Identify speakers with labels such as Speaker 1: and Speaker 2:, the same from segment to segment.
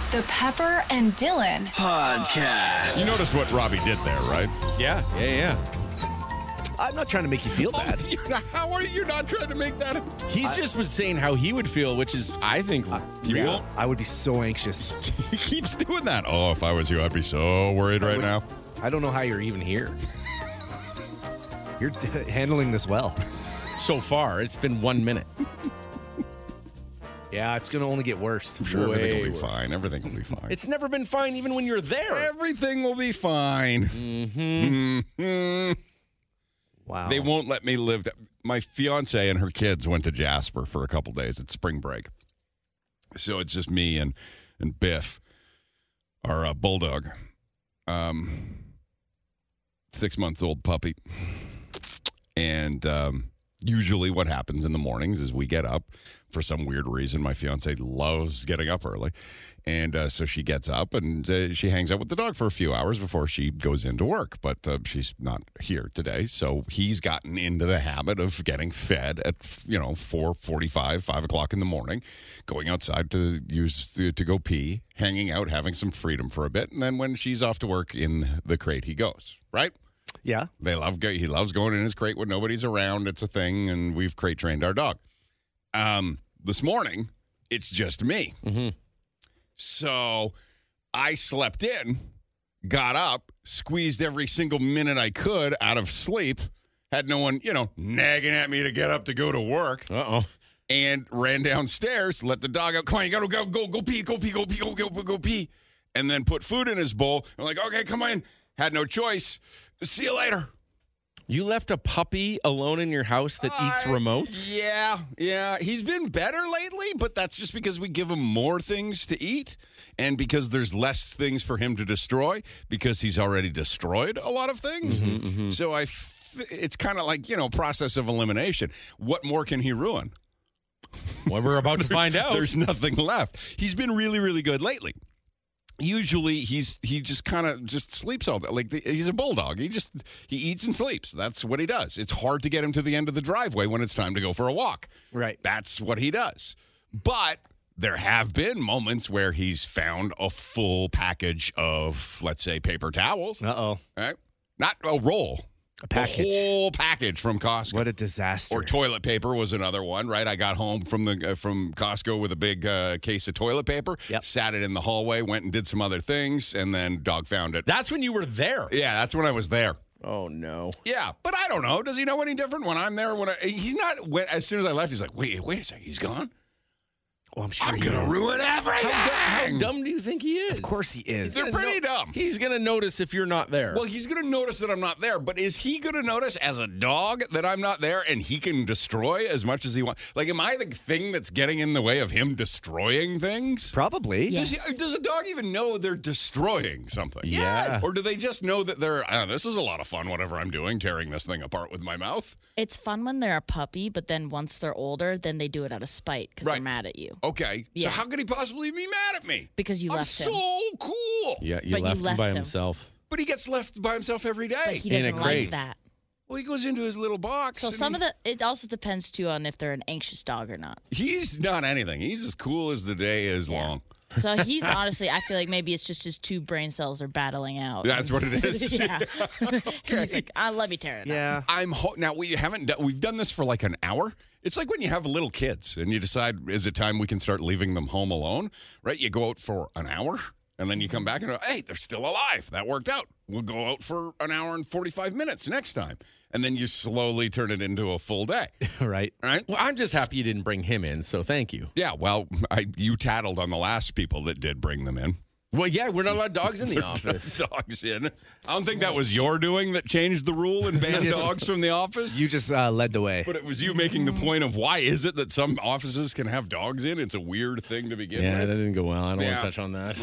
Speaker 1: The Pepper and Dylan
Speaker 2: Podcast.
Speaker 3: You noticed what Robbie did there, right?
Speaker 4: Yeah.
Speaker 5: I'm not trying to make you feel bad.
Speaker 3: How are you not trying to make that?
Speaker 4: He's just was saying how he would feel, which is, I think, real.
Speaker 5: I would be so anxious.
Speaker 3: He keeps doing that. Oh, if I was you, I'd be so worried right now.
Speaker 5: I don't know how you're even here. You're handling this well.
Speaker 4: So far, it's been 1 minute.
Speaker 5: Yeah, it's going to only get worse.
Speaker 3: I'm sure everything will be
Speaker 4: worse.
Speaker 3: fine. Everything will be fine.
Speaker 4: It's never been fine even when you're there.
Speaker 3: Everything will be fine. Mm-hmm.
Speaker 5: Wow.
Speaker 3: They won't let me live. My fiance and her kids went to Jasper for a couple days. It's spring break. So it's just me and Biff, our bulldog. 6 months old puppy. And usually what happens in the mornings is we get up. For some weird reason, my fiance loves getting up early. And so she gets up and she hangs out with the dog for a few hours before she goes into work. But she's not here today. So he's gotten into the habit of getting fed at, 4:45, 5 o'clock in the morning, going outside to go pee, hanging out, having some freedom for a bit. And then when she's off to work, in the crate he goes, right?
Speaker 5: Yeah.
Speaker 3: He loves going in his crate when nobody's around. It's a thing. And we've crate trained our dog. This morning, it's just me.
Speaker 4: Mm-hmm.
Speaker 3: So I slept in, got up, squeezed every single minute I could out of sleep, had no one, nagging at me to get up to go to work.
Speaker 4: Uh-oh.
Speaker 3: And ran downstairs, let the dog out. Come on, you got to go pee, go pee. And then put food in his bowl. I'm like, okay, come on. Had no choice. See you later.
Speaker 4: You left a puppy alone in your house that eats remotes?
Speaker 3: Yeah. He's been better lately, but that's just because we give him more things to eat and because there's less things for him to destroy because he's already destroyed a lot of things.
Speaker 4: Mm-hmm.
Speaker 3: So it's kind of like, process of elimination. What more can he ruin?
Speaker 4: Well, we're about to find out.
Speaker 3: There's nothing left. He's been really, really good lately. Usually he just kind of just sleeps all day. He's a bulldog. He eats and sleeps. That's what he does. It's hard to get him to the end of the driveway when it's time to go for a walk.
Speaker 5: Right.
Speaker 3: That's what he does. But there have been moments where he's found a full package of, let's say, paper towels.
Speaker 5: Uh-oh.
Speaker 3: Right? Not a roll.
Speaker 5: A package.
Speaker 3: A whole package from Costco.
Speaker 5: What a disaster.
Speaker 3: Or toilet paper was another one, right? I got home from Costco with a big case of toilet paper, sat it in the hallway, went and did some other things, and then dog found it.
Speaker 4: That's when you were there.
Speaker 3: Yeah, that's when I was there.
Speaker 4: Oh, no.
Speaker 3: Yeah, but I don't know. Does he know any different when I'm there? He's not. As soon as I left, he's like, wait a second, he's gone?
Speaker 5: Well, I'm sure
Speaker 3: I'm going to ruin everything.
Speaker 4: How dumb do you think he is?
Speaker 5: Of course he is.
Speaker 3: They're pretty dumb.
Speaker 4: He's going to notice if you're not there.
Speaker 3: Well, he's going to notice that I'm not there, but is he going to notice as a dog that I'm not there and he can destroy as much as he wants? Like, am I the thing that's getting in the way of him destroying things?
Speaker 5: Probably.
Speaker 1: Yes.
Speaker 3: Does a dog even know they're destroying something?
Speaker 4: Yeah.
Speaker 3: Or do they just know that this is a lot of fun, whatever I'm doing, tearing this thing apart with my mouth?
Speaker 6: It's fun when they're a puppy, but then once they're older, then they do it out of spite because
Speaker 3: Right.
Speaker 6: they're mad at you.
Speaker 3: Okay.
Speaker 6: Yeah.
Speaker 3: So how could he possibly be mad at me?
Speaker 6: Because you
Speaker 3: I'm
Speaker 6: left him.
Speaker 3: so cool.
Speaker 4: Yeah, you
Speaker 6: But
Speaker 4: left him by
Speaker 6: him.
Speaker 4: himself.
Speaker 3: But he gets left by himself every
Speaker 6: But
Speaker 3: day.
Speaker 6: he
Speaker 4: In a
Speaker 6: doesn't
Speaker 4: crate.
Speaker 6: like that.
Speaker 3: Well, he goes into his little box.
Speaker 6: So
Speaker 3: and
Speaker 6: it also depends too on if they're an anxious dog or not.
Speaker 3: he's not anything. He's as cool as the day is long.
Speaker 6: So he's honestly, I feel like maybe it's just his two brain cells are battling out.
Speaker 3: That's what it is.
Speaker 6: Yeah. He's like, let me tear it up.
Speaker 5: Yeah.
Speaker 3: Now we've done this for like an hour. It's like when you have little kids and you decide, is it time we can start leaving them home alone? Right? You go out for an hour and then you come back and go, hey, they're still alive. That worked out. We'll go out for an hour and 45 minutes next time. And then you slowly turn it into a full day.
Speaker 5: Right.
Speaker 3: Right?
Speaker 4: Well, I'm just happy you didn't bring him in, so thank you.
Speaker 3: Yeah, well, you tattled on the last people that did bring them in.
Speaker 4: Well, yeah, we're not allowed dogs in the office.
Speaker 3: Dogs in. I don't think that was your doing that changed the rule and banned dogs from the office.
Speaker 5: You just led the way.
Speaker 3: But it was you making the point of why is it that some offices can have dogs in? It's a weird thing to begin
Speaker 4: Yeah, that
Speaker 3: with.
Speaker 4: didn't go well. I don't
Speaker 3: Yeah.
Speaker 4: want to touch on that.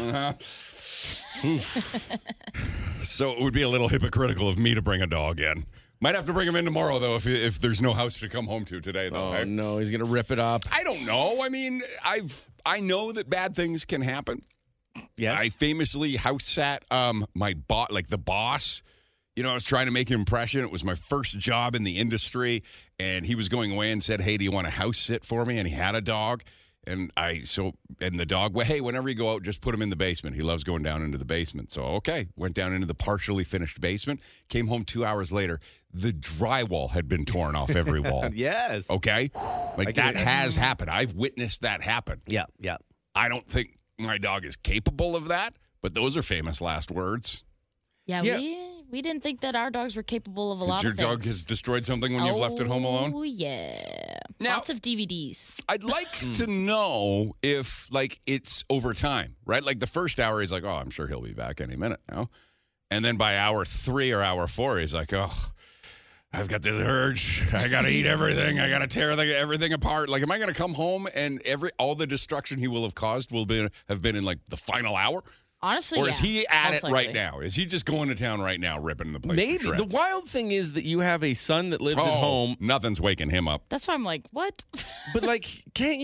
Speaker 3: So it would be a little hypocritical of me to bring a dog in. Might have to bring him in tomorrow, though, if there's no house to come home to today, though.
Speaker 4: Oh, no, he's going to rip it up.
Speaker 3: I don't know. I mean, I know that bad things can happen.
Speaker 5: Yes.
Speaker 3: I famously house sat the boss. You know, I was trying to make an impression. It was my first job in the industry, and he was going away and said, hey, do you want to house sit for me? And he had a dog. and the dog, well, hey, whenever you go out, just put him in the basement. He loves going down into the basement. So, okay, went down into the partially finished basement, came home 2 hours later. The drywall had been torn off every wall.
Speaker 5: Yes.
Speaker 3: Okay? Like, that has happened. I've witnessed that happen.
Speaker 5: Yeah.
Speaker 3: I don't think my dog is capable of that, but those are famous last words.
Speaker 6: Yeah,
Speaker 4: Yeah.
Speaker 6: we didn't think that our dogs were capable of a lot
Speaker 3: Your
Speaker 6: of things.
Speaker 3: dog has destroyed something when you've left it home alone?
Speaker 6: Oh, yeah.
Speaker 3: Now-
Speaker 6: Lots of DVDs.
Speaker 3: I'd like to know if, like, it's over time, right? Like, the first hour, he's like, oh, I'm sure he'll be back any minute now. And then by hour 3 or hour 4, he's like, oh, I've got this urge. I got to eat everything. I got to tear everything apart. Like, am I going to come home and all the destruction he will have caused have been in, like, the final hour?
Speaker 6: Honestly,
Speaker 3: Or is he at
Speaker 6: most
Speaker 3: it right
Speaker 6: likely.
Speaker 3: now? Is he just going to town right now, ripping the place to
Speaker 4: Maybe. The
Speaker 3: shreds?
Speaker 4: wild thing is that you have a son that lives at home,
Speaker 3: Nothing's waking him up.
Speaker 6: That's why I'm like, what?
Speaker 4: but like,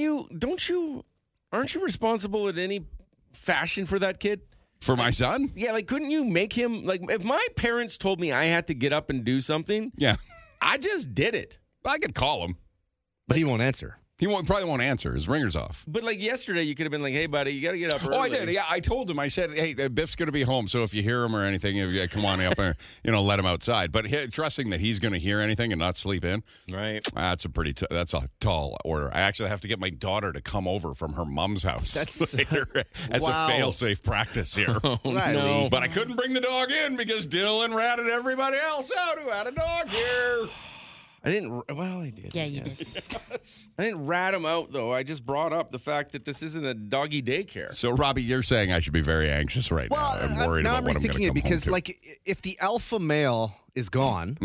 Speaker 4: aren't you responsible in any fashion for that kid?
Speaker 3: For my son?
Speaker 4: Yeah, like, couldn't you make him, like, if my parents told me I had to get up and do something,
Speaker 3: Yeah.
Speaker 4: I just did it.
Speaker 3: I could call him.
Speaker 5: But he won't answer.
Speaker 3: He probably won't answer. His ringer's off.
Speaker 4: But like yesterday, you could have been like, "Hey, buddy, you got to get up early."
Speaker 3: Oh, I did. Yeah, I told him. I said, "Hey, Biff's going to be home, so if you hear him or anything, come on up and let him outside." But trusting that he's going to hear anything and not sleep in,
Speaker 4: Right.
Speaker 3: that's a tall order. I actually have to get my daughter to come over from her mom's house later as
Speaker 5: Wow.
Speaker 3: a fail-safe practice here.
Speaker 5: No.
Speaker 3: But I couldn't bring the dog in because Dylan ratted everybody else out who had a dog here.
Speaker 4: I didn't. Well, I did.
Speaker 6: Yeah, you did.
Speaker 4: I didn't rat him out though. I just brought up the fact that this isn't a doggy daycare.
Speaker 3: So, Robbie, you're saying I should be very anxious right now. I'm worried
Speaker 5: now
Speaker 3: about what I'm going to
Speaker 5: rethinking
Speaker 3: come
Speaker 5: it because,
Speaker 3: home to.
Speaker 5: like, if the alpha male is gone,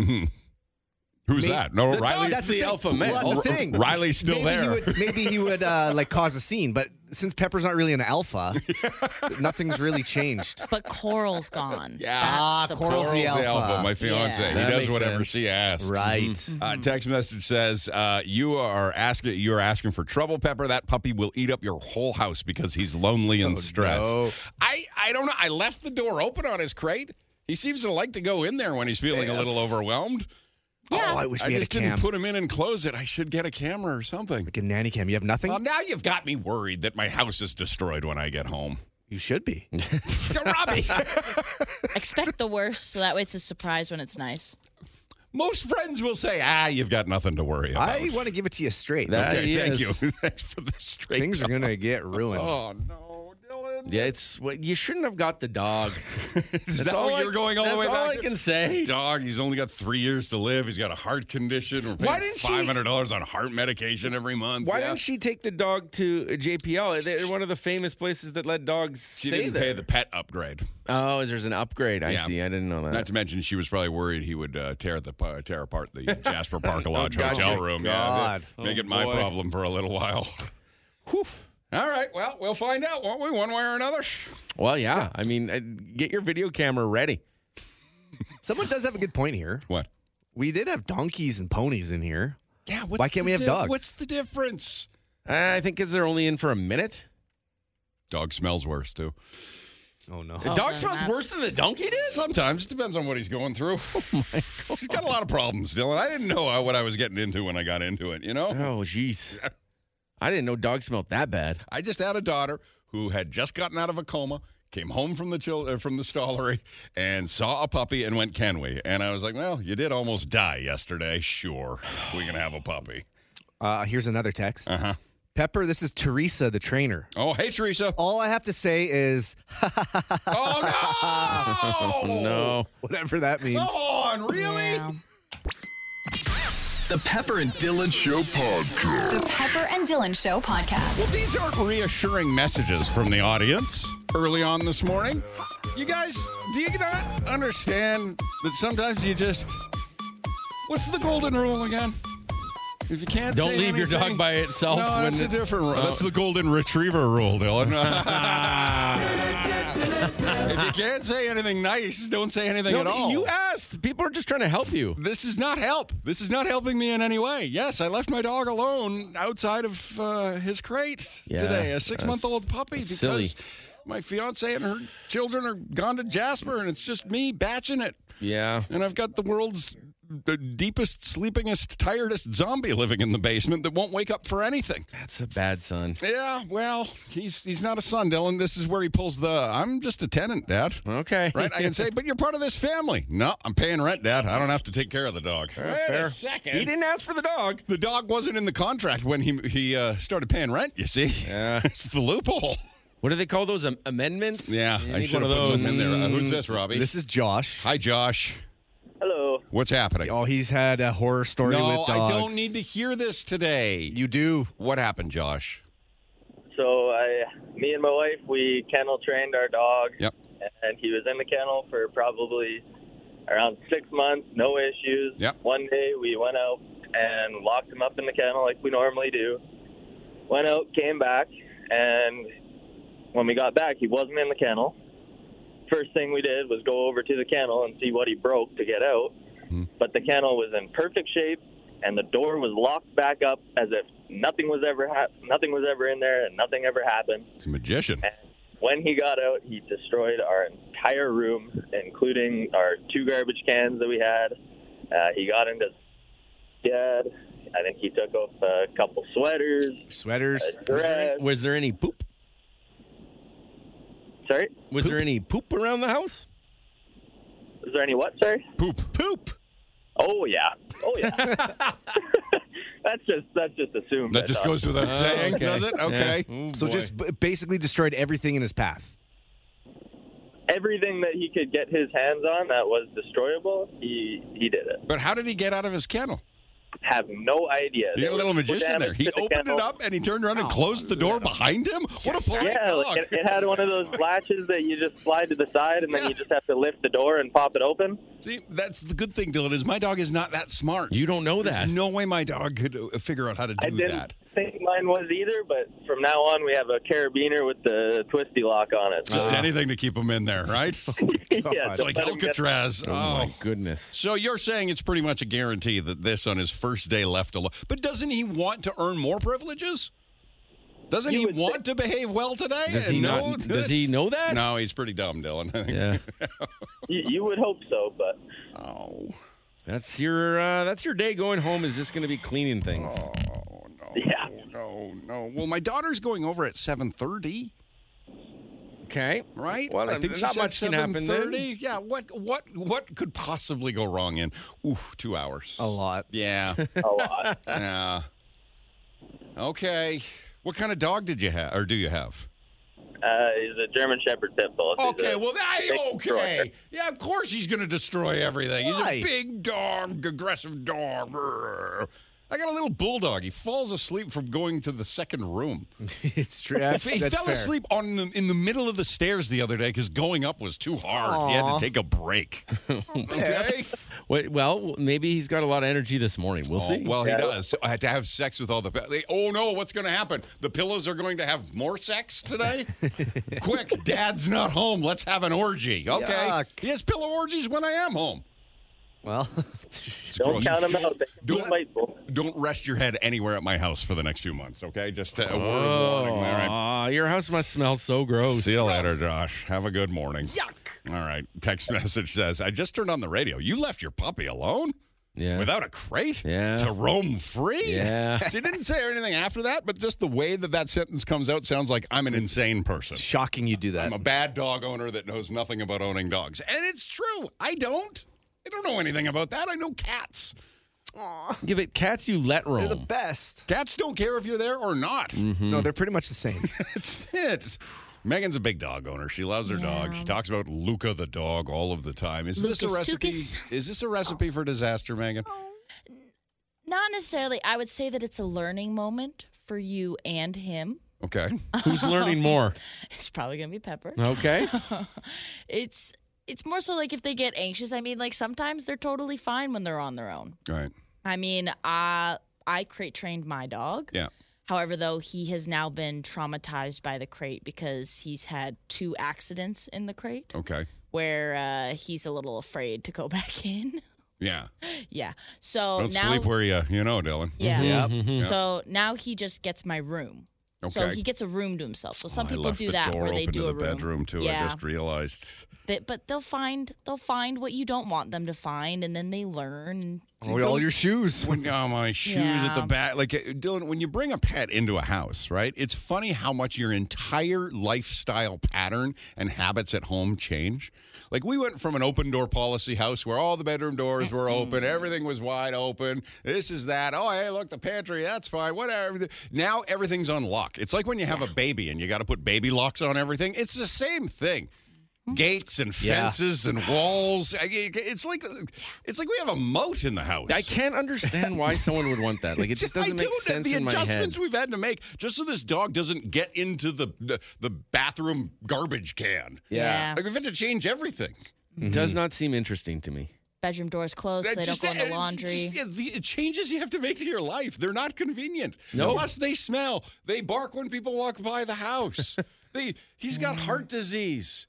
Speaker 3: Who's that? No,
Speaker 4: The
Speaker 3: Riley.
Speaker 4: dog- that's the alpha male.
Speaker 5: Well, that's the thing.
Speaker 3: Riley's still there.
Speaker 5: Maybe he would like cause a scene, but since Pepper's not really an alpha, nothing's really changed.
Speaker 6: But Coral's gone.
Speaker 3: Yeah.
Speaker 6: That's the
Speaker 5: Coral's
Speaker 6: problem.
Speaker 5: the alpha.
Speaker 3: My fiance.
Speaker 6: Yeah.
Speaker 3: He
Speaker 4: That
Speaker 3: does
Speaker 4: makes
Speaker 3: whatever
Speaker 4: sense.
Speaker 3: she asks.
Speaker 5: Right.
Speaker 3: Text message says you are asking for trouble, Pepper. That puppy will eat up your whole house because he's lonely and stressed.
Speaker 5: no.
Speaker 3: I don't know. I left the door open on his crate. He seems to like to go in there when he's feeling a little overwhelmed.
Speaker 5: Oh, I wish
Speaker 3: I
Speaker 5: we had a
Speaker 3: just
Speaker 5: cam.
Speaker 3: didn't put him in and close it. I should get a camera or something.
Speaker 5: Like a nanny cam. You have nothing?
Speaker 3: Well, now you've got me worried that my house is destroyed when I get home.
Speaker 5: You should be.
Speaker 3: Robbie.
Speaker 6: Expect the worst, so that way it's a surprise when it's nice.
Speaker 3: Most friends will say, you've got nothing to worry about.
Speaker 5: I want to give it to you straight.
Speaker 4: That-
Speaker 3: Okay, thank
Speaker 4: Yes.
Speaker 3: you. Thanks for the straight
Speaker 5: Things are
Speaker 3: talk.
Speaker 5: going to get ruined.
Speaker 3: Oh, no, Dylan.
Speaker 4: Yeah, you shouldn't have got the dog.
Speaker 3: Is that what you're going all the way
Speaker 4: That's
Speaker 3: back?
Speaker 4: all I
Speaker 3: to?
Speaker 4: can say.
Speaker 3: Dog, he's only got 3 years to live. He's got a heart condition. We're paying
Speaker 4: Why didn't she-
Speaker 3: $500 on heart medication every month.
Speaker 4: Why
Speaker 3: Yeah.
Speaker 4: didn't she take the dog to JPL? They're one of the famous places that let dogs
Speaker 3: She
Speaker 4: stay
Speaker 3: didn't
Speaker 4: there.
Speaker 3: pay the pet upgrade.
Speaker 4: Oh, there's an upgrade. I
Speaker 3: Yeah.
Speaker 4: see. I didn't know that.
Speaker 3: Not to mention, she was probably worried he would tear apart the Jasper Park Lodge
Speaker 4: gotcha.
Speaker 3: hotel room.
Speaker 5: God.
Speaker 3: Yeah, make
Speaker 4: Oh,
Speaker 3: it my
Speaker 4: boy.
Speaker 3: problem for a little while.
Speaker 4: Whew.
Speaker 3: All right, well, we'll find out, won't we, one way or another?
Speaker 4: Well, yeah. I mean, get your video camera ready.
Speaker 5: Someone does have a good point here.
Speaker 3: What?
Speaker 5: We did have donkeys and ponies in here.
Speaker 3: Yeah,
Speaker 5: Why can't we have dogs?
Speaker 3: What's the difference?
Speaker 4: I think because they're only in for a minute.
Speaker 3: Dog smells worse, too.
Speaker 5: Oh, no.
Speaker 4: The dog
Speaker 6: fair
Speaker 4: smells
Speaker 6: enough.
Speaker 4: worse than the donkey did?
Speaker 3: Sometimes. It depends on what he's going through. Oh, my God. He's got a lot of problems, Dylan. I didn't know what I was getting into when I got into it, you know?
Speaker 4: Oh, jeez. I didn't know dogs smelled that bad.
Speaker 3: I just had a daughter who had just gotten out of a coma, came home from the stollery, and saw a puppy and went, "Can we?" And I was like, "Well, you did almost die yesterday. Sure, we can have a puppy."
Speaker 5: Here's another text.
Speaker 3: Uh-huh.
Speaker 5: Pepper, this is Teresa, the trainer.
Speaker 3: Oh, hey, Teresa.
Speaker 5: All I have to say is
Speaker 3: Oh, no!
Speaker 4: No.
Speaker 5: whatever that means.
Speaker 3: Come on, really?
Speaker 6: Yeah.
Speaker 2: The Pepper and Dylan Show podcast.
Speaker 1: The Pepper and Dylan Show
Speaker 3: Well,
Speaker 1: podcast.
Speaker 3: these aren't reassuring messages from the audience early on this morning. You guys, do you not understand that sometimes you just... What's the golden rule again? If you can't
Speaker 4: Don't
Speaker 3: say
Speaker 4: leave your
Speaker 3: anything-
Speaker 4: dog by itself.
Speaker 3: No,
Speaker 4: when
Speaker 3: that's a
Speaker 4: it-
Speaker 3: different rule. That's the golden retriever rule, Dylan. If you can't say anything nice, don't say anything
Speaker 4: No,
Speaker 3: at all.
Speaker 4: you asked. People are just trying to help you.
Speaker 3: This is not help. This is not helping me in any way. Yes, I left my dog alone outside of his crate
Speaker 4: Yeah,
Speaker 3: today, a 6-month-old
Speaker 4: that's-
Speaker 3: puppy,
Speaker 4: that's
Speaker 3: because
Speaker 4: silly.
Speaker 3: my fiance and her children are gone to Jasper, and it's just me batching it.
Speaker 4: Yeah.
Speaker 3: And I've got the world's the deepest, sleepingest, tiredest zombie living in the basement that won't wake up for anything.
Speaker 4: That's a bad son.
Speaker 3: Yeah, well, he's not a son, Dylan. This is where he pulls I'm just a tenant, Dad.
Speaker 4: Okay.
Speaker 3: Right? I can say, but you're part of this family. No, I'm paying rent, Dad. I don't have to take care of the dog. Wait
Speaker 4: Fair.
Speaker 3: a second.
Speaker 4: He didn't ask for the dog.
Speaker 3: The dog wasn't in the contract when he started paying rent, you see.
Speaker 4: Yeah.
Speaker 3: It's the loophole.
Speaker 4: What do they call those? Amendments?
Speaker 3: Yeah,
Speaker 4: You
Speaker 3: I
Speaker 4: need
Speaker 3: should
Speaker 4: one
Speaker 3: have
Speaker 4: of
Speaker 3: put
Speaker 4: those.
Speaker 3: some in there. Who's this, Robbie?
Speaker 5: This is Josh.
Speaker 3: Hi, Josh.
Speaker 7: Hello.
Speaker 3: What's happening?
Speaker 5: Oh, he's had a horror story
Speaker 3: No,
Speaker 5: with dogs.
Speaker 3: I don't need to hear this today.
Speaker 5: You do.
Speaker 3: What happened, Josh?
Speaker 7: So me and my wife, we kennel trained our dog.
Speaker 3: Yep.
Speaker 7: And he was in the kennel for probably around 6 months, no issues.
Speaker 3: Yep.
Speaker 7: One day we went out and locked him up in the kennel like we normally do. Went out, came back, and when we got back, he wasn't in the kennel. First thing we did was go over to the kennel and see what he broke to get out. But the kennel was in perfect shape, and the door was locked back up as if nothing was ever in there and nothing ever happened.
Speaker 3: It's a magician.
Speaker 7: And when he got out, he destroyed our entire room, including our 2 garbage cans that we had. He got into dad. I think he took off a couple sweaters. A dress.
Speaker 4: Was there any poop?
Speaker 7: Sorry?
Speaker 4: Was there any poop around the house?
Speaker 7: Is there any what, sorry?
Speaker 3: Poop.
Speaker 7: Oh, yeah. That's just assumed.
Speaker 3: That just goes without saying,
Speaker 4: okay.
Speaker 3: does it? Okay.
Speaker 4: Yeah. Oh,
Speaker 5: So
Speaker 4: boy.
Speaker 5: just basically destroyed everything in his path.
Speaker 7: Everything that he could get his hands on that was destroyable, he did it.
Speaker 3: But how did he get out of his kennel?
Speaker 7: Have no idea.
Speaker 3: You got a little magician there. He opened it up and he turned around and closed the door behind him? What a polite
Speaker 7: Yeah,
Speaker 3: dog.
Speaker 7: like it had one of those latches that you just slide to the side and then you just have to lift the door and pop it open.
Speaker 3: See, that's the good thing, Dylan, is my dog is not that smart.
Speaker 4: You don't know that.
Speaker 3: There's no way my dog could figure out how to
Speaker 7: I
Speaker 3: do
Speaker 7: didn't
Speaker 3: that.
Speaker 7: think mine was either, but from now on we have a carabiner with the twisty lock on it.
Speaker 3: Just
Speaker 7: So,
Speaker 3: anything to keep him in there, right?
Speaker 7: yeah,
Speaker 3: It's
Speaker 7: don't
Speaker 3: like
Speaker 7: let him get-
Speaker 3: Alcatraz.
Speaker 4: Oh, my goodness.
Speaker 3: So you're saying it's pretty much a guarantee that this on his first day left alone. But doesn't he want to earn more privileges? Doesn't he
Speaker 7: would
Speaker 3: want to behave well today?
Speaker 4: Does
Speaker 3: and
Speaker 4: he
Speaker 3: know
Speaker 4: not?
Speaker 3: this?
Speaker 4: Does he know that?
Speaker 3: No, he's pretty dumb, Dylan.
Speaker 4: Yeah.
Speaker 7: You would hope so, but
Speaker 3: Oh,
Speaker 4: That's your day going home is just going to be cleaning things.
Speaker 3: no.
Speaker 7: Yeah.
Speaker 3: No. Well, my daughter's going over at 7:30.
Speaker 4: Okay.
Speaker 3: Right?
Speaker 4: Well,
Speaker 3: I think
Speaker 4: not
Speaker 3: she said
Speaker 4: much can happen then.
Speaker 3: 7:30. Yeah. What could possibly go wrong in 2 hours?
Speaker 5: A lot.
Speaker 3: Yeah.
Speaker 7: a lot.
Speaker 3: Yeah. Okay. What kind of dog did you have, or do you have?
Speaker 7: He's a German Shepherd Pit Bull. He's
Speaker 3: Okay,
Speaker 7: a
Speaker 3: well,
Speaker 7: big destroyer.
Speaker 3: okay. Yeah, of course he's going to destroy everything. He's
Speaker 5: Why?
Speaker 3: a big dog, aggressive dog. Brr. I got a little bulldog. He falls asleep from going to the second room.
Speaker 5: It's true. That's,
Speaker 3: He
Speaker 5: that's
Speaker 3: fell
Speaker 5: fair.
Speaker 3: asleep in the middle of the stairs the other day because going up was too hard. He had to take a break. Okay.
Speaker 4: Wait, well, maybe he's got a lot of energy this morning. We'll see.
Speaker 3: Well, he does. So I had to have sex with all the. Oh no! What's going to happen? The pillows are going to have more sex today. Quick, Dad's not home. Let's have an orgy. Okay.
Speaker 5: Yuck.
Speaker 3: He has pillow orgies when I am home.
Speaker 5: Well,
Speaker 3: It's
Speaker 7: Don't
Speaker 3: gross.
Speaker 7: count him out. They can be
Speaker 3: Don't-
Speaker 7: spiteful.
Speaker 3: Don't rest your head anywhere at my house for the next few months. Okay, just a word of warning. All right.
Speaker 4: Aw, your house must smell so gross.
Speaker 3: See you later, Josh. Have a good morning. Yuck. All right. Text message says, I just turned on the radio. You left your puppy alone?
Speaker 4: Yeah.
Speaker 3: Without a crate?
Speaker 4: Yeah.
Speaker 3: To roam free?
Speaker 4: Yeah.
Speaker 3: She didn't say anything after that, but just the way that sentence comes out sounds like I'm an insane person.
Speaker 5: shocking you do that.
Speaker 3: I'm a bad dog owner that knows nothing about owning dogs. And it's true. I don't know anything about that. I know cats.
Speaker 4: Yeah, but cats you let roam.
Speaker 5: They're the best.
Speaker 3: Cats don't care if you're there or not.
Speaker 5: No, they're pretty much the same.
Speaker 3: That's it. Megan's a big dog owner. She loves her dog. She talks about Luca the dog all of the time. Is this a
Speaker 6: Lucas
Speaker 3: recipe?
Speaker 6: Tucas.
Speaker 3: Is this a recipe for disaster, Megan?
Speaker 6: Not necessarily. I would say that it's a learning moment for you and him.
Speaker 3: Okay.
Speaker 4: Who's learning more?
Speaker 6: It's probably going to be Pepper.
Speaker 4: Okay.
Speaker 6: It's more so like if they get anxious. I mean, like sometimes they're totally fine when they're on their own.
Speaker 3: All right.
Speaker 6: I mean, I crate trained my dog.
Speaker 3: Yeah.
Speaker 6: However, though, he has now been traumatized by the crate because he's had 2 accidents in the crate
Speaker 3: Okay.
Speaker 6: where he's a little afraid to go back in.
Speaker 3: Yeah.
Speaker 6: Yeah. So
Speaker 3: Don't
Speaker 6: now,
Speaker 3: sleep where you know, Dylan.
Speaker 6: yeah.
Speaker 5: Yep.
Speaker 3: Mm-hmm.
Speaker 6: So now he just gets my room. So
Speaker 3: Okay.
Speaker 6: he gets a room to himself. So some
Speaker 3: I
Speaker 6: people
Speaker 3: left
Speaker 6: do
Speaker 3: the
Speaker 6: that
Speaker 3: door
Speaker 6: where they
Speaker 3: open
Speaker 6: do
Speaker 3: to
Speaker 6: a
Speaker 3: the
Speaker 6: room.
Speaker 3: bedroom too.
Speaker 6: Yeah.
Speaker 3: I just realized.
Speaker 6: But they'll find what you don't want them to find, and then they learn.
Speaker 5: All your shoes.
Speaker 3: When, my shoes at the
Speaker 6: Yeah.
Speaker 3: back. Like, Dylan, when you bring a pet into a house, right, it's funny how much your entire lifestyle pattern and habits at home change. Like, we went from an open door policy house where all the bedroom doors were open, everything was wide open. This is that. Oh, hey, look, the pantry, that's fine, whatever. Now everything's on lock. It's like when you have a baby and you got to put baby locks on everything. It's the same thing. Gates and fences and walls. It's like we have a moat in the house.
Speaker 4: I can't understand why someone would want that. Like, it just doesn't make sense
Speaker 3: the
Speaker 4: in my head.
Speaker 3: adjustments we've had to make just so this dog doesn't get into the bathroom garbage can.
Speaker 6: Yeah.
Speaker 3: Like, we've had to change everything.
Speaker 4: It does not seem interesting to me.
Speaker 6: Bedroom doors closed, so they don't go in the laundry.
Speaker 3: The changes you have to make to your life, they're not convenient.
Speaker 4: No.
Speaker 3: Plus, they smell. They bark when people walk by the house. He's got heart disease.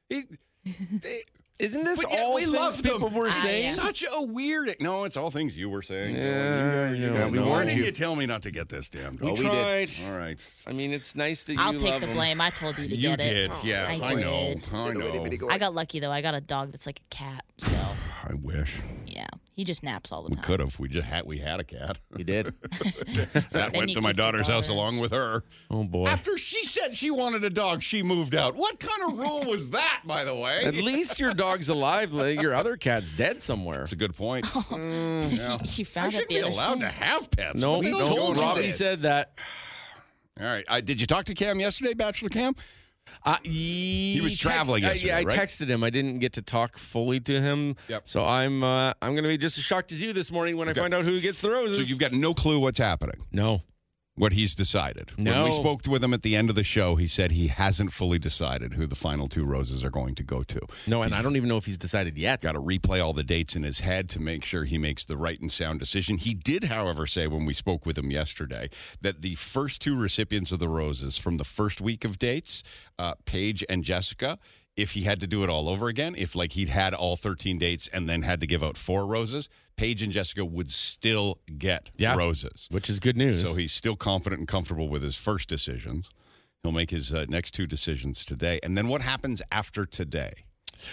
Speaker 4: Isn't this
Speaker 3: But yet
Speaker 4: all
Speaker 3: we
Speaker 4: things
Speaker 3: love them.
Speaker 4: people were saying?
Speaker 3: Such a weird. No, it's all things you were saying.
Speaker 4: Yeah, we
Speaker 3: Why
Speaker 4: warned
Speaker 3: didn't
Speaker 4: you.
Speaker 3: you tell me not to get this damn?
Speaker 4: We
Speaker 3: dog?
Speaker 4: tried.
Speaker 3: All right.
Speaker 4: I mean, it's nice that
Speaker 6: I'll
Speaker 4: you
Speaker 6: take
Speaker 4: love
Speaker 6: the
Speaker 4: them.
Speaker 6: blame. I told you to
Speaker 3: You
Speaker 6: get
Speaker 3: did.
Speaker 6: it.
Speaker 3: Yeah, I know.
Speaker 6: did.
Speaker 3: I know.
Speaker 6: I got lucky though. I got a dog that's like a cat. So
Speaker 3: I wish
Speaker 6: yeah, he just naps all the
Speaker 3: we
Speaker 6: time.
Speaker 3: could have. We had a cat.
Speaker 4: You did?
Speaker 3: That
Speaker 6: Then
Speaker 3: went
Speaker 6: you
Speaker 3: to my
Speaker 6: keep the
Speaker 3: daughter's house
Speaker 6: daughter.
Speaker 3: along with her.
Speaker 4: Oh, boy.
Speaker 3: After she said she wanted a dog, she moved out. What kind of rule was that, by the way?
Speaker 4: At least your dog's alive. Like, your other cat's dead somewhere.
Speaker 3: That's a good point.
Speaker 6: You
Speaker 3: I
Speaker 6: found it
Speaker 3: shouldn't
Speaker 6: the
Speaker 3: be
Speaker 6: other
Speaker 3: allowed
Speaker 6: day.
Speaker 3: to have pets.
Speaker 4: No,
Speaker 3: What the hell's
Speaker 4: no.
Speaker 3: going on?
Speaker 4: Robbie said that.
Speaker 3: All right. Did you talk to Cam yesterday, Bachelor Cam?
Speaker 4: He
Speaker 3: was traveling yesterday,
Speaker 4: I
Speaker 3: right?
Speaker 4: texted him. I didn't get to talk fully to him.
Speaker 3: Yep.
Speaker 4: So I'm going to be just as shocked as you this morning when I find out who gets the roses.
Speaker 3: So you've got no clue what's happening.
Speaker 4: No.
Speaker 3: What he's decided. When
Speaker 4: No.
Speaker 3: we spoke with him at the end of the show, he said he hasn't fully decided who the final 2 roses are going to go to.
Speaker 4: No, and I don't even know if he's decided yet.
Speaker 3: Got to replay all the dates in his head to make sure he makes the right and sound decision. He did, however, say when we spoke with him yesterday that the first 2 recipients of the roses from the first week of dates, Paige and Jessica, if he had to do it all over again, if like he'd had all 13 dates and then had to give out 4 roses, Paige and Jessica would still get roses.
Speaker 4: Which is good news.
Speaker 3: So he's still confident and comfortable with his first decisions. He'll make his next 2 decisions today. And then what happens after today?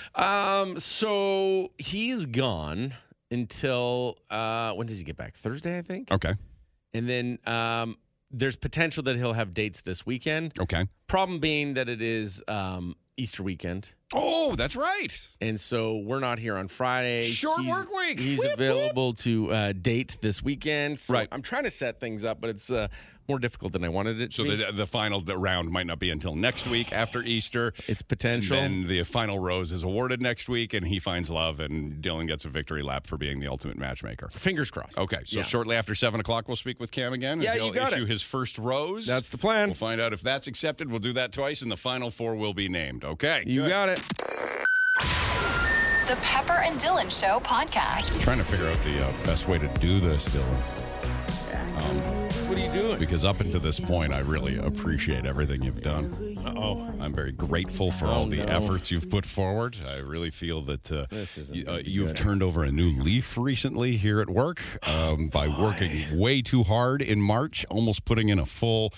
Speaker 4: So he's gone until when does he get back? Thursday, I think.
Speaker 3: Okay.
Speaker 4: And then there's potential that he'll have dates this weekend.
Speaker 3: Okay.
Speaker 4: Problem being that it is Easter weekend.
Speaker 3: Oh, that's right.
Speaker 4: And so we're not here on Friday.
Speaker 3: Short work week.
Speaker 4: He's available to date this weekend. So
Speaker 3: Right.
Speaker 4: I'm trying to set things up, but it's more difficult than I wanted it to
Speaker 3: So
Speaker 4: be.
Speaker 3: the final round might not be until next week after Easter.
Speaker 4: It's potential.
Speaker 3: And then the final rose is awarded next week, and he finds love, and Dylan gets a victory lap for being the ultimate matchmaker.
Speaker 4: Fingers crossed.
Speaker 3: Okay, so
Speaker 4: Yeah.
Speaker 3: shortly after 7 o'clock, we'll speak with Cam again. And
Speaker 4: Yeah, you
Speaker 3: he'll
Speaker 4: got
Speaker 3: issue
Speaker 4: it.
Speaker 3: his first rose.
Speaker 4: That's the plan.
Speaker 3: We'll find out if that's accepted. We'll do that twice, and the final 4 will be named. Okay.
Speaker 4: You got it.
Speaker 1: The Pepper and Dylan Show podcast.
Speaker 3: Trying to figure out the best way to do this, Dylan.
Speaker 4: What are you doing?
Speaker 3: Because up until this point, I really appreciate everything you've done. I'm very grateful for all the efforts you've put forward. I really feel that
Speaker 4: This isn't gonna be
Speaker 3: you've
Speaker 4: good.
Speaker 3: turned over a new leaf recently here at work by working way too hard in March, almost putting in a full,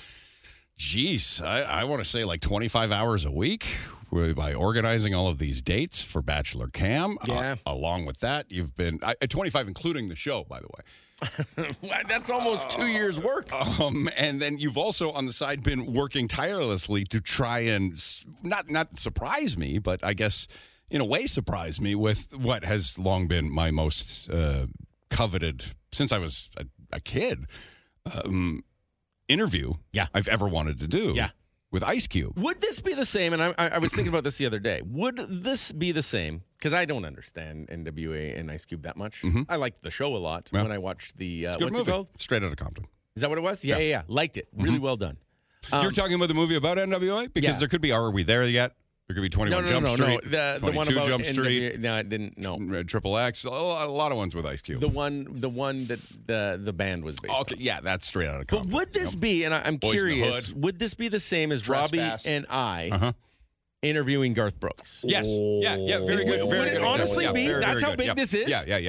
Speaker 3: I want to say like 25 hours a week by organizing all of these dates for Bachelor Cam.
Speaker 4: Yeah.
Speaker 3: Along with that, you've been 25, including the show, by the way.
Speaker 4: That's almost 2 years' work.
Speaker 3: And then you've also on the side been working tirelessly to try and not surprise me, but I guess in a way surprise me with what has long been my most coveted since I was a kid interview I've ever wanted to do with Ice Cube.
Speaker 4: Would this be the same? And I was thinking about this the other day. Would this be the same? Because I don't understand NWA and Ice Cube that much. I liked the show a lot
Speaker 3: Yeah.
Speaker 4: when I watched the
Speaker 3: Good
Speaker 4: what's
Speaker 3: movie.
Speaker 4: it called?
Speaker 3: Straight Outta Compton.
Speaker 4: Is that what it was? Yeah. Liked it. Really well done.
Speaker 3: You're talking about the movie about NWA? Because
Speaker 4: Yeah.
Speaker 3: there could be Are We There Yet? There could be 21 Jump Street.
Speaker 4: The one
Speaker 3: 22
Speaker 4: about
Speaker 3: Jump Street.
Speaker 4: No, it didn't. No,
Speaker 3: Triple X. A lot of ones with Ice Cube.
Speaker 4: the one that the band was based
Speaker 3: Okay,
Speaker 4: on.
Speaker 3: yeah, that's Straight Outta
Speaker 4: But
Speaker 3: Compton.
Speaker 4: would this be? And I'm
Speaker 3: Boys in the
Speaker 4: curious.
Speaker 3: Hood.
Speaker 4: Would this be the same as Robbie
Speaker 3: Trespass.
Speaker 4: and I interviewing Garth Brooks?
Speaker 3: Yes. Yeah. Very good.
Speaker 4: Would
Speaker 3: Very
Speaker 4: it
Speaker 3: good
Speaker 4: honestly
Speaker 3: example.
Speaker 4: be?
Speaker 3: Yeah,
Speaker 4: That's
Speaker 3: very
Speaker 4: how
Speaker 3: good.
Speaker 4: big
Speaker 3: Yeah.
Speaker 4: this is?
Speaker 3: Yeah.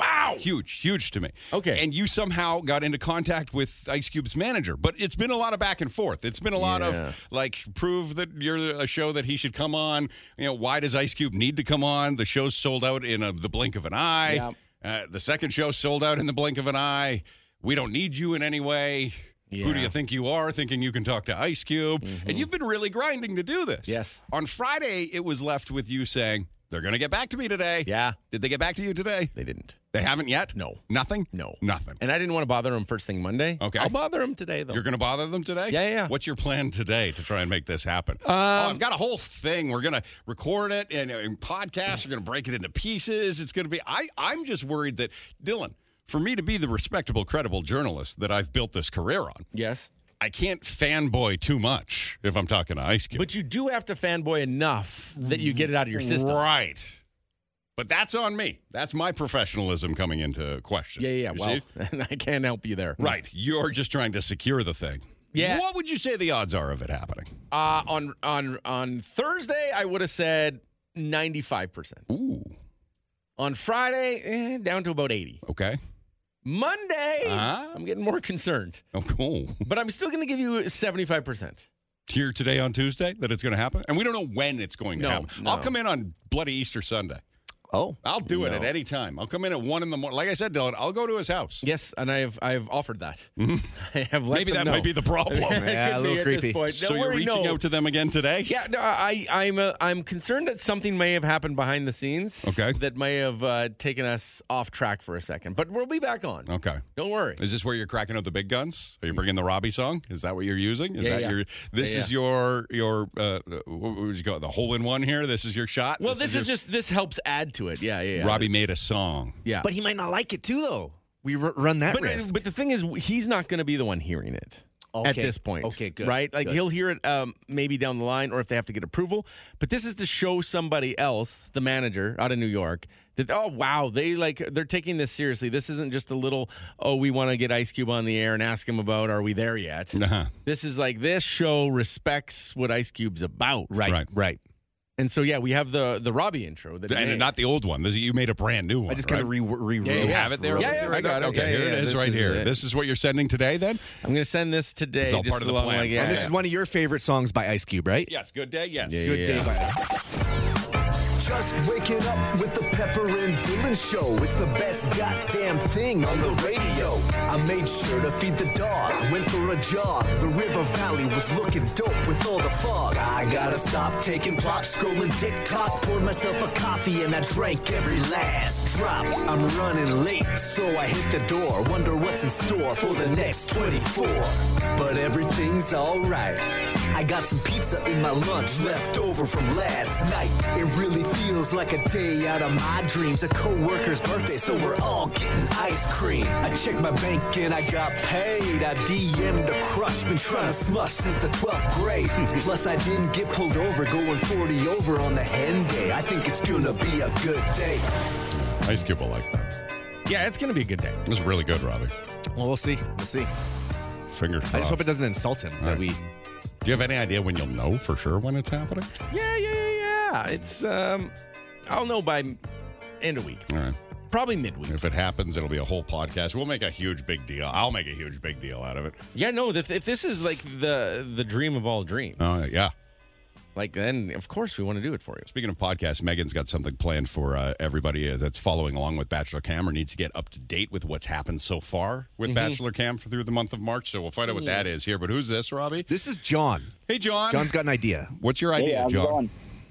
Speaker 3: Wow. Huge to me.
Speaker 4: Okay.
Speaker 3: And you somehow got into contact with Ice Cube's manager, but it's been a lot of back and forth. It's been a lot of, like, prove that you're a show that he should come on. You know, why does Ice Cube need to come on? The show's sold out in the blink of an eye.
Speaker 4: Yeah.
Speaker 3: The second show sold out in the blink of an eye. We don't need you in any way.
Speaker 4: Yeah.
Speaker 3: Who do you think you are, thinking you can talk to Ice Cube? And you've been really grinding to do this.
Speaker 4: Yes.
Speaker 3: On Friday, it was left with you saying, they're going to get back to me today.
Speaker 4: Yeah.
Speaker 3: Did they get back to you today?
Speaker 4: They didn't.
Speaker 3: They haven't yet?
Speaker 4: No.
Speaker 3: Nothing?
Speaker 4: No.
Speaker 3: Nothing.
Speaker 4: And I didn't want to bother them first thing Monday.
Speaker 3: Okay.
Speaker 4: I'll bother them today, though.
Speaker 3: You're going to bother them today?
Speaker 4: Yeah.
Speaker 3: What's your plan today to try and make this happen? I've got a whole thing. We're going to record it and podcast. We're going to break it into pieces. It's going to be... I'm just worried that, Dylan, for me to be the respectable, credible journalist that I've built this career on,
Speaker 4: Yes.
Speaker 3: I can't fanboy too much if I'm talking to Ice Cube.
Speaker 4: But you do have to fanboy enough that you get it out of your system.
Speaker 3: Right. But that's on me. That's my professionalism coming into question.
Speaker 4: Yeah.
Speaker 3: You
Speaker 4: Well,
Speaker 3: see?
Speaker 4: and I can't help you there.
Speaker 3: Right. You're just trying to secure the thing.
Speaker 4: Yeah.
Speaker 3: What would you say the odds are of it happening?
Speaker 4: On Thursday, I would have said 95%.
Speaker 3: Ooh.
Speaker 4: On Friday, down to about 80.
Speaker 3: Okay.
Speaker 4: Monday, I'm getting more concerned.
Speaker 3: Oh, cool.
Speaker 4: But I'm still going to give you 75%.
Speaker 3: Here today on Tuesday that it's going to happen? And we don't know when it's going to happen.
Speaker 4: No.
Speaker 3: I'll come in on bloody Easter Sunday.
Speaker 5: Oh.
Speaker 3: I'll do it at any time. I'll come in at 1 in the morning. Like I said, Dylan, I'll go to his house.
Speaker 4: Yes, and I've offered that. I have let
Speaker 3: Maybe
Speaker 4: them
Speaker 3: that
Speaker 4: know.
Speaker 3: might be the problem.
Speaker 5: Yeah, a little creepy.
Speaker 3: So you're reaching out to them again today?
Speaker 4: Yeah, no, I'm concerned that something may have happened behind the scenes.
Speaker 3: Okay.
Speaker 4: That may have taken us off track for a second, but we'll be back on.
Speaker 3: Okay.
Speaker 4: Don't worry.
Speaker 3: Is this where you're cracking out the big guns? Are you bringing the Robbie song? Is that what you're using? Is that your? This is your what would you call it? The hole in one here. This is your shot.
Speaker 4: Well, this helps add to it. Yeah.
Speaker 3: Robbie made a song.
Speaker 4: Yeah,
Speaker 5: But he might not like it too, though. We run that risk.
Speaker 4: But the thing is, he's not going to be the one hearing it at this point.
Speaker 5: Okay, good.
Speaker 4: Right? Like
Speaker 5: Good.
Speaker 4: he'll hear it maybe down the line, or if they have to get approval. But this is to show somebody else, the manager out of New York, that they're taking this seriously. This isn't just a little we want to get Ice Cube on the air and ask him about are we there yet?
Speaker 3: Uh-huh.
Speaker 4: This is like this show respects what Ice Cube's about.
Speaker 5: Right.
Speaker 4: And so we have the Robbie intro that he
Speaker 3: And
Speaker 4: made.
Speaker 3: not the old one. You made a brand new one.
Speaker 5: I just kind of rewrote
Speaker 3: You have it there?
Speaker 4: Yeah, I got it.
Speaker 3: Okay, here it is
Speaker 4: This
Speaker 3: right
Speaker 4: is
Speaker 3: here.
Speaker 4: it.
Speaker 3: This is what you're sending today, then?
Speaker 4: I'm going to send this today.
Speaker 3: It's all
Speaker 4: just
Speaker 3: part of the
Speaker 4: along
Speaker 3: plan.
Speaker 4: like,
Speaker 3: And
Speaker 5: This is one of your favorite songs by Ice Cube, right?
Speaker 3: Yes, Good Day, yes.
Speaker 5: Good day by Ice Cube.
Speaker 8: Just waking up with the Pepper and Dylan show. It's the best goddamn thing on the radio. I made sure to feed the dog. Went for a jog. The river valley was looking dope with all the fog. I gotta stop taking plops, scrolling TikTok. Poured myself a coffee and I drank every last drop. I'm running late, so I hit the door. Wonder what's in store for the next 24. But everything's alright. I got some pizza in my lunch left over from last night. It really feels like a day out of my dreams. A co-worker's birthday, so we're all getting ice cream. I checked my bank and I got paid. I DM'd a crush, been trying to smush since the 12th grade. Plus I didn't get pulled over, going 40 over on the hen day. I think it's gonna be a good day.
Speaker 3: Ice Cube will like that.
Speaker 4: Yeah, it's going to be a good day.
Speaker 3: It was really good, Robbie.
Speaker 5: Well, we'll see.
Speaker 3: Fingers crossed.
Speaker 5: I just hope it doesn't insult him.
Speaker 3: Right. Do you have any idea when you'll know for sure when it's happening?
Speaker 4: Yeah. It's I'll know by end of week.
Speaker 3: All right.
Speaker 4: Probably midweek.
Speaker 3: If it happens, it'll be a whole podcast. We'll make a huge big deal. I'll make a huge big deal out of it.
Speaker 4: Yeah, no, if this is like the dream of all dreams.
Speaker 3: Oh, yeah.
Speaker 4: Like then of course we want to do it for you.
Speaker 3: Speaking of podcasts, Megan's got something planned for everybody that's following along with Bachelor Cam or needs to get up to date with what's happened so far with Bachelor Cam through the month of March. So we'll find out what that is here. But who's this, Robbie?
Speaker 5: This is John.
Speaker 3: Hey, John.
Speaker 5: John's got an idea.
Speaker 3: What's your idea, John?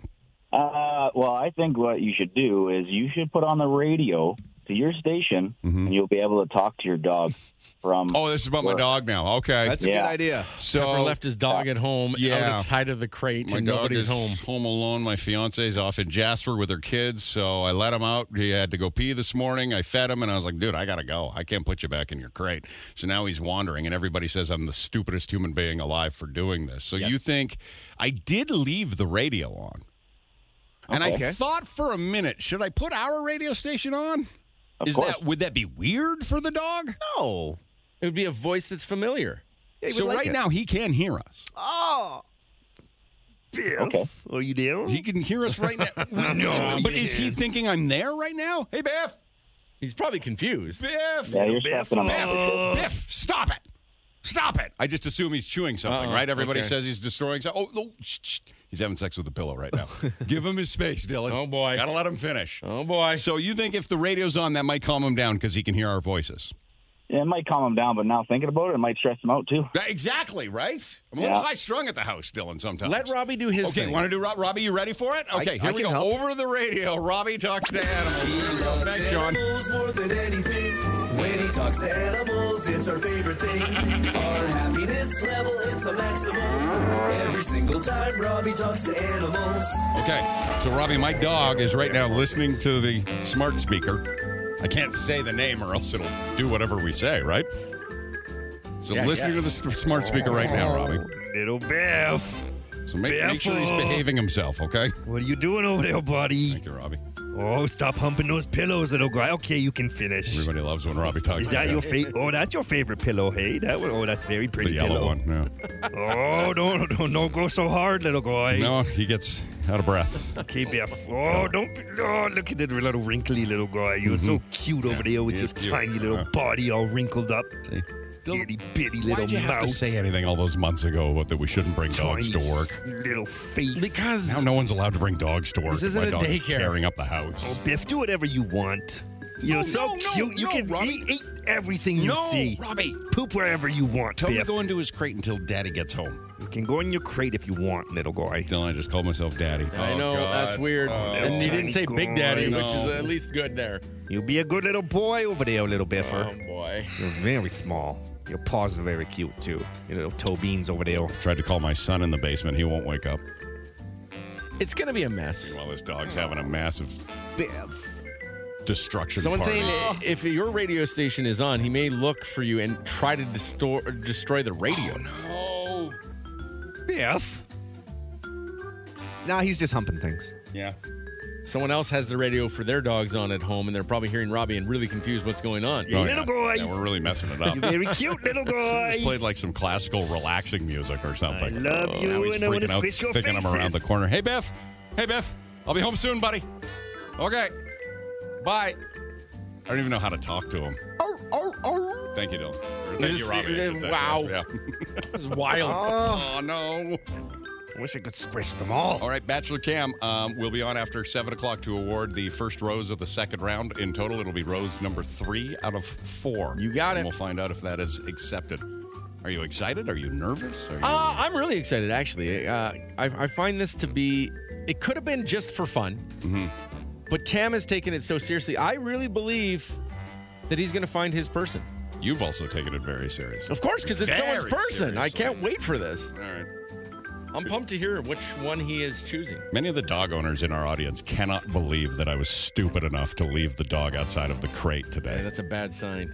Speaker 9: Well, I think what you should do is you should put on the radio to your station, and you'll be able to talk to your dog from.
Speaker 3: Oh, this is about my dog now. Okay.
Speaker 5: That's a good idea.
Speaker 3: So
Speaker 4: Pepper left his dog at home outside of the crate
Speaker 3: my
Speaker 4: and
Speaker 3: dog
Speaker 4: nobody's
Speaker 3: is
Speaker 4: home.
Speaker 3: alone. My fiance's off in Jasper with her kids, so I let him out. He had to go pee this morning. I fed him, and I was like, dude, I got to go. I can't put you back in your crate. So now he's wandering, and everybody says I'm the stupidest human being alive for doing this. So you think I did leave the radio on. And I thought for a minute, should I put our radio station on? Would that be weird for the dog?
Speaker 5: No.
Speaker 4: It would be a voice that's familiar.
Speaker 5: Yeah,
Speaker 3: So right now he can hear us.
Speaker 5: Oh. Biff.
Speaker 9: Okay.
Speaker 5: Are you there?
Speaker 3: He can hear us right now. No, but is he thinking I'm there right now? Hey, Biff.
Speaker 4: He's probably confused.
Speaker 3: Biff!
Speaker 9: Yeah, you're stuffing him out.
Speaker 3: Biff, stop it. Stop it. I just assume he's chewing something, right? Everybody
Speaker 4: okay.
Speaker 3: says he's destroying something. Oh, no. Shh. He's having sex with the pillow right now. Give him his space, Dylan.
Speaker 4: Oh, boy.
Speaker 3: Gotta let him finish.
Speaker 4: Oh, boy.
Speaker 3: So you think if the radio's on, that might calm him down because he can hear our voices?
Speaker 9: Yeah, it might calm him down, but now thinking about it, it might stress him out, too.
Speaker 3: Exactly, right? I'm a little high-strung at the house, Dylan, sometimes.
Speaker 4: Let Robbie do his thing.
Speaker 3: Okay, want to do Robbie? You ready for it? Okay, here we go.
Speaker 5: help.
Speaker 3: Over the radio, Robbie talks to animals. Thanks, John.
Speaker 8: Animals more than anything. When he talks to animals, it's our favorite thing. Our happiness level, it's a maximum. Every single time Robbie talks to animals.
Speaker 3: Okay, so Robbie, my dog is right now listening to the smart speaker. I can't say the name or else it'll do whatever we say, right? So listening to the smart speaker right now, Robbie.
Speaker 10: Little Biff.
Speaker 3: So make sure he's behaving himself, okay?
Speaker 10: What are you doing over there, buddy?
Speaker 3: Thank you, Robbie.
Speaker 10: Oh, stop humping those pillows, little guy. Okay, you can finish.
Speaker 3: Everybody loves when Robbie talks.
Speaker 10: Is that your favorite? Oh, that's your favorite pillow, hey? That one. Oh, that's very pretty.
Speaker 3: The yellow
Speaker 10: pillow.
Speaker 3: one, yeah.
Speaker 10: Oh, don't go so hard, little guy.
Speaker 3: No, he gets out of breath.
Speaker 10: Okay, Biff. Oh, don't. Oh, look at the little wrinkly little guy. You're so cute over there with
Speaker 3: he
Speaker 10: your
Speaker 3: is cute.
Speaker 10: tiny little body all wrinkled up.
Speaker 3: See?
Speaker 10: Itty bitty little
Speaker 3: Why'd you have to
Speaker 10: mouth.
Speaker 3: say anything all those months ago about that we shouldn't bring dogs to
Speaker 10: Tiny
Speaker 3: work?
Speaker 10: Little face.
Speaker 4: Because
Speaker 3: Now no one's allowed to bring dogs to work.
Speaker 4: This
Speaker 3: if
Speaker 4: isn't
Speaker 3: my
Speaker 4: a
Speaker 3: dog is
Speaker 4: daycare.
Speaker 3: tearing up the house.
Speaker 10: Oh, Biff, do whatever you want. You're so cute. You can eat everything you see.
Speaker 3: Robbie.
Speaker 10: Poop wherever you want,
Speaker 3: Tell him to
Speaker 10: Biff.
Speaker 3: go into his crate until Daddy gets home.
Speaker 10: You can go in your crate if you want, little guy.
Speaker 3: Dylan, I just called myself Daddy.
Speaker 4: I know, that's weird. and you didn't say Big Daddy, which is at least good there.
Speaker 10: You be a good little boy over there, little Biffer.
Speaker 4: Oh, boy.
Speaker 10: You're very small. Your paws are very cute, too. Your little toe beans over there.
Speaker 3: Tried to call my son in the basement. He won't wake up.
Speaker 4: It's going to be a mess.
Speaker 3: Well, this dog's having a massive destruction
Speaker 4: Someone's
Speaker 3: party.
Speaker 4: saying if your radio station is on, he may look for you and try to destroy the radio.
Speaker 3: Oh, no.
Speaker 10: Biff.
Speaker 5: Nah, he's just humping things.
Speaker 3: Yeah.
Speaker 4: Someone else has the radio for their dogs on at home, and they're probably hearing Robbie and really confused what's going on.
Speaker 10: Hey, little guys.
Speaker 3: Yeah, we're really messing it up.
Speaker 10: You're very cute, little guys.
Speaker 3: Just played like some classical relaxing music or something.
Speaker 10: I love you,
Speaker 3: now he's
Speaker 10: and I want to
Speaker 3: freaking out,
Speaker 10: squish your
Speaker 3: thinking I'm around the
Speaker 10: faces.
Speaker 3: corner. Hey, Biff. Hey, Biff. I'll be home soon, buddy. Okay. Bye. I don't even know how to talk to him. Thank you, Dylan. Or thank you, Robbie.
Speaker 4: Wow.
Speaker 3: Yeah.
Speaker 4: This is wild.
Speaker 3: Oh, no.
Speaker 10: I wish I could squish them all.
Speaker 3: All right, Bachelor Cam will be on after 7 o'clock to award the first rose of the second round. In total, it'll be rose number 3 out of 4.
Speaker 4: You got it.
Speaker 3: And we'll find out if that is accepted. Are you excited? Are you nervous? Are you...
Speaker 4: I'm really excited, actually. I find this to be, it could have been just for fun, but Cam has taken it so seriously. I really believe that he's going to find his person.
Speaker 3: You've also taken it very seriously.
Speaker 4: Of course, because it's someone's
Speaker 3: Very
Speaker 4: person. I
Speaker 3: seriously.
Speaker 4: can't wait for this.
Speaker 3: All right.
Speaker 4: I'm pumped to hear which one he is choosing.
Speaker 3: Many of the dog owners in our audience cannot believe that I was stupid enough to leave the dog outside of the crate
Speaker 4: Hey,
Speaker 3: today.
Speaker 4: that's a bad sign.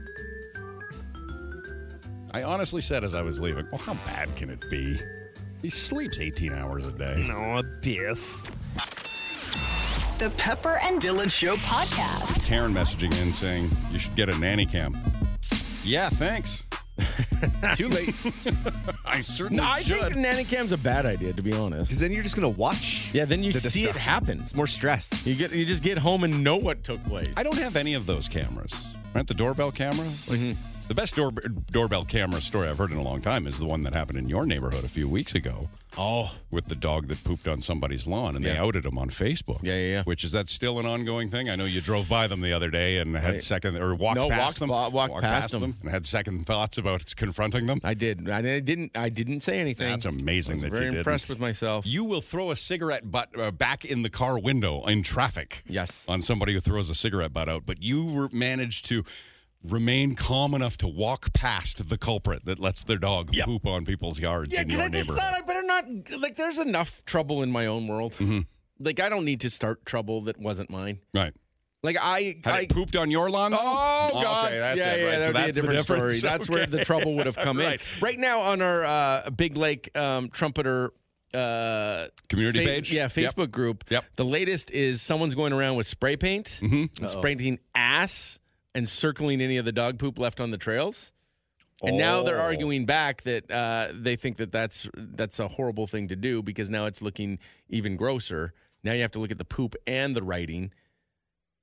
Speaker 3: I honestly said as I was leaving, well, how bad can it be? He sleeps 18 hours a day.
Speaker 10: No, Biff.
Speaker 1: The Pepper and Dylan Show podcast.
Speaker 3: Karen messaging in saying, you should get a nanny cam. Yeah, thanks.
Speaker 4: Too late.
Speaker 3: I certainly
Speaker 4: I
Speaker 3: should.
Speaker 4: think nanny cam's a bad idea, to be honest.
Speaker 5: Because then you're just going to watch.
Speaker 4: Yeah, then you
Speaker 5: the
Speaker 4: see it
Speaker 5: destruction.
Speaker 4: happen.
Speaker 5: It's more stress.
Speaker 4: You just get home and know what took place.
Speaker 3: I don't have any of those cameras. Right? The doorbell camera? The best doorbell camera story I've heard in a long time is the one that happened in your neighborhood a few weeks ago.
Speaker 4: Oh.
Speaker 3: With the dog that pooped on somebody's lawn, and they outed him on Facebook.
Speaker 4: Yeah.
Speaker 3: Which, is that still an ongoing thing? I know you drove by them the other day and had walked past them.
Speaker 4: Walked past them.
Speaker 3: And had second thoughts about confronting them.
Speaker 4: I did. I didn't say anything.
Speaker 3: That's amazing that you didn't.
Speaker 4: Very impressed with myself.
Speaker 3: You will throw a cigarette butt back in the car window in traffic.
Speaker 4: Yes.
Speaker 3: On somebody who throws a cigarette butt out. But you managed to remain calm enough to walk past the culprit that lets their dog poop on people's yards in your
Speaker 4: I just
Speaker 3: neighborhood.
Speaker 4: thought I better not. Like, there's enough trouble in my own world. Like, I don't need to start trouble that wasn't mine.
Speaker 3: Right.
Speaker 4: Like,
Speaker 3: Had it pooped on your lawn, though?
Speaker 4: Oh, God.
Speaker 3: Okay, that's
Speaker 4: yeah,
Speaker 3: it.
Speaker 4: yeah,
Speaker 3: Right.
Speaker 4: that
Speaker 3: So
Speaker 4: would be a
Speaker 3: that's the
Speaker 4: different story.
Speaker 3: difference.
Speaker 4: That's where the trouble would have come in. Right now on our Big Lake Trumpeter
Speaker 3: community page?
Speaker 4: Yeah, Facebook group.
Speaker 3: Yep.
Speaker 4: The latest is someone's going around with spray paint and spray painting ass and circling any of the dog poop left on the trails. And now they're arguing back that they think that that's a horrible thing to do because now it's looking even grosser. Now you have to look at the poop and the writing.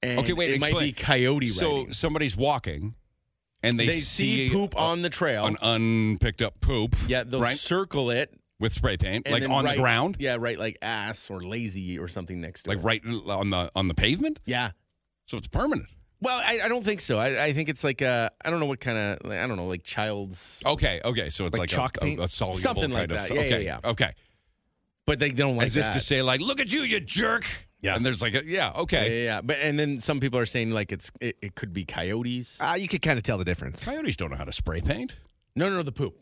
Speaker 4: And
Speaker 3: Okay, wait,
Speaker 4: it might
Speaker 3: explain.
Speaker 4: be coyote
Speaker 3: So
Speaker 4: writing.
Speaker 3: somebody's walking, and they
Speaker 4: see poop on the trail.
Speaker 3: an unpicked up poop.
Speaker 4: Yeah, they'll
Speaker 3: right?
Speaker 4: circle it.
Speaker 3: With spray paint,
Speaker 4: and
Speaker 3: like
Speaker 4: then
Speaker 3: on
Speaker 4: write-
Speaker 3: the ground,
Speaker 4: Yeah, right, like ass or lazy or something next to
Speaker 3: like
Speaker 4: it.
Speaker 3: right on the pavement.
Speaker 4: Yeah.
Speaker 3: So it's permanent.
Speaker 4: Well, I don't think so. I think it's like I don't know what kind of I don't know, like child's.
Speaker 3: Okay, so it's like
Speaker 5: chalk paint?
Speaker 3: a soluble
Speaker 4: Something like
Speaker 3: kind of.
Speaker 4: that. Yeah,
Speaker 3: okay,
Speaker 4: yeah.
Speaker 3: okay.
Speaker 4: But they don't like
Speaker 3: As
Speaker 4: that.
Speaker 3: if to say, like, look at you jerk.
Speaker 4: Yeah.
Speaker 3: And there's like, okay.
Speaker 4: Yeah. But and then some people are saying like it could be coyotes.
Speaker 5: You could kind of tell the difference.
Speaker 3: Coyotes don't know how to spray paint.
Speaker 4: No, the poop.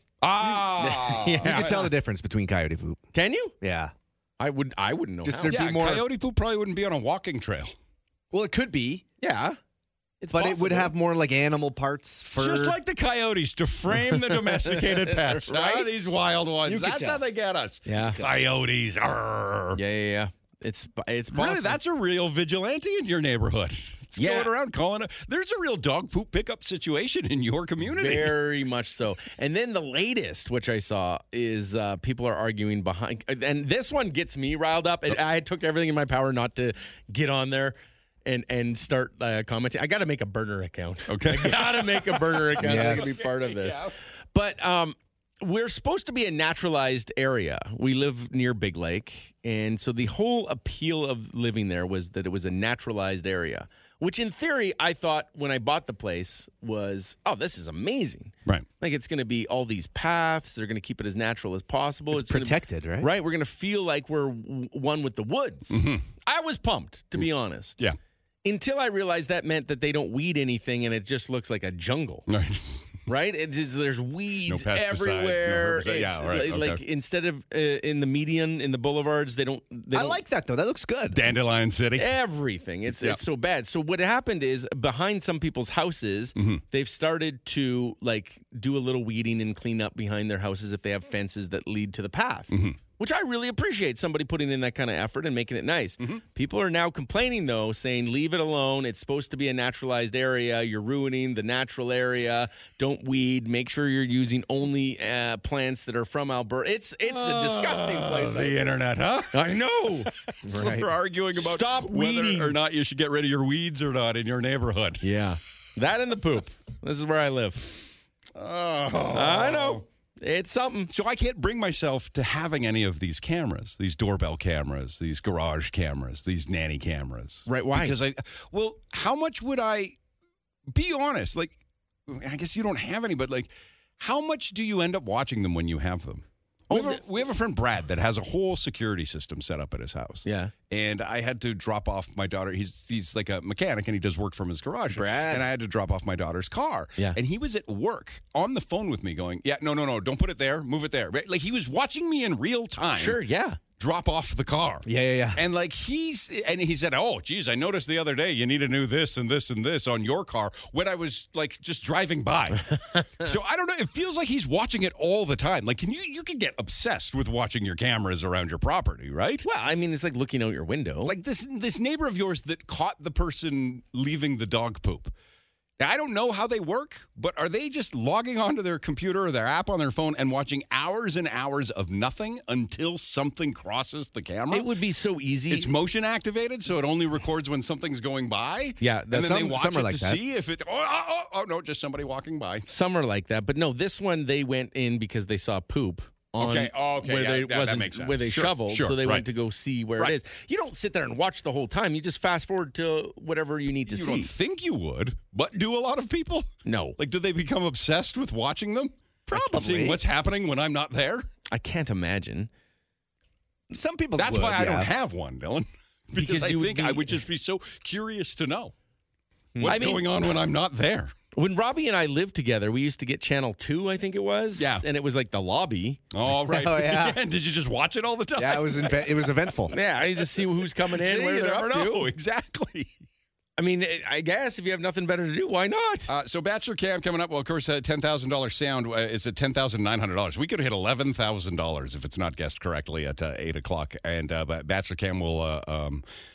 Speaker 3: Ah,
Speaker 5: You can tell the difference between coyote poop.
Speaker 4: Can you?
Speaker 5: Yeah.
Speaker 4: I wouldn't know.
Speaker 5: Just
Speaker 4: how.
Speaker 5: there'd be more.
Speaker 3: coyote poop probably wouldn't be on a walking trail.
Speaker 5: Well, it could be,
Speaker 4: Yeah. It's
Speaker 5: but it would
Speaker 4: possible.
Speaker 5: have more like animal parts, fur.
Speaker 3: Just like the coyotes to frame the domesticated pets, right? These wild ones.
Speaker 5: You could
Speaker 3: That's
Speaker 5: tell.
Speaker 3: how they get us.
Speaker 5: Yeah.
Speaker 3: Coyotes. Arr.
Speaker 4: Yeah. It's possible.
Speaker 3: Really, that's a real vigilante in your neighborhood. It's
Speaker 4: Yeah.
Speaker 3: going around calling it. There's a real dog poop pickup situation in your community.
Speaker 4: Very much so. And then the latest, which I saw, is people are arguing behind. And this one gets me riled up. And I took everything in my power not to get on there and start commenting. I got to make a burner account.
Speaker 3: Okay.
Speaker 4: I got to make a burner account so I
Speaker 5: Yes.
Speaker 4: can be part of this. But we're supposed to be a naturalized area. We live near Big Lake. And so the whole appeal of living there was that it was a naturalized area, which in theory, I thought when I bought the place was, oh, this is amazing.
Speaker 3: Right.
Speaker 4: Like it's going to be all these paths. They're going to keep it as natural as possible.
Speaker 5: It's
Speaker 4: gonna be-
Speaker 5: protected, right?
Speaker 4: Right. We're going to feel like we're one with the woods. I was pumped, to be honest.
Speaker 3: Yeah.
Speaker 4: Until I realized that meant that they don't weed anything and it just looks like a jungle.
Speaker 3: Right.
Speaker 4: Right? There's weeds
Speaker 3: No pesticides,
Speaker 4: everywhere.
Speaker 3: no herbicides. Yeah,
Speaker 4: It's
Speaker 3: right,
Speaker 4: like
Speaker 3: okay.
Speaker 4: instead of in the median, in the boulevards, they don't.
Speaker 5: I like that though. That looks good.
Speaker 3: Dandelion City.
Speaker 4: Everything. It's
Speaker 3: Yeah.
Speaker 4: it's so bad. So what happened is behind some people's houses, they've started to like do a little weeding and clean up behind their houses if they have fences that lead to the path. Which I really appreciate somebody putting in that kind of effort and making it nice. People are now complaining though, saying leave it alone. It's supposed to be a naturalized area. You're ruining the natural area. Don't weed. Make sure you're using only plants that are from Alberta. It's a disgusting place.
Speaker 3: The internet, huh?
Speaker 4: I know.
Speaker 3: So they're arguing about
Speaker 4: Stop
Speaker 3: whether
Speaker 4: weeding.
Speaker 3: or not you should get rid of your weeds or not in your neighborhood.
Speaker 4: Yeah. That and the poop. This is where I live.
Speaker 3: Oh.
Speaker 4: I know. It's something.
Speaker 3: So I can't bring myself to having any of these cameras, these doorbell cameras, these garage cameras, these nanny cameras.
Speaker 4: Right, why?
Speaker 3: Because how much would I, be honest, like, I guess you don't have any, but like, how much do you end up watching them when you have them? We have a friend, Brad, that has a whole security system set up at his house.
Speaker 4: Yeah.
Speaker 3: And I had to drop off my daughter. He's like a mechanic, and he does work from his garage.
Speaker 4: Brad.
Speaker 3: And I had to drop off my daughter's car.
Speaker 4: Yeah.
Speaker 3: And he was at work on the phone with me going, yeah, no, don't put it there. Move it there. Like he was watching me in real time.
Speaker 4: Sure, yeah.
Speaker 3: Drop off the car.
Speaker 5: Yeah.
Speaker 3: And like he said, oh, geez, I noticed the other day you need to do this and this and this on your car when I was like just driving by. So I don't know. It feels like he's watching it all the time. Like you can get obsessed with watching your cameras around your property, right?
Speaker 4: Well, I mean, it's like looking out your window.
Speaker 3: Like this neighbor of yours that caught the person leaving the dog poop. Now, I don't know how they work, but are they just logging onto their computer or their app on their phone and watching hours and hours of nothing until something crosses the camera?
Speaker 4: It would be so easy.
Speaker 3: It's motion activated, so it only records when something's going by.
Speaker 4: Yeah,
Speaker 3: and then they watch
Speaker 5: some are
Speaker 3: it
Speaker 5: like
Speaker 3: to
Speaker 5: that.
Speaker 3: see if it's oh no, just somebody walking by.
Speaker 4: Some are like that, but no, this one they went in because they saw poop. On
Speaker 3: Okay. Oh, okay.
Speaker 4: Where
Speaker 3: Yeah,
Speaker 4: they
Speaker 3: that
Speaker 4: wasn't
Speaker 3: makes sense.
Speaker 4: where they
Speaker 3: Sure,
Speaker 4: shoveled,
Speaker 3: sure,
Speaker 4: so they
Speaker 3: right.
Speaker 4: went to go see where
Speaker 3: Right.
Speaker 4: it is. You don't sit there and watch the whole time. You just fast forward to whatever you need to
Speaker 3: You
Speaker 4: see.
Speaker 3: don't think you would, but do a lot of people?
Speaker 4: No,
Speaker 3: Like, do they become obsessed with watching them?
Speaker 5: Probably.
Speaker 3: Seeing what's happening when I'm not there?
Speaker 4: I can't imagine.
Speaker 5: Some people.
Speaker 3: That's
Speaker 5: would,
Speaker 3: why I
Speaker 5: yeah.
Speaker 3: don't have one, Dylan. Because
Speaker 4: Because
Speaker 3: I
Speaker 4: you would
Speaker 3: think
Speaker 4: be-
Speaker 3: I would just be so curious to know what's
Speaker 4: I mean-
Speaker 3: going on when I'm not there.
Speaker 4: When Robbie and I lived together, we used to get Channel 2, I think it was.
Speaker 3: Yeah.
Speaker 4: And it was like the lobby.
Speaker 3: Oh, right.
Speaker 5: Oh, yeah.
Speaker 3: And did you just watch it all the time?
Speaker 5: Yeah, it was eventful.
Speaker 4: Yeah, you just see who's coming in,
Speaker 3: See,
Speaker 4: where
Speaker 3: you
Speaker 4: they're
Speaker 3: never
Speaker 4: up
Speaker 3: know.
Speaker 4: to.
Speaker 3: Exactly.
Speaker 4: I mean, I guess if you have nothing better to do, why not?
Speaker 3: So Bachelor Cam coming up. Well, of course, $10,000 sound is at $10,900. We could hit $11,000 if it's not guessed correctly at 8 o'clock. And but Bachelor Cam will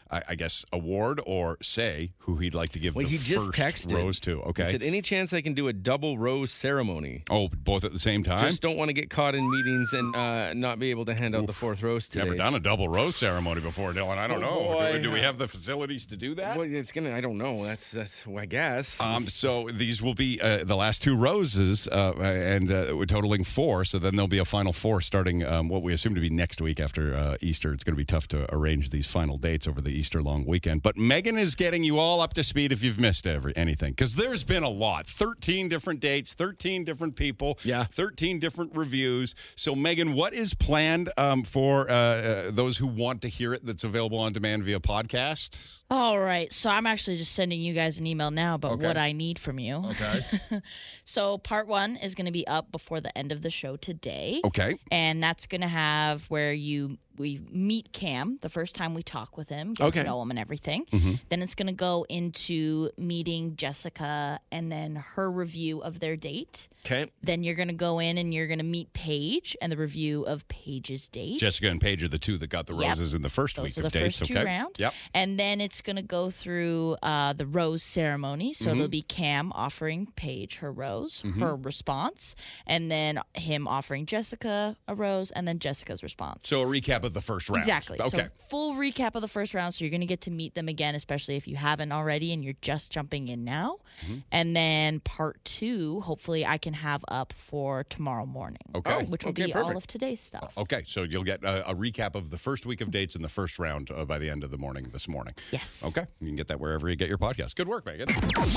Speaker 3: I guess, award or say who he'd like to give the
Speaker 4: he just
Speaker 3: first
Speaker 4: texted.
Speaker 3: rose to. Okay.
Speaker 4: He said, any chance I can do a double rose ceremony?
Speaker 3: Oh, both at the same time?
Speaker 4: Just don't want to get caught in meetings and not be able to hand out the fourth rose today.
Speaker 3: Never done a double rose ceremony before, Dylan. I don't know.
Speaker 4: boy.
Speaker 3: Do we have the facilities to do that?
Speaker 4: Well, I don't know. That's I guess.
Speaker 3: So these will be the last 2 roses, and we're totaling 4. So then there'll be a final 4 starting what we assume to be next week after Easter. It's going to be tough to arrange these final dates over the Easter long weekend. But Megan is getting you all up to speed if you've missed anything, because there's been a lot. 13 different dates, 13 different people, 13 different reviews. So Megan, what is planned for those who want to hear it that's available on demand via podcast?
Speaker 6: All right. So I'm actually just sending you guys an email now about what I need from you.
Speaker 3: Okay.
Speaker 6: So part 1 is going to be up before the end of the show today.
Speaker 3: Okay.
Speaker 6: And that's going to have where we meet Cam the first time we talk with him, get to know him and everything. Then it's going to go into meeting Jessica and then her review of their date.
Speaker 4: Okay.
Speaker 6: Then you're going to go in and you're going to meet Paige and the review of Paige's date.
Speaker 3: Jessica and Paige are the 2 that got the roses in the first week of dates.
Speaker 6: Those are the first 2 rounds.
Speaker 3: Yep.
Speaker 6: And then it's going to go through the rose ceremony. So it'll be Cam offering Paige her rose, her response, and then him offering Jessica a rose, and then Jessica's response.
Speaker 3: So a recap of the first round.
Speaker 6: Exactly.
Speaker 3: Okay.
Speaker 6: So full recap of the first round. So you're going to get to meet them again, especially if you haven't already and you're just jumping in now. And then part 2, hopefully I can have up for tomorrow morning.
Speaker 3: Okay.
Speaker 6: Which will be all of today's stuff.
Speaker 3: Okay, so you'll get a recap of the first week of dates in the first round by the end of the morning this morning.
Speaker 6: Yes.
Speaker 3: Okay, you can get that wherever you get your podcast. Good work, Megan.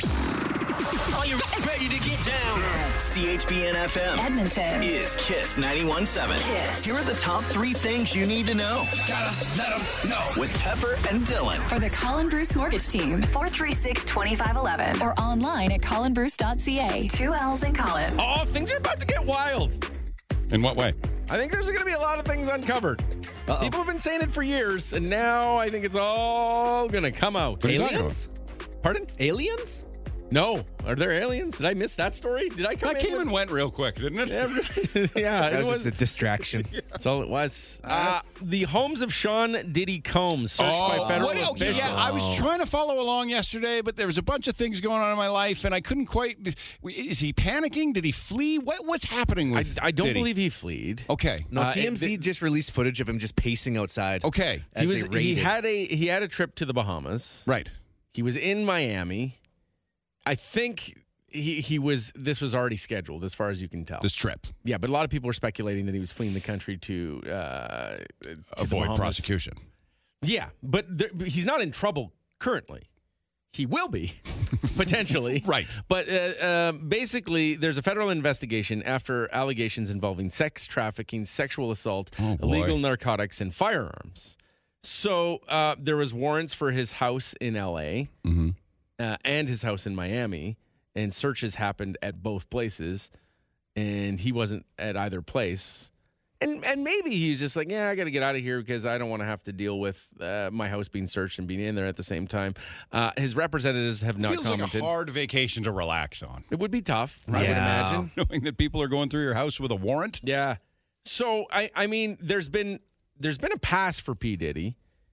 Speaker 8: Are you ready to get down? CHBN FM
Speaker 1: Edmonton
Speaker 8: is Kiss 91.7.
Speaker 1: Kiss.
Speaker 8: Here are the top 3 things you need to know. Gotta let them know. With Pepper and Dylan.
Speaker 1: For the Colin Bruce Mortgage Team, 436-2511 or online at colinbruce.ca. 2 L's in Colin.
Speaker 4: Oh, things are about to get wild.
Speaker 3: In what way?
Speaker 4: I think there's going to be a lot of things uncovered. People have been saying it for years, and now I think it's all going to come out.
Speaker 3: What are you talking
Speaker 5: Aliens?
Speaker 4: Pardon?
Speaker 5: Aliens?
Speaker 4: No. Are there aliens? Did I miss that story? Did I come
Speaker 3: That
Speaker 4: in
Speaker 3: came
Speaker 4: with-
Speaker 3: and went real quick, didn't it?
Speaker 4: Yeah,
Speaker 5: That was just a distraction.
Speaker 4: That's all it was. The homes of Sean Diddy Combs searched by federal officials.
Speaker 3: Yeah, I was trying to follow along yesterday, but there was a bunch of things going on in my life, and I couldn't quite. Is he panicking? Did he flee? What's happening with
Speaker 4: I don't
Speaker 3: Diddy?
Speaker 4: believe he fled.
Speaker 3: Okay.
Speaker 5: No, TMZ just released footage of him just pacing outside.
Speaker 3: Okay.
Speaker 5: As
Speaker 4: He
Speaker 5: they
Speaker 4: was.
Speaker 5: raided.
Speaker 4: He had a trip to the Bahamas.
Speaker 3: Right.
Speaker 4: He was in Miami. I think he was. This was already scheduled, as far as you can tell.
Speaker 3: This trip.
Speaker 4: Yeah, but a lot of people were speculating that he was fleeing the country to the
Speaker 3: Avoid
Speaker 4: Bahamas.
Speaker 3: prosecution.
Speaker 4: Yeah, but he's not in trouble currently. He will be, potentially.
Speaker 3: Right.
Speaker 4: But basically, there's a federal investigation after allegations involving sex trafficking, sexual assault, illegal narcotics, and firearms. So there was warrants for his house in L.A. And his house in Miami, and searches happened at both places, and he wasn't at either place. And maybe he's just like, yeah, I got to get out of here because I don't want to have to deal with my house being searched and being in there at the same time. His representatives have not
Speaker 3: Feels
Speaker 4: commented.
Speaker 3: like a hard vacation to relax on.
Speaker 4: It would be tough, I would imagine.
Speaker 3: Knowing that people are going through your house with a warrant.
Speaker 4: Yeah. So I mean, there's been a pass for P. Diddy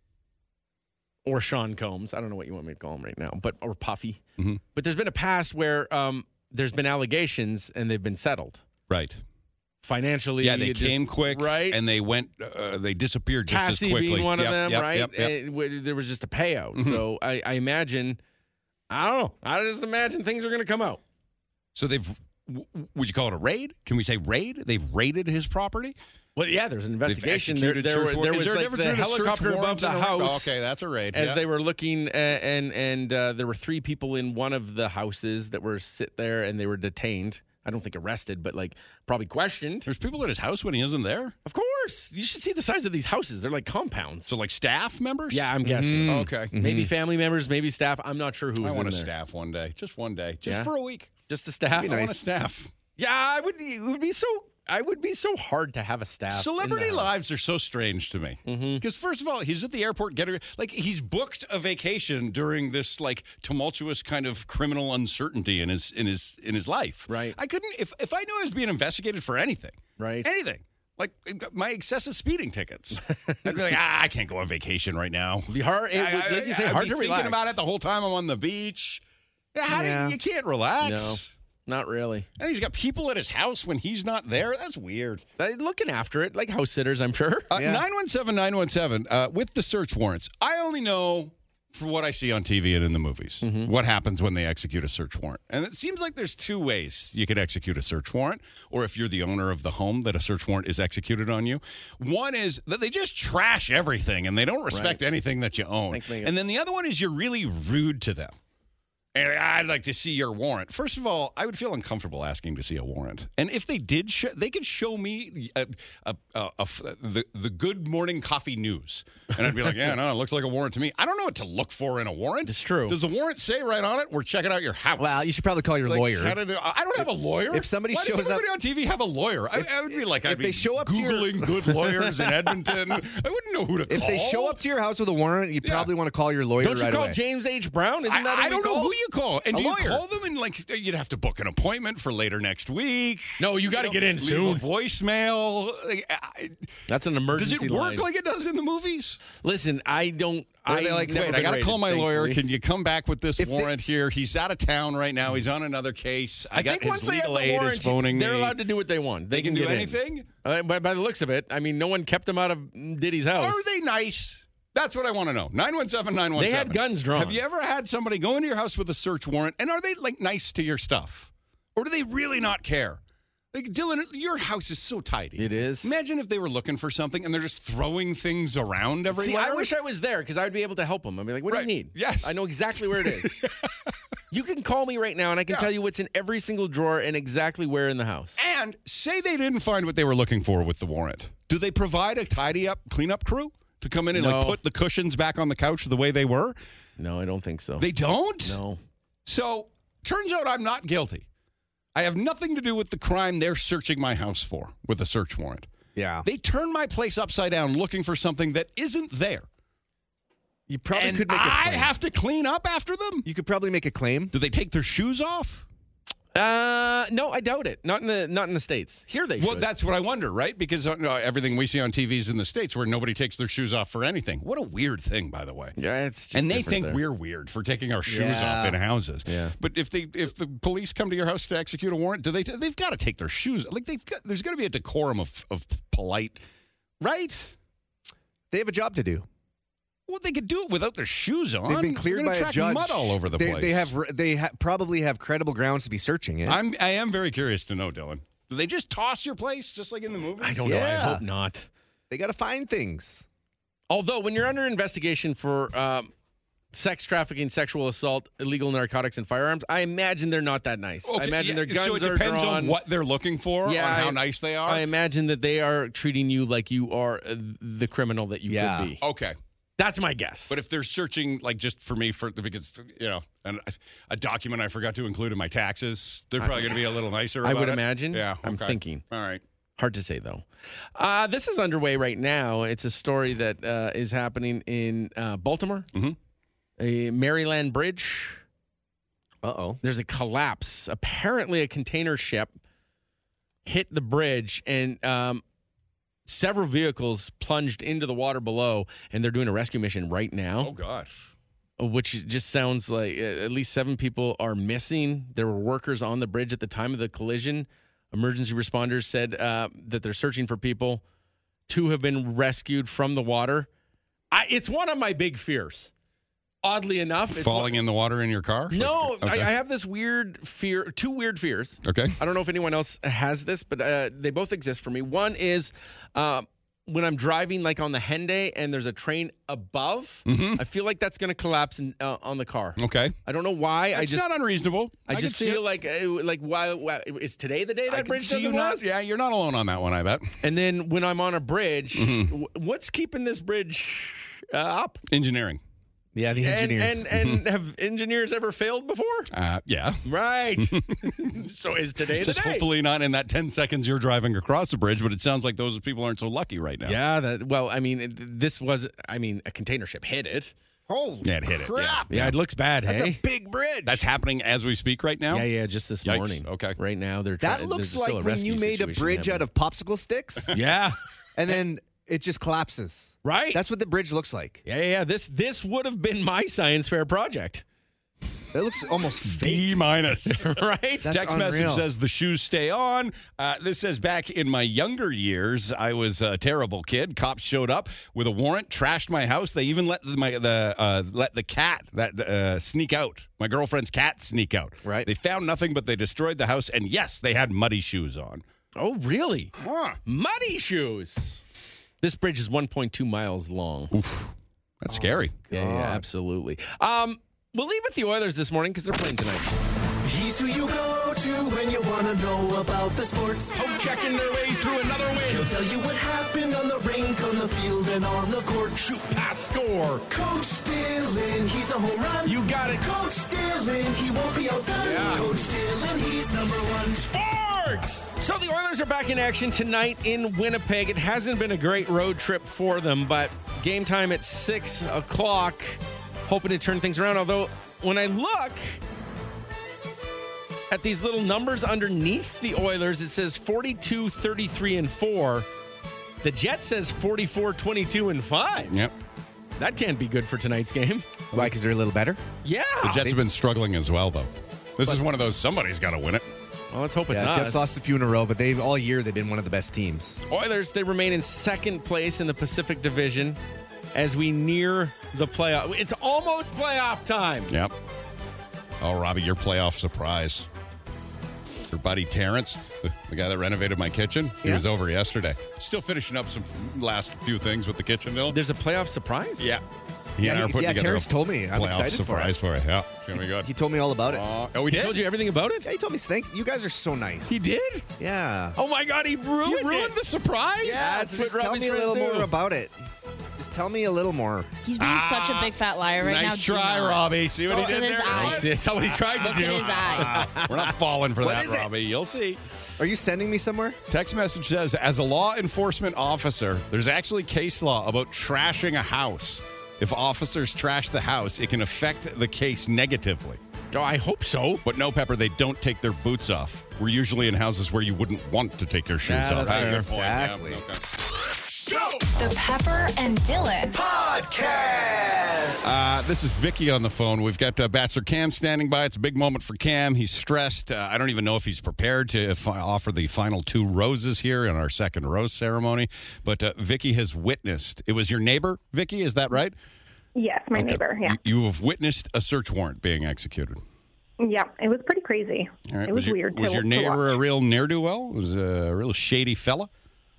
Speaker 4: or Sean Combs. I don't know what you want me to call him right now, or Puffy. But there's been a pass where there's been allegations and they've been settled.
Speaker 3: Right.
Speaker 4: Financially,
Speaker 3: Yeah, they came quick,
Speaker 4: right?
Speaker 3: And they went. They disappeared just
Speaker 4: Cassie
Speaker 3: as quickly.
Speaker 4: being one of
Speaker 3: Yep,
Speaker 4: them,
Speaker 3: yep,
Speaker 4: right?
Speaker 3: yep, yep.
Speaker 4: There was just a payout. So I imagine, I don't know. I just imagine things are going to come out.
Speaker 3: So they've. Would you call it a raid? Can we say raid? They've raided his property.
Speaker 4: Well, yeah, there's an investigation.
Speaker 3: executed
Speaker 4: There
Speaker 3: search
Speaker 4: was
Speaker 3: warrant. Is there a
Speaker 4: like
Speaker 3: difference
Speaker 4: the
Speaker 3: between a search
Speaker 4: helicopter above
Speaker 3: warrant
Speaker 4: the
Speaker 3: and a raid?
Speaker 4: house.
Speaker 3: Okay, that's a raid.
Speaker 4: As they were looking, and there were 3 people in one of the houses that were sit there, and they were detained. I don't think arrested, but like probably questioned.
Speaker 3: There's people at his house when he isn't there?
Speaker 4: Of course. You should see the size of these houses. They're like compounds.
Speaker 3: So like staff members?
Speaker 4: Yeah, I'm guessing.
Speaker 3: Okay.
Speaker 4: Maybe family members, maybe staff. I'm not sure who was
Speaker 3: I want
Speaker 4: in
Speaker 3: a
Speaker 4: there.
Speaker 3: staff one day. Just one day. Just
Speaker 4: Yeah?
Speaker 3: for a week.
Speaker 4: Just a staff.
Speaker 3: I want a staff.
Speaker 4: Yeah, it would be so hard to have a staff.
Speaker 3: Celebrity
Speaker 4: in the house.
Speaker 3: lives are so strange to me. Because first of all, he's at the airport getting he's booked a vacation during this like tumultuous kind of criminal uncertainty in his life.
Speaker 4: Right.
Speaker 3: I couldn't if I knew I was being investigated for anything.
Speaker 4: Right.
Speaker 3: Anything. Like my excessive speeding tickets. I'd be like, I can't go on vacation right now.
Speaker 4: It'd be hard. Like you say, hard to relax.
Speaker 3: Thinking about it the whole time I'm on the beach. Yeah, you can't relax.
Speaker 4: No, not really.
Speaker 3: And he's got people at his house when he's not there. That's weird.
Speaker 4: Looking after it, like house sitters, I'm sure.
Speaker 3: 917-917, with the search warrants. I only know for what I see on TV and in the movies, what happens when they execute a search warrant. And it seems like there's two ways you can execute a search warrant, or if you're the owner of the home that a search warrant is executed on you. One is that they just trash everything and they don't respect anything that you own.
Speaker 4: Thanks, Megan.
Speaker 3: And then the other one is you're really rude to them. And I'd like to see your warrant. First of all, I would feel uncomfortable asking to see a warrant. And if they did, they could show me the Good Morning Coffee News. And I'd be like, yeah, no, it looks like a warrant to me. I don't know what to look for in a warrant.
Speaker 4: It's true.
Speaker 3: Does the warrant say right on it, we're checking out your house?
Speaker 5: Well, you should probably call your lawyer.
Speaker 3: I don't have a lawyer.
Speaker 5: If somebody
Speaker 3: Why
Speaker 5: shows
Speaker 3: does everybody on TV have a lawyer? I would be like, I'd be Googling good lawyers in Edmonton. I wouldn't know who to call.
Speaker 5: If they show up to your house with a warrant, you probably want to call your lawyer
Speaker 4: Don't you
Speaker 5: right
Speaker 4: call
Speaker 5: away.
Speaker 4: James H. Brown? Isn't that
Speaker 3: I don't know who you call. And
Speaker 5: a
Speaker 3: do you
Speaker 5: lawyer.
Speaker 3: call them and you'd have to book an appointment for later next week?
Speaker 4: No, you got to get in
Speaker 3: leave
Speaker 4: soon.
Speaker 3: a voicemail.
Speaker 4: That's an emergency
Speaker 3: Does it work
Speaker 4: line.
Speaker 3: like it does in the movies?
Speaker 4: Listen, I don't.
Speaker 3: Are they like, wait, I got to call my lawyer. Can you come back with this warrant here? He's out of town right now. He's on another case.
Speaker 4: I think once they have the warrant, they're allowed to do what they want. They can
Speaker 3: do
Speaker 4: get
Speaker 3: anything?
Speaker 4: By the looks of it, I mean, no one kept them out of Diddy's house.
Speaker 3: Are they nice? That's what I want to know. 917-917.
Speaker 4: They had guns drawn.
Speaker 3: Have you ever had somebody go into your house with a search warrant, and are they like nice to your stuff? Or do they really not care? Like, Dylan, your house is so tidy.
Speaker 4: It is.
Speaker 3: Imagine if they were looking for something and they're just throwing things around everywhere.
Speaker 4: See, I wish I was there because I would be able to help them. I'd be like, what do you need?
Speaker 3: Yes.
Speaker 4: I know exactly where it is. You can call me right now and I can tell you what's in every single drawer and exactly where in the house.
Speaker 3: And say they didn't find what they were looking for with the warrant. Do they provide a tidy-up, cleanup crew to come in and like put the cushions back on the couch the way they were?
Speaker 4: No, I don't think so.
Speaker 3: They don't?
Speaker 4: No.
Speaker 3: So, turns out I'm not guilty. I have nothing to do with the crime they're searching my house for with a search warrant.
Speaker 5: Yeah.
Speaker 3: They turned my place upside down looking for something that isn't there.
Speaker 5: You probably
Speaker 3: and
Speaker 5: could make a claim.
Speaker 3: I have to clean up after them?
Speaker 5: You could probably make a claim.
Speaker 3: Do they take their shoes off?
Speaker 4: No, I doubt it. Not in the States. Here they should.
Speaker 3: Well, that's what I wonder, right? Because everything we see on TV is in the States where nobody takes their shoes off for anything. What a weird thing, by the way.
Speaker 4: Yeah, it's just
Speaker 3: and they
Speaker 4: different
Speaker 3: think
Speaker 4: there.
Speaker 3: we're weird for taking our shoes off in houses.
Speaker 4: Yeah.
Speaker 3: But if the police come to your house to execute a warrant, they've got to take their shoes. Like there's got to be a decorum of polite, right?
Speaker 5: They have a job to do.
Speaker 3: Well, they could do it without their shoes on.
Speaker 5: They've been cleared by a judge.
Speaker 3: Mud all over the place.
Speaker 5: They probably have credible grounds to be searching it.
Speaker 3: I am very curious to know, Dylan. Do they just toss your place just like in the movies?
Speaker 4: I don't know. I hope not.
Speaker 5: They got to find things.
Speaker 4: Although, when you're under investigation for sex trafficking, sexual assault, illegal narcotics, and firearms, I imagine they're not that nice.
Speaker 3: Okay,
Speaker 4: I imagine their guns
Speaker 3: so it depends
Speaker 4: are drawn.
Speaker 3: on what they're looking for, on how nice they are.
Speaker 4: I imagine that they are treating you like you are the criminal that you could be.
Speaker 3: Okay.
Speaker 4: That's my guess.
Speaker 3: But if they're searching, like, just for me, because, a document I forgot to include in my taxes, they're probably going to be a little nicer about it.
Speaker 4: I would imagine.
Speaker 3: Yeah.
Speaker 4: I'm thinking.
Speaker 3: All right.
Speaker 4: Hard to say, though. This is underway right now. It's a story that is happening in Baltimore, a Maryland bridge.
Speaker 5: Uh-oh.
Speaker 4: There's a collapse. Apparently, a container ship hit the bridge, and several vehicles plunged into the water below, and they're doing a rescue mission right now.
Speaker 3: Oh, gosh.
Speaker 4: Which just sounds like at least 7 people are missing. There were workers on the bridge at the time of the collision. Emergency responders said that they're searching for people. 2 have been rescued from the water. It's one of my big fears. Oddly enough.
Speaker 3: Falling in the water in your car?
Speaker 4: No,
Speaker 3: Okay.
Speaker 4: I have this weird fear, 2 weird fears.
Speaker 3: Okay.
Speaker 4: I don't know if anyone else has this, but they both exist for me. One is when I'm driving like on the Henday and there's a train above, I feel like that's going to collapse on the car.
Speaker 3: Okay.
Speaker 4: I don't know why.
Speaker 3: It's not unreasonable.
Speaker 4: I just feel like why is today the day that bridge doesn't work?
Speaker 3: Yeah, you're not alone on that one, I bet.
Speaker 4: And then when I'm on a bridge, what's keeping this bridge up?
Speaker 3: Engineering.
Speaker 5: Yeah, the engineers.
Speaker 4: And have engineers ever failed before?
Speaker 3: Yeah.
Speaker 4: Right. So is today the
Speaker 3: Just
Speaker 4: day?
Speaker 3: hopefully not in that 10 seconds you're driving across the bridge, but it sounds like those people aren't so lucky right now.
Speaker 4: Yeah. This was, a container ship hit it.
Speaker 5: Holy
Speaker 3: Yeah, it hit it.
Speaker 5: crap.
Speaker 4: Yeah, it looks bad,
Speaker 5: That's
Speaker 4: hey?
Speaker 5: a big bridge.
Speaker 3: That's happening as we speak right now?
Speaker 4: Yeah, just this
Speaker 3: Yikes.
Speaker 4: morning.
Speaker 3: Okay.
Speaker 4: Right now, they're
Speaker 5: That
Speaker 4: trying.
Speaker 5: looks
Speaker 4: there's still
Speaker 5: like
Speaker 4: a
Speaker 5: when you
Speaker 4: rescue
Speaker 5: made a
Speaker 4: situation
Speaker 5: bridge out
Speaker 4: happening.
Speaker 5: of popsicle sticks,
Speaker 4: Yeah.
Speaker 5: and then it just collapses.
Speaker 4: Right.
Speaker 5: That's what the bridge looks like.
Speaker 4: Yeah. This would have been my science fair project.
Speaker 5: It looks almost fake.
Speaker 3: D-.
Speaker 4: Right?
Speaker 5: That's
Speaker 3: Text message
Speaker 5: unreal.
Speaker 3: says the shoes stay on. This says back in my younger years, I was a terrible kid. Cops showed up with a warrant, trashed my house. They even let the cat sneak out. My girlfriend's cat sneak out.
Speaker 5: Right.
Speaker 3: They found nothing, but they destroyed the house. And yes, they had muddy shoes on.
Speaker 4: Oh, really?
Speaker 3: Huh.
Speaker 4: Muddy shoes. This bridge is 1.2 miles long.
Speaker 3: That's scary.
Speaker 4: Yeah, absolutely. We'll leave with the Oilers this morning because they're playing tonight.
Speaker 8: He's who you go to when you want to know about the sports.
Speaker 4: Hope checking their way through another
Speaker 8: He'll
Speaker 4: win.
Speaker 8: tell you what happened on the rink, on the field, and on the court.
Speaker 4: Shoot, pass, score.
Speaker 8: Coach Dillon, he's a home run.
Speaker 4: You got it.
Speaker 8: Coach Dillon, he won't be outdone.
Speaker 4: Yeah.
Speaker 8: Coach Dillon, he's number one.
Speaker 4: Sports! So the Oilers are back in action tonight in Winnipeg. It hasn't been a great road trip for them, but game time at 6 o'clock. Hoping to turn things around. Although, when I look at these little numbers underneath the Oilers, it says 42, 33, and 4. The Jets says 44, 22, and 5.
Speaker 3: Yep.
Speaker 4: That can't be good for tonight's game.
Speaker 5: Why? Because they're a little better?
Speaker 4: Yeah.
Speaker 3: The Jets have been struggling as well, though. This is one of those, somebody's got to win it.
Speaker 4: Well, let's hope it's
Speaker 5: Yeah,
Speaker 4: us.
Speaker 5: Jets lost a few in a row, but all year they've been one of the best teams.
Speaker 4: Oilers, they remain in second place in the Pacific Division as we near the playoff. It's almost playoff time.
Speaker 3: Yep. Oh, Robbie, your playoff surprise. Your buddy Terrence, the guy that renovated my kitchen, he was over yesterday. Still finishing up some last few things with the kitchen, though.
Speaker 4: There's a playoff surprise?
Speaker 3: Yeah. He and I are putting together
Speaker 5: Terrence
Speaker 3: a
Speaker 5: told me. I'm
Speaker 3: playoff
Speaker 5: excited
Speaker 3: surprise for it. Yeah, it's going to be good.
Speaker 5: He told me all about it.
Speaker 3: Oh, we
Speaker 4: He
Speaker 3: did?
Speaker 4: told you everything about it?
Speaker 5: Yeah, he told me thanks. You guys are so nice.
Speaker 4: He did?
Speaker 5: Yeah.
Speaker 4: Oh my God, he ruined
Speaker 3: You ruined
Speaker 4: it.
Speaker 3: the surprise?
Speaker 5: Yeah,
Speaker 4: That's
Speaker 5: so
Speaker 4: what
Speaker 5: just tell
Speaker 4: Robbie's
Speaker 5: me a
Speaker 4: friends
Speaker 5: little
Speaker 4: do.
Speaker 5: more about it. Just tell me a little more.
Speaker 6: He's being such a big fat liar right now.
Speaker 3: Nice try,
Speaker 6: Do not.
Speaker 3: Robbie. See what
Speaker 6: Look
Speaker 3: he
Speaker 6: at
Speaker 3: did
Speaker 6: his
Speaker 3: there?
Speaker 6: eyes.
Speaker 3: That's what he tried to
Speaker 6: Look
Speaker 3: do.
Speaker 6: at his eye.
Speaker 3: We're not falling for
Speaker 5: What
Speaker 3: that,
Speaker 5: is it?
Speaker 3: Robbie. You'll see.
Speaker 5: Are you sending me somewhere?
Speaker 3: Text message says, as a law enforcement officer, there's actually case law about trashing a house. If officers trash the house, it can affect the case negatively.
Speaker 4: Oh, I hope so.
Speaker 3: But no, Pepper, they don't take their boots off. We're usually in houses where you wouldn't want to take your shoes
Speaker 4: Yeah,
Speaker 3: off.
Speaker 4: that's fair.
Speaker 3: Good point. Yeah,
Speaker 5: Exactly.
Speaker 3: okay.
Speaker 1: The Pepper and Dylan
Speaker 8: Podcast.
Speaker 3: This is Vicky on the phone. We've got Bachelor Cam standing by. It's a big moment for Cam. He's stressed. I don't even know if he's prepared to offer the final 2 roses here in our second rose ceremony. But Vicky has witnessed. It was your neighbor, Vicky, is that right?
Speaker 11: Yes, my
Speaker 3: Okay.
Speaker 11: neighbor. Yeah.
Speaker 3: You have witnessed a search warrant being executed.
Speaker 11: Yeah, it was pretty crazy.
Speaker 3: All right.
Speaker 11: It was weird.
Speaker 3: Was
Speaker 11: to
Speaker 3: your
Speaker 11: to
Speaker 3: neighbor
Speaker 11: watch.
Speaker 3: a real ne'er-do-well? Was a real shady fella?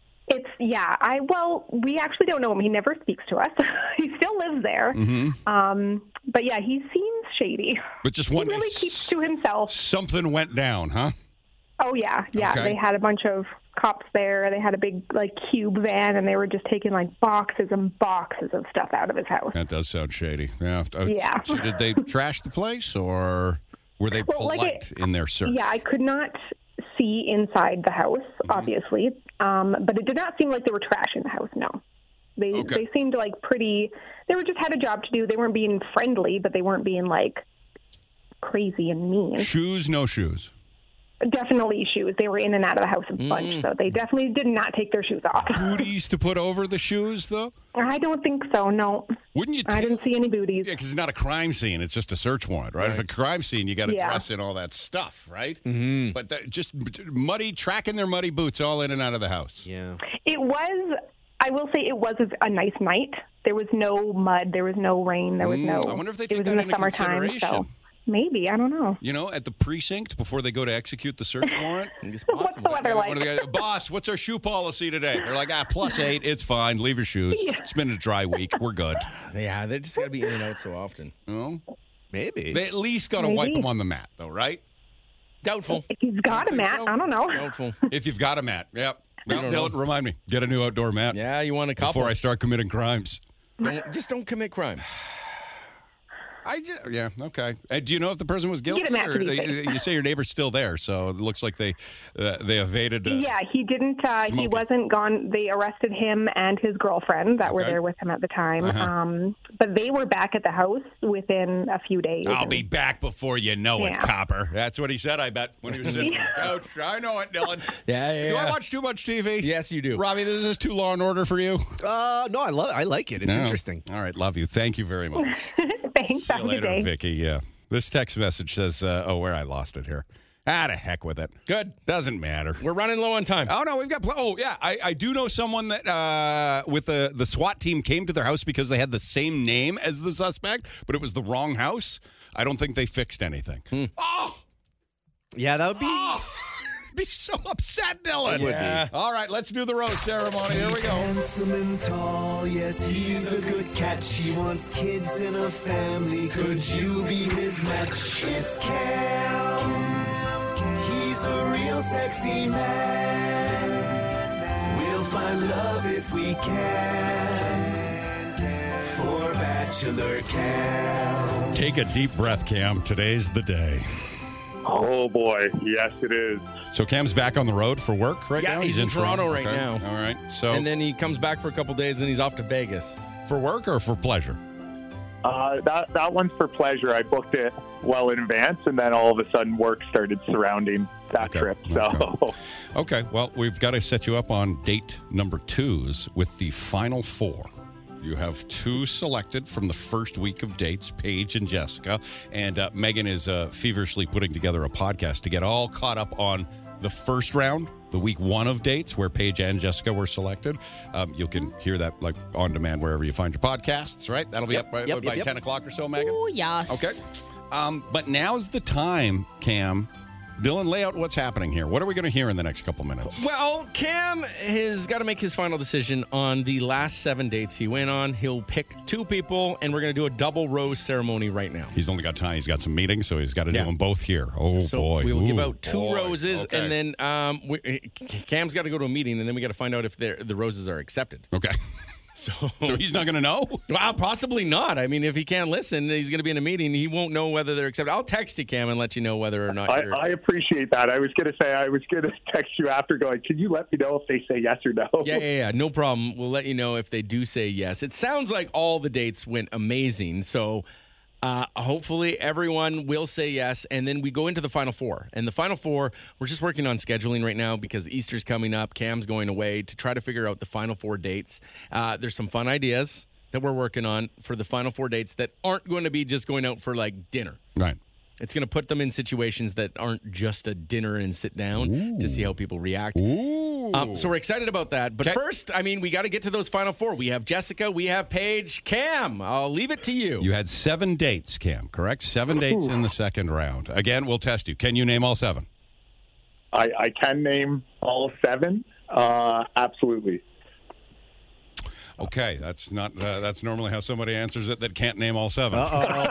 Speaker 11: We actually don't know him. He never speaks to us. He still lives there. But yeah, he seems shady.
Speaker 3: But just
Speaker 11: He
Speaker 3: one
Speaker 11: really keeps to himself.
Speaker 3: Something went down, huh?
Speaker 11: Oh yeah.
Speaker 3: Okay.
Speaker 11: They had a bunch of cops there. They had a big cube van, and they were just taking boxes and boxes of stuff out of his house.
Speaker 3: That does sound shady. Yeah.
Speaker 11: Yeah.
Speaker 3: So did they trash the place, or were they polite in their search?
Speaker 11: Yeah, I could not see inside the house, obviously, but it did not seem like they were trashing the house. No, they seemed pretty. They were just had a job to do. They weren't being friendly, but they weren't being crazy and mean.
Speaker 3: Shoes, no shoes.
Speaker 11: Definitely shoes. They were in and out of the house a bunch, so they definitely did not take their shoes off.
Speaker 3: Booties to put over the shoes, though?
Speaker 11: I don't think so. No.
Speaker 3: Wouldn't you?
Speaker 11: I didn't see any booties.
Speaker 3: Yeah, because it's not a crime scene. It's just a search warrant, right? If a crime scene, you got to
Speaker 11: Yeah.
Speaker 3: dress in all that stuff, right? Mm-hmm. But just muddy, tracking their muddy boots all in and out of the house.
Speaker 5: Yeah.
Speaker 11: It was. I will say it was a nice night. There was no mud. There was no rain. There was no.
Speaker 3: I wonder if they
Speaker 11: it
Speaker 3: take
Speaker 11: was
Speaker 3: that
Speaker 11: in the
Speaker 3: into
Speaker 11: summertime,
Speaker 3: consideration.
Speaker 11: so maybe I don't know.
Speaker 3: You know, at the precinct before they go to execute the search warrant.
Speaker 11: What's the weather like?
Speaker 3: One of the guys, boss, what's our shoe policy today? They're like, +8, it's fine. Leave your shoes. It's been a dry week. We're good.
Speaker 4: Yeah, they just got to be in and out so often.
Speaker 3: You know?
Speaker 5: Maybe.
Speaker 3: They at least got to wipe them on the mat, though, right?
Speaker 4: Doubtful.
Speaker 11: If he's got a mat, I don't know.
Speaker 4: Doubtful.
Speaker 3: If you've got a mat. Yep. Well,
Speaker 4: don't know.
Speaker 3: Dylan, remind me. Get a new outdoor mat.
Speaker 4: Yeah, you want a couple.
Speaker 3: Before I start committing crimes.
Speaker 4: Just don't commit crime.
Speaker 3: Okay. Do you know if the person was guilty?
Speaker 11: Get him after
Speaker 3: Or
Speaker 11: these things.
Speaker 3: you say your neighbor's still there, so it looks like they evaded.
Speaker 11: Yeah, he didn't. He wasn't gone. They arrested him and his girlfriend that were there with him at the time. But they were back at the house within a few days.
Speaker 3: I'll be back before you know it, Copper. That's what he said, I bet, when he was sitting on the couch. I know it, Dylan.
Speaker 4: Yeah.
Speaker 3: Do I watch too much TV?
Speaker 4: Yes, you do.
Speaker 3: Robbie, this is too Law and Order for you?
Speaker 5: No, I like it. It's interesting.
Speaker 3: All right, love you. Thank you very much.
Speaker 11: Thanks.
Speaker 3: See
Speaker 11: Have
Speaker 3: you
Speaker 11: a good
Speaker 3: later,
Speaker 11: day.
Speaker 3: Vicky. Yeah. This text message says, where I lost it here. To heck with it.
Speaker 4: Good.
Speaker 3: Doesn't matter.
Speaker 4: We're running low on time.
Speaker 3: Oh, no, we've got... I do know someone that with the SWAT team came to their house because they had the same name as the suspect, but it was the wrong house. I don't think they fixed anything. Oh!
Speaker 5: Yeah, that would be...
Speaker 3: Be so upset, Dylan.
Speaker 5: Yeah.
Speaker 3: All right, let's do the rose ceremony. Here we
Speaker 8: He's
Speaker 3: go.
Speaker 8: handsome and tall, yes, he's a good catch. He wants kids and a family. Could you be his match? It's Cam. He's a real sexy man. We'll find love if we can. For Bachelor Cam.
Speaker 3: Take a deep breath, Cam. Today's the day.
Speaker 12: Oh, boy. Yes, it is.
Speaker 3: So Cam's back on the road for work right now?
Speaker 4: Yeah, he's in Toronto right now.
Speaker 3: All right. So,
Speaker 4: and then he comes back for a couple days, and then he's off to Vegas.
Speaker 3: For work or for pleasure?
Speaker 12: That one's for pleasure. I booked it well in advance, and then all of a sudden work started surrounding that trip. So,
Speaker 3: Okay. Well, we've got to set you up on date number 2s with the final 4. You have 2 selected from the first week of dates, Paige and Jessica. And Megan is feverishly putting together a podcast to get all caught up on the first round, the week 1 of dates, where Paige and Jessica were selected. You can hear that like on demand wherever you find your podcasts, right? That'll be up by 10 o'clock or so, Megan?
Speaker 6: Oh, yes.
Speaker 3: Okay. But now's the time, Cam. Dylan, lay out what's happening here. What are we going to hear in the next couple minutes?
Speaker 4: Well, Cam has got to make his final decision on the last 7 dates he went on. He'll pick 2 people, and we're going to do a double rose ceremony right now.
Speaker 3: He's only got time. He's got some meetings, so he's got to do them both here. Oh,
Speaker 4: so
Speaker 3: boy.
Speaker 4: We'll give out 2
Speaker 3: boy.
Speaker 4: roses,
Speaker 3: Okay.
Speaker 4: and then Cam's got to go to a meeting, and then we got to find out if the roses are accepted.
Speaker 3: Okay. So he's not going to know?
Speaker 4: Well, possibly not. I mean, if he can't listen, he's going to be in a meeting. He won't know whether they're accepted. I'll text you, Cam, and let you know whether or not
Speaker 12: I appreciate that. I was going to text you after going, can you let me know if they say yes or no?
Speaker 4: Yeah. No problem. We'll let you know if they do say yes. It sounds like all the dates went amazing. So hopefully everyone will say yes. And then we go into the final 4. And the final 4, we're just working on scheduling right now because Easter's coming up. Cam's going away to try to figure out the final 4 dates. There's some fun ideas that we're working on for the final 4 dates that aren't going to be just going out for like dinner.
Speaker 3: Right.
Speaker 4: It's going to put them in situations that aren't just a dinner and sit down to see how people react. So we're excited about that. But first, I mean, we got to get to those final 4. We have Jessica, we have Paige. Cam, I'll leave it to you.
Speaker 3: You had 7 dates, Cam, correct? 7 dates in the second round. Again, we'll test you. Can you name all 7?
Speaker 12: I can name all 7. Absolutely.
Speaker 3: Okay, that's not. That's normally how somebody answers it that can't name all 7.
Speaker 12: well,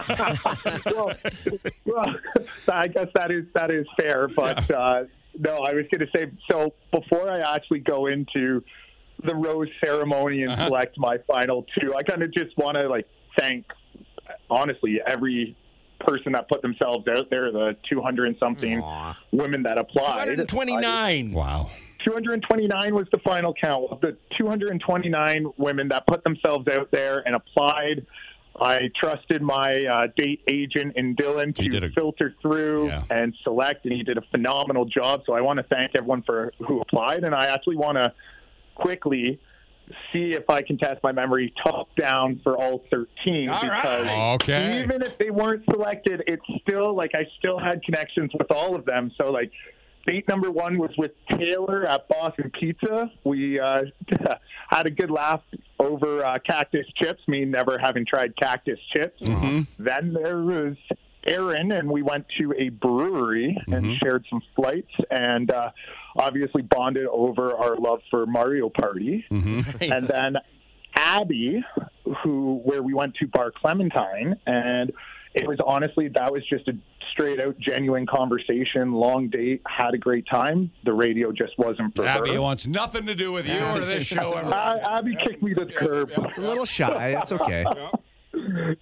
Speaker 12: I guess that is fair, but no, I was going to say, so before I actually go into the rose ceremony and select my final 2, I kind of just want to thank, honestly, every person that put themselves out there, the 200 and something women that applied.
Speaker 4: 229.
Speaker 3: Wow.
Speaker 12: 229 was the final count of the 229 women that put themselves out there and applied. I trusted my date agent in Dylan to filter through and select, and he did a phenomenal job. So I want to thank everyone who applied, and I actually want to quickly see if I can test my memory top down for all 13. Because even if they weren't selected, it's still I still had connections with all of them. So date number 1 was with Taylor at Boston Pizza. We had a good laugh over cactus chips, me never having tried cactus chips. Then there was Aaron, and we went to a brewery and shared some flights and obviously bonded over our love for Mario Party. And then Abby, where we went to Bar Clementine, and it was honestly, that was just a straight out genuine conversation, long date, had a great time. The radio just wasn't for her.
Speaker 3: Abby wants nothing to do with you or this show ever.
Speaker 12: Abby kicked me to the curb.
Speaker 5: It's a little shy. It's okay.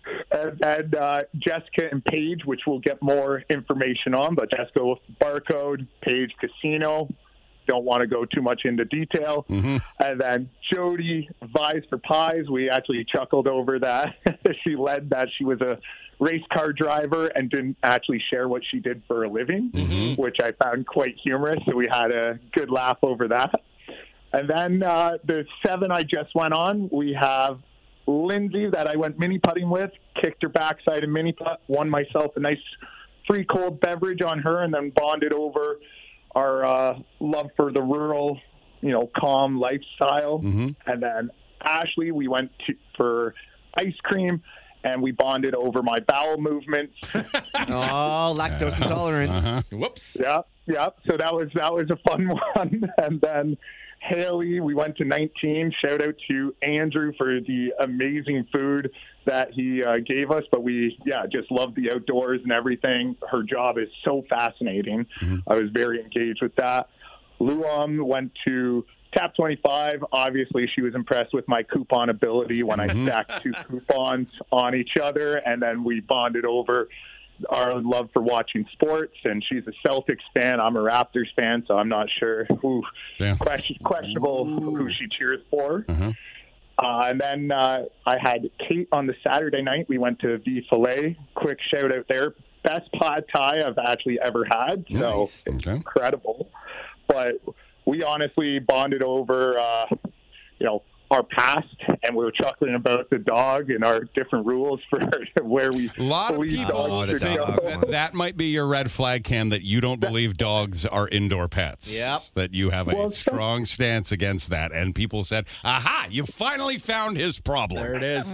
Speaker 12: And Jessica and Paige, which we'll get more information on, but Jessica with Barcode, Paige Casino. Don't want to go too much into detail.
Speaker 3: Mm-hmm.
Speaker 12: And then Jody, Vies for Pies. We actually chuckled over that. She led that she was a race car driver and didn't actually share what she did for a living, which I found quite humorous. So we had a good laugh over that. And then the 7 I just went on, we have Lindsay that I went mini putting with, kicked her backside in mini putt, won myself a nice free cold beverage on her, and then bonded over our love for the rural, calm lifestyle. And then Ashley, we went for ice cream, and we bonded over my bowel movements.
Speaker 5: Oh, lactose intolerant.
Speaker 4: Whoops.
Speaker 12: Yeah. So that was a fun one. And then Haley, we went to 19. Shout out to Andrew for the amazing food that he gave us. But we, just love the outdoors and everything. Her job is so fascinating. I was very engaged with that. Luam went to Tap 25. Obviously, she was impressed with my coupon ability when I stacked 2 coupons on each other. And then we bonded over our love for watching sports, and she's a Celtics fan. I'm a Raptors fan, so I'm not sure questionable who she cheers for. And then I had Kate on the Saturday night. We went to V Filet. Quick shout out there. Best pad thai I've actually ever had. So it's incredible. But we honestly bonded over, our past, and we were chuckling about the dog and our different rules for where we
Speaker 3: a lot of people that might be your red flag, Cam, that you don't believe dogs are indoor pets.
Speaker 5: Yep.
Speaker 3: That you have a strong stance against that, and people said, aha, you finally found his problem.
Speaker 4: There it is.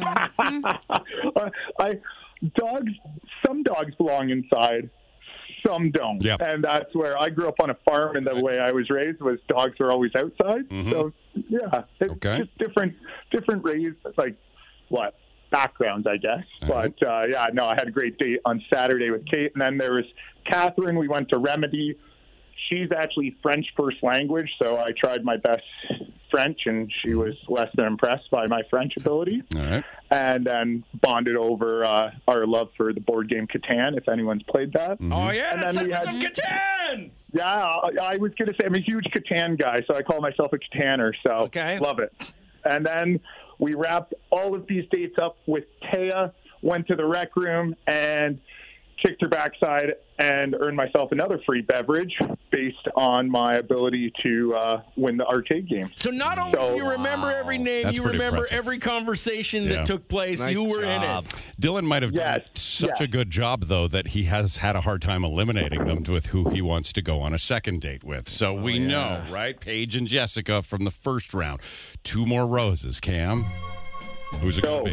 Speaker 12: Some dogs belong inside, some don't.
Speaker 3: Yep.
Speaker 12: And that's where I grew up on a farm, and the way I was raised was dogs were always outside. So it's just different raised, backgrounds, I guess. But I had a great date on Saturday with Kate. And then there was Catherine. We went to Remedy. She's actually French first language, so I tried my best French, and she was less than impressed by my French ability.
Speaker 3: All right.
Speaker 12: And then bonded over our love for the board game Catan, if anyone's played that.
Speaker 4: Oh, yeah,
Speaker 12: and then we had
Speaker 4: Catan!
Speaker 12: Yeah, I was going to say I'm a huge Catan guy, so I call myself a Cataner, so love it. And then we wrapped all of these dates up with Taya, went to the rec room, and kicked her backside and earned myself another free beverage based on my ability to win the arcade game.
Speaker 4: So not only do you remember every name,
Speaker 3: That's
Speaker 4: you
Speaker 3: pretty
Speaker 4: remember
Speaker 3: impressive.
Speaker 4: every conversation that took place.
Speaker 5: Nice
Speaker 4: you were in
Speaker 5: job.
Speaker 4: it.
Speaker 3: Dylan might have done such a good job, though, that he has had a hard time eliminating them with who he wants to go on a second date with. So we know, right? Paige and Jessica from the first round. 2 more roses, Cam. Who's it going to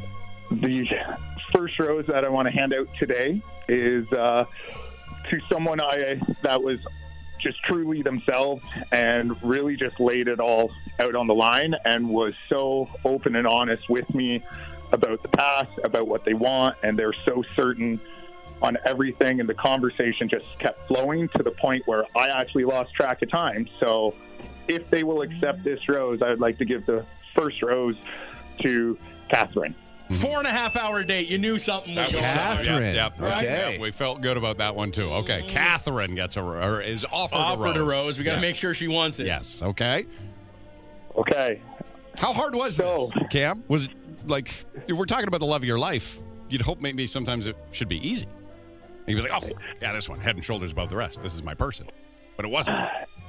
Speaker 3: be?
Speaker 12: The first rose that I want to hand out today is to someone that was just truly themselves and really just laid it all out on the line and was so open and honest with me about the past, about what they want, and they're so certain on everything, and the conversation just kept flowing to the point where I actually lost track of time. So if they will accept this rose, I would like to give the first rose to Catherine.
Speaker 4: 4.5-hour date. You knew something was going on.
Speaker 5: Catherine.
Speaker 3: Yep.
Speaker 5: Okay.
Speaker 3: Yep, we felt good about that one, too. Okay, Catherine gets is offered a rose.
Speaker 4: We got to make sure she wants it.
Speaker 3: Yes, okay.
Speaker 12: Okay.
Speaker 3: How hard was this, Cam? Was it like, if we're talking about the love of your life, you'd hope maybe sometimes it should be easy. You'd be like, oh, yeah, this one, head and shoulders above the rest. This is my person. But it wasn't.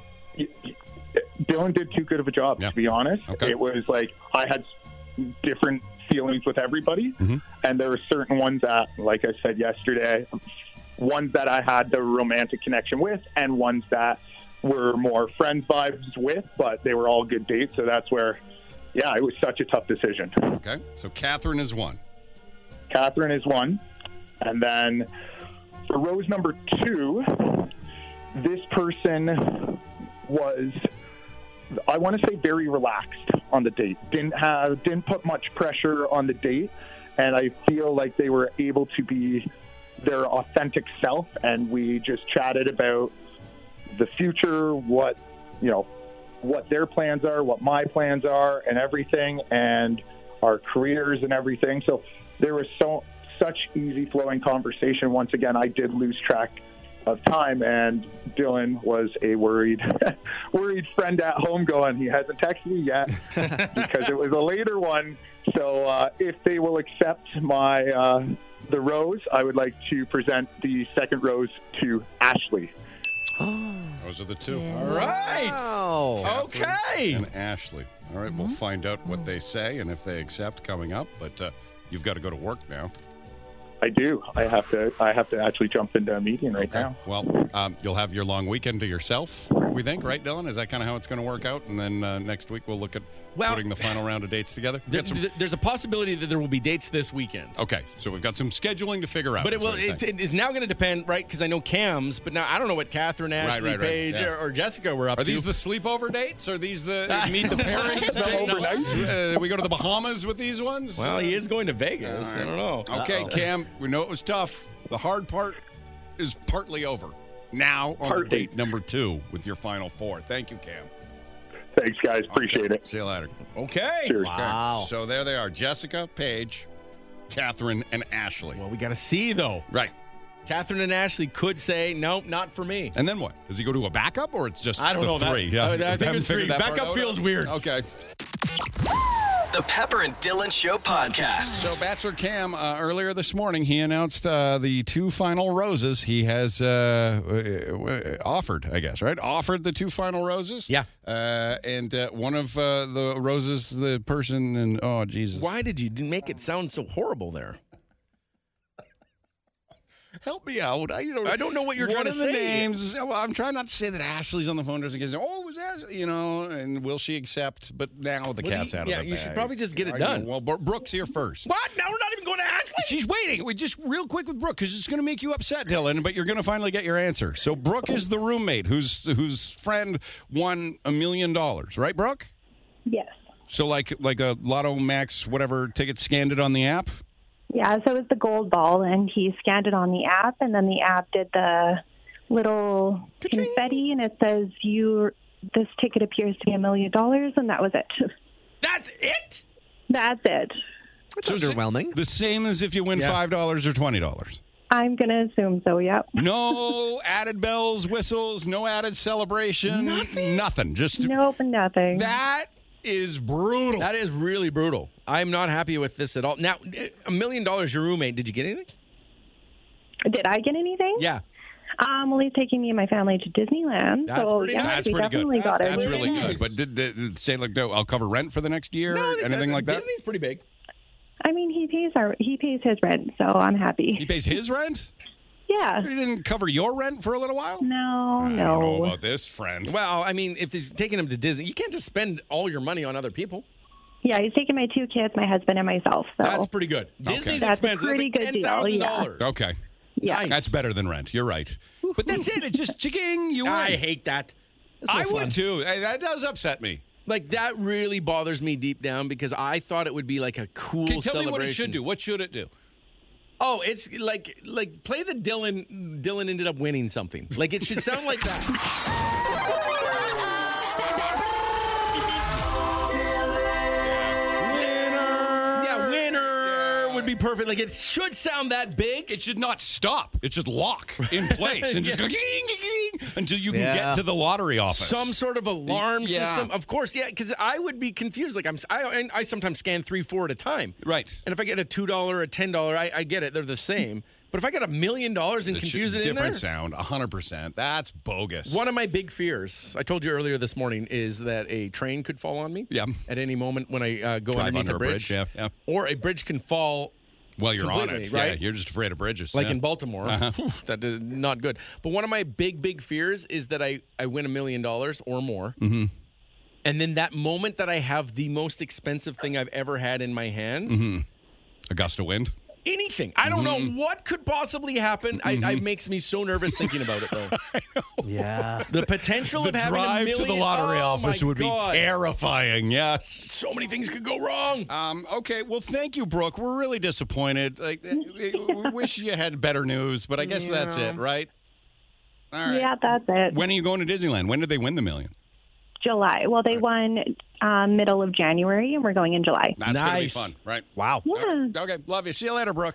Speaker 12: Dylan did too good of a job, to be honest.
Speaker 3: Okay.
Speaker 12: It was like I had different feelings with everybody, and there were certain ones that, like I said yesterday, ones that I had the romantic connection with, and ones that were more friend vibes with, but they were all good dates, so that's where, it was such a tough decision.
Speaker 3: Okay, so Catherine is one.
Speaker 12: Catherine is one. And then for rose number 2, this person was, I want to say, very relaxed on the date. Didn't put much pressure on the date, and I feel like they were able to be their authentic self, and we just chatted about the future, what their plans are, what my plans are, and everything, and our careers and everything. So there was such easy flowing conversation. Once again, I did lose track of time, and Dylan was a worried friend at home going, he hasn't texted me yet because it was a later one. So if they will accept my the rose, I would like to present the second rose to Ashley.
Speaker 3: Those are the two.
Speaker 4: All right.
Speaker 5: Wow.
Speaker 4: Okay.
Speaker 3: And Ashley. All right, we'll find out what they say and if they accept coming up. But you've got to go to work now.
Speaker 12: I do. I have to actually jump into a meeting right now.
Speaker 3: Well, you'll have your long weekend to yourself, we think, right, Dylan? Is that kind of how it's going to work out? And then next week we'll look at putting the final round of dates together?
Speaker 4: There's a possibility that there will be dates this weekend.
Speaker 3: Okay, so we've got some scheduling to figure out.
Speaker 4: But it's now going to depend, right? Because I know Cam's, but now I don't know what Catherine, Ashley, Paige, or Jessica were up to.
Speaker 3: Are these the sleepover dates? Are these the meet the parents? We go to the Bahamas with these ones?
Speaker 4: Well, he is going to Vegas. Right. I don't know.
Speaker 3: Okay, Cam, we know it was tough. The hard part is partly over. Now on date number 2 with your final 4. Thank you, Cam.
Speaker 12: Thanks, guys. Appreciate it.
Speaker 3: See you later.
Speaker 4: Okay.
Speaker 12: Cheers.
Speaker 3: Wow. So there they are. Jessica, Paige, Catherine, and Ashley.
Speaker 4: Well, we got to see, though.
Speaker 3: Right.
Speaker 4: Catherine and Ashley could say, no, not for me.
Speaker 3: And then what? Does he go to a backup or it's just
Speaker 4: I don't know
Speaker 3: 3?
Speaker 4: I think it's 3. Backup feels weird.
Speaker 3: Okay.
Speaker 2: The Pepper and Dylan Show podcast.
Speaker 3: So Bachelor Cam, earlier this morning, he announced the 2 final roses. He has offered, I guess, right? Offered the 2 final roses.
Speaker 4: Yeah.
Speaker 3: And one of the roses, the person, and oh, Jesus.
Speaker 4: Why did you make it sound so horrible there?
Speaker 3: Help me out. I
Speaker 4: don't know what you're trying to say.
Speaker 3: One of the names. Well, I'm trying not to say that Ashley's on the phone. Doesn't get. Oh, was Ashley? And will she accept? But now the cat's out of the bag.
Speaker 4: Yeah, you should probably just get it done.
Speaker 3: Well, Brooke's here first.
Speaker 4: What? Now we're not even going to Ashley.
Speaker 3: She's waiting. We just real quick with Brooke because it's going to make you upset, Dylan. But you're going to finally get your answer. So Brooke is the roommate whose friend won $1 million, right, Brooke?
Speaker 11: Yes.
Speaker 3: So like a Lotto Max whatever ticket, scanned it on the app.
Speaker 11: Yeah, so it was the gold ball, and he scanned it on the app, and then the app did the little confetti, and it says, this ticket appears to be $1 million, and that was it.
Speaker 4: That's it?
Speaker 11: That's it.
Speaker 5: It's underwhelming.
Speaker 3: The same as if you win $5 or $20.
Speaker 11: I'm going to assume so, yep.
Speaker 3: No added bells, whistles, no added celebration. Nothing. Just
Speaker 11: nope, nothing.
Speaker 3: That is brutal.
Speaker 4: That is really brutal. I'm not happy with this at all. Now, $1 million, your roommate, did you get anything?
Speaker 11: Did I get anything?
Speaker 4: Yeah.
Speaker 11: Well, he's taking me and my family to Disneyland.
Speaker 4: That's
Speaker 11: so,
Speaker 4: pretty
Speaker 11: yeah,
Speaker 3: That's
Speaker 11: we
Speaker 3: pretty
Speaker 11: definitely
Speaker 3: good.
Speaker 11: got
Speaker 3: That's
Speaker 11: it.
Speaker 3: really good. But did it say, like, no, I'll cover rent for the next year?
Speaker 4: No,
Speaker 3: anything like that?
Speaker 4: Disney's pretty big.
Speaker 11: I mean, he pays his rent, so I'm happy.
Speaker 3: He pays his rent?
Speaker 11: Yeah.
Speaker 3: He didn't cover your rent for a little while?
Speaker 11: No,
Speaker 3: I don't know about this, friend.
Speaker 4: Well, I mean, if he's taking him to Disney, you can't just spend all your money on other people.
Speaker 11: Yeah, he's taking my 2 kids, my husband, and myself. So.
Speaker 4: That's pretty good. Disney's
Speaker 11: That's
Speaker 4: expensive.
Speaker 11: a pretty
Speaker 4: That's
Speaker 11: good
Speaker 4: like $10,000.
Speaker 11: deal. Yeah.
Speaker 3: Okay.
Speaker 11: Yeah.
Speaker 4: Nice.
Speaker 3: That's better than rent. You're right. But that's it. It's just chicken. You win.
Speaker 4: I hate that.
Speaker 3: I would too. That does upset me.
Speaker 4: Like, that really bothers me deep down because I thought it would be like a cool celebration.
Speaker 3: Tell me what it should do. What should it do?
Speaker 4: Oh, it's like play the Dylan ended up winning something. Like, it should sound like that. Would be perfect. Like, it should sound that big.
Speaker 3: It should not stop. It should lock in place and just go until you can get to the lottery office.
Speaker 4: Some sort of alarm system. Of course, yeah, because I would be confused. Like, I sometimes scan 3, 4 at a time.
Speaker 3: Right.
Speaker 4: And if I get a $2 or a $10, I get it. They're the same. But if I got $1 million and confuse it in there,
Speaker 3: different sound, 100%. That's bogus.
Speaker 4: One of my big fears, I told you earlier this morning, is that a train could fall on me.
Speaker 3: Yeah.
Speaker 4: At any moment when I go
Speaker 3: Drive
Speaker 4: underneath
Speaker 3: under
Speaker 4: a bridge.
Speaker 3: Yeah.
Speaker 4: Or a bridge can fall.
Speaker 3: Well, you're on it,
Speaker 4: right?
Speaker 3: Yeah, you're just afraid of bridges.
Speaker 4: Like in Baltimore. That is not good. But one of my big fears is that I win $1 million or more.
Speaker 3: Mm-hmm.
Speaker 4: And then that moment that I have the most expensive thing I've ever had in my hands.
Speaker 3: Mm-hmm. A gust of wind?
Speaker 4: Anything. I don't know what could possibly happen. It makes me so nervous thinking about it, though.
Speaker 5: Yeah.
Speaker 4: The potential of having
Speaker 3: drive
Speaker 4: $1 million
Speaker 3: to the lottery office would be terrifying. Yes.
Speaker 4: So many things could go wrong.
Speaker 3: Okay. Well, thank you, Brooke. We're really disappointed. Like, we wish you had better news, but I guess that's it, right? All right.
Speaker 11: Yeah, that's it.
Speaker 3: When are you going to Disneyland? When did they win the $1 million?
Speaker 11: July. Well, they won middle of January, and we're going in July.
Speaker 3: That's going to be fun, right?
Speaker 5: Wow.
Speaker 11: Yeah.
Speaker 3: Okay. Love you. See you later, Brooke.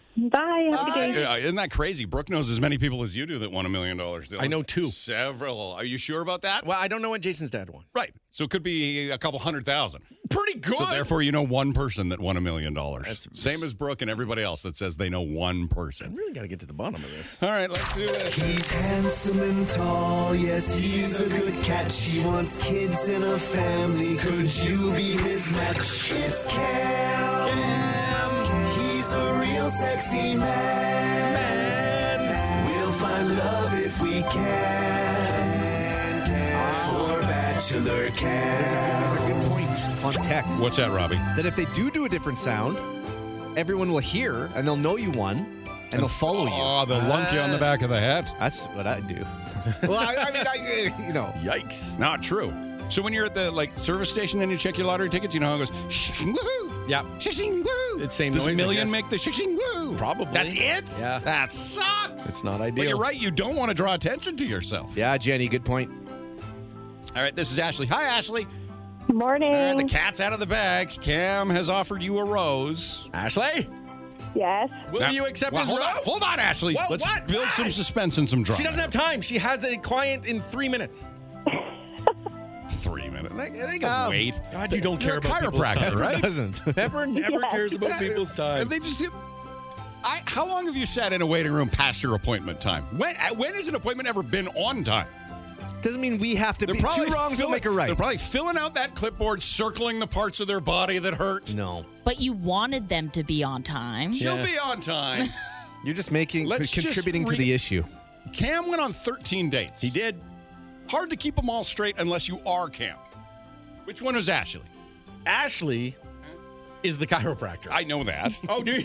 Speaker 11: Bye. Have a good day.
Speaker 3: Isn't that crazy? Brooke knows as many people as you do that won $1 million.
Speaker 4: I know 2.
Speaker 3: Several. Are you sure about that?
Speaker 4: Well, I don't know what Jason's dad won.
Speaker 3: Right. So it could be a couple 100,000.
Speaker 4: Pretty good.
Speaker 3: So therefore, you know one person that won $1 million. That's same as Brooke and everybody else that says they know one person.
Speaker 4: I really got to get to the bottom of this.
Speaker 3: All right, let's do this.
Speaker 8: He's handsome and tall, yes, he's a good catch. He wants kids and a family. Could you be his match? It's Cam. He's a real sexy man. We'll find love if we can. For Bachelor Cam.
Speaker 5: There's a good point on text.
Speaker 3: What's that, Robbie?
Speaker 5: That if they do a different sound, everyone will hear and they'll know you won and they'll follow you.
Speaker 3: Oh, they'll lump you on the back of the head.
Speaker 5: That's what I do. Well, I mean,
Speaker 3: Yikes. Not true. So when you're at the service station and you check your lottery tickets, you know how it goes, shing woohoo.
Speaker 4: Yeah.
Speaker 3: Shing woo.
Speaker 4: It's same
Speaker 3: Does
Speaker 4: noise,
Speaker 3: $1
Speaker 4: I
Speaker 3: million
Speaker 4: guess.
Speaker 3: make the shing woo?
Speaker 4: Probably.
Speaker 3: That's it?
Speaker 4: Yeah.
Speaker 3: That sucks.
Speaker 4: It's not
Speaker 3: But
Speaker 4: ideal.
Speaker 3: you're right. You don't want to draw attention to yourself.
Speaker 5: Yeah, Jenny, good point.
Speaker 3: All right, this is Ashley. Hi, Ashley.
Speaker 11: Morning.
Speaker 3: The cat's out of the bag. Cam has offered you a rose.
Speaker 4: Ashley?
Speaker 11: Yes.
Speaker 4: Will you accept his
Speaker 3: hold
Speaker 4: rose?
Speaker 3: Hold on, Ashley.
Speaker 4: What?
Speaker 3: Let's
Speaker 4: What?
Speaker 3: build some suspense and some drama.
Speaker 4: She doesn't have time. She has a client in 3 minutes.
Speaker 3: 3 minutes. They can wait.
Speaker 4: God, you don't care
Speaker 3: You're a
Speaker 4: about people's
Speaker 3: chiropractor,
Speaker 4: time.
Speaker 3: right?
Speaker 5: Doesn't.
Speaker 4: Pepper never cares about people's time.
Speaker 3: They just. How long have you sat in a waiting room past your appointment time? When has an appointment ever been on time?
Speaker 5: Doesn't mean we have to be. 2 wrongs don't make a right.
Speaker 3: They're probably filling out that clipboard, circling the parts of their body that hurt.
Speaker 5: No.
Speaker 6: But you wanted them to be on time.
Speaker 3: She'll be on time.
Speaker 5: You're just contributing to
Speaker 3: just
Speaker 5: the issue.
Speaker 3: Cam went on 13 dates.
Speaker 4: He did.
Speaker 3: Hard to keep them all straight unless you are Cam. Which one is Ashley?
Speaker 4: Ashley is the chiropractor.
Speaker 3: I know that.
Speaker 4: Oh, do you?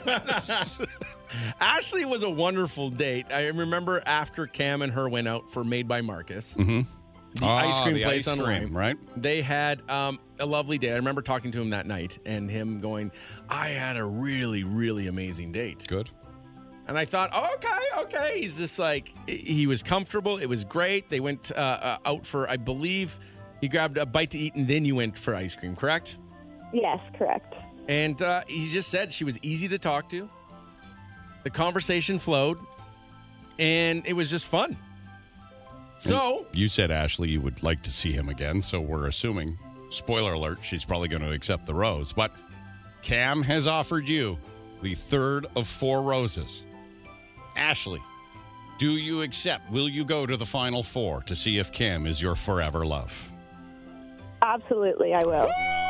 Speaker 4: Ashley was a wonderful date. I remember after Cam and her went out for Made by Marcus, the ice cream place on Lime,
Speaker 3: right?
Speaker 4: They had a lovely day. I remember talking to him that night and him going, I had a really, really amazing date.
Speaker 3: Good.
Speaker 4: And I thought, okay. He's just he was comfortable. It was great. They went out for, I believe, he grabbed a bite to eat and then you went for ice cream, correct?
Speaker 11: Yes, correct.
Speaker 4: And he just said she was easy to talk to. The conversation flowed, and it was just fun. So
Speaker 3: you said, Ashley, you would like to see him again, so we're assuming, spoiler alert, she's probably going to accept the rose. But Cam has offered you the third of 4 roses. Ashley, do you accept? Will you go to the final 4 to see if Cam is your forever love?
Speaker 11: Absolutely, I will.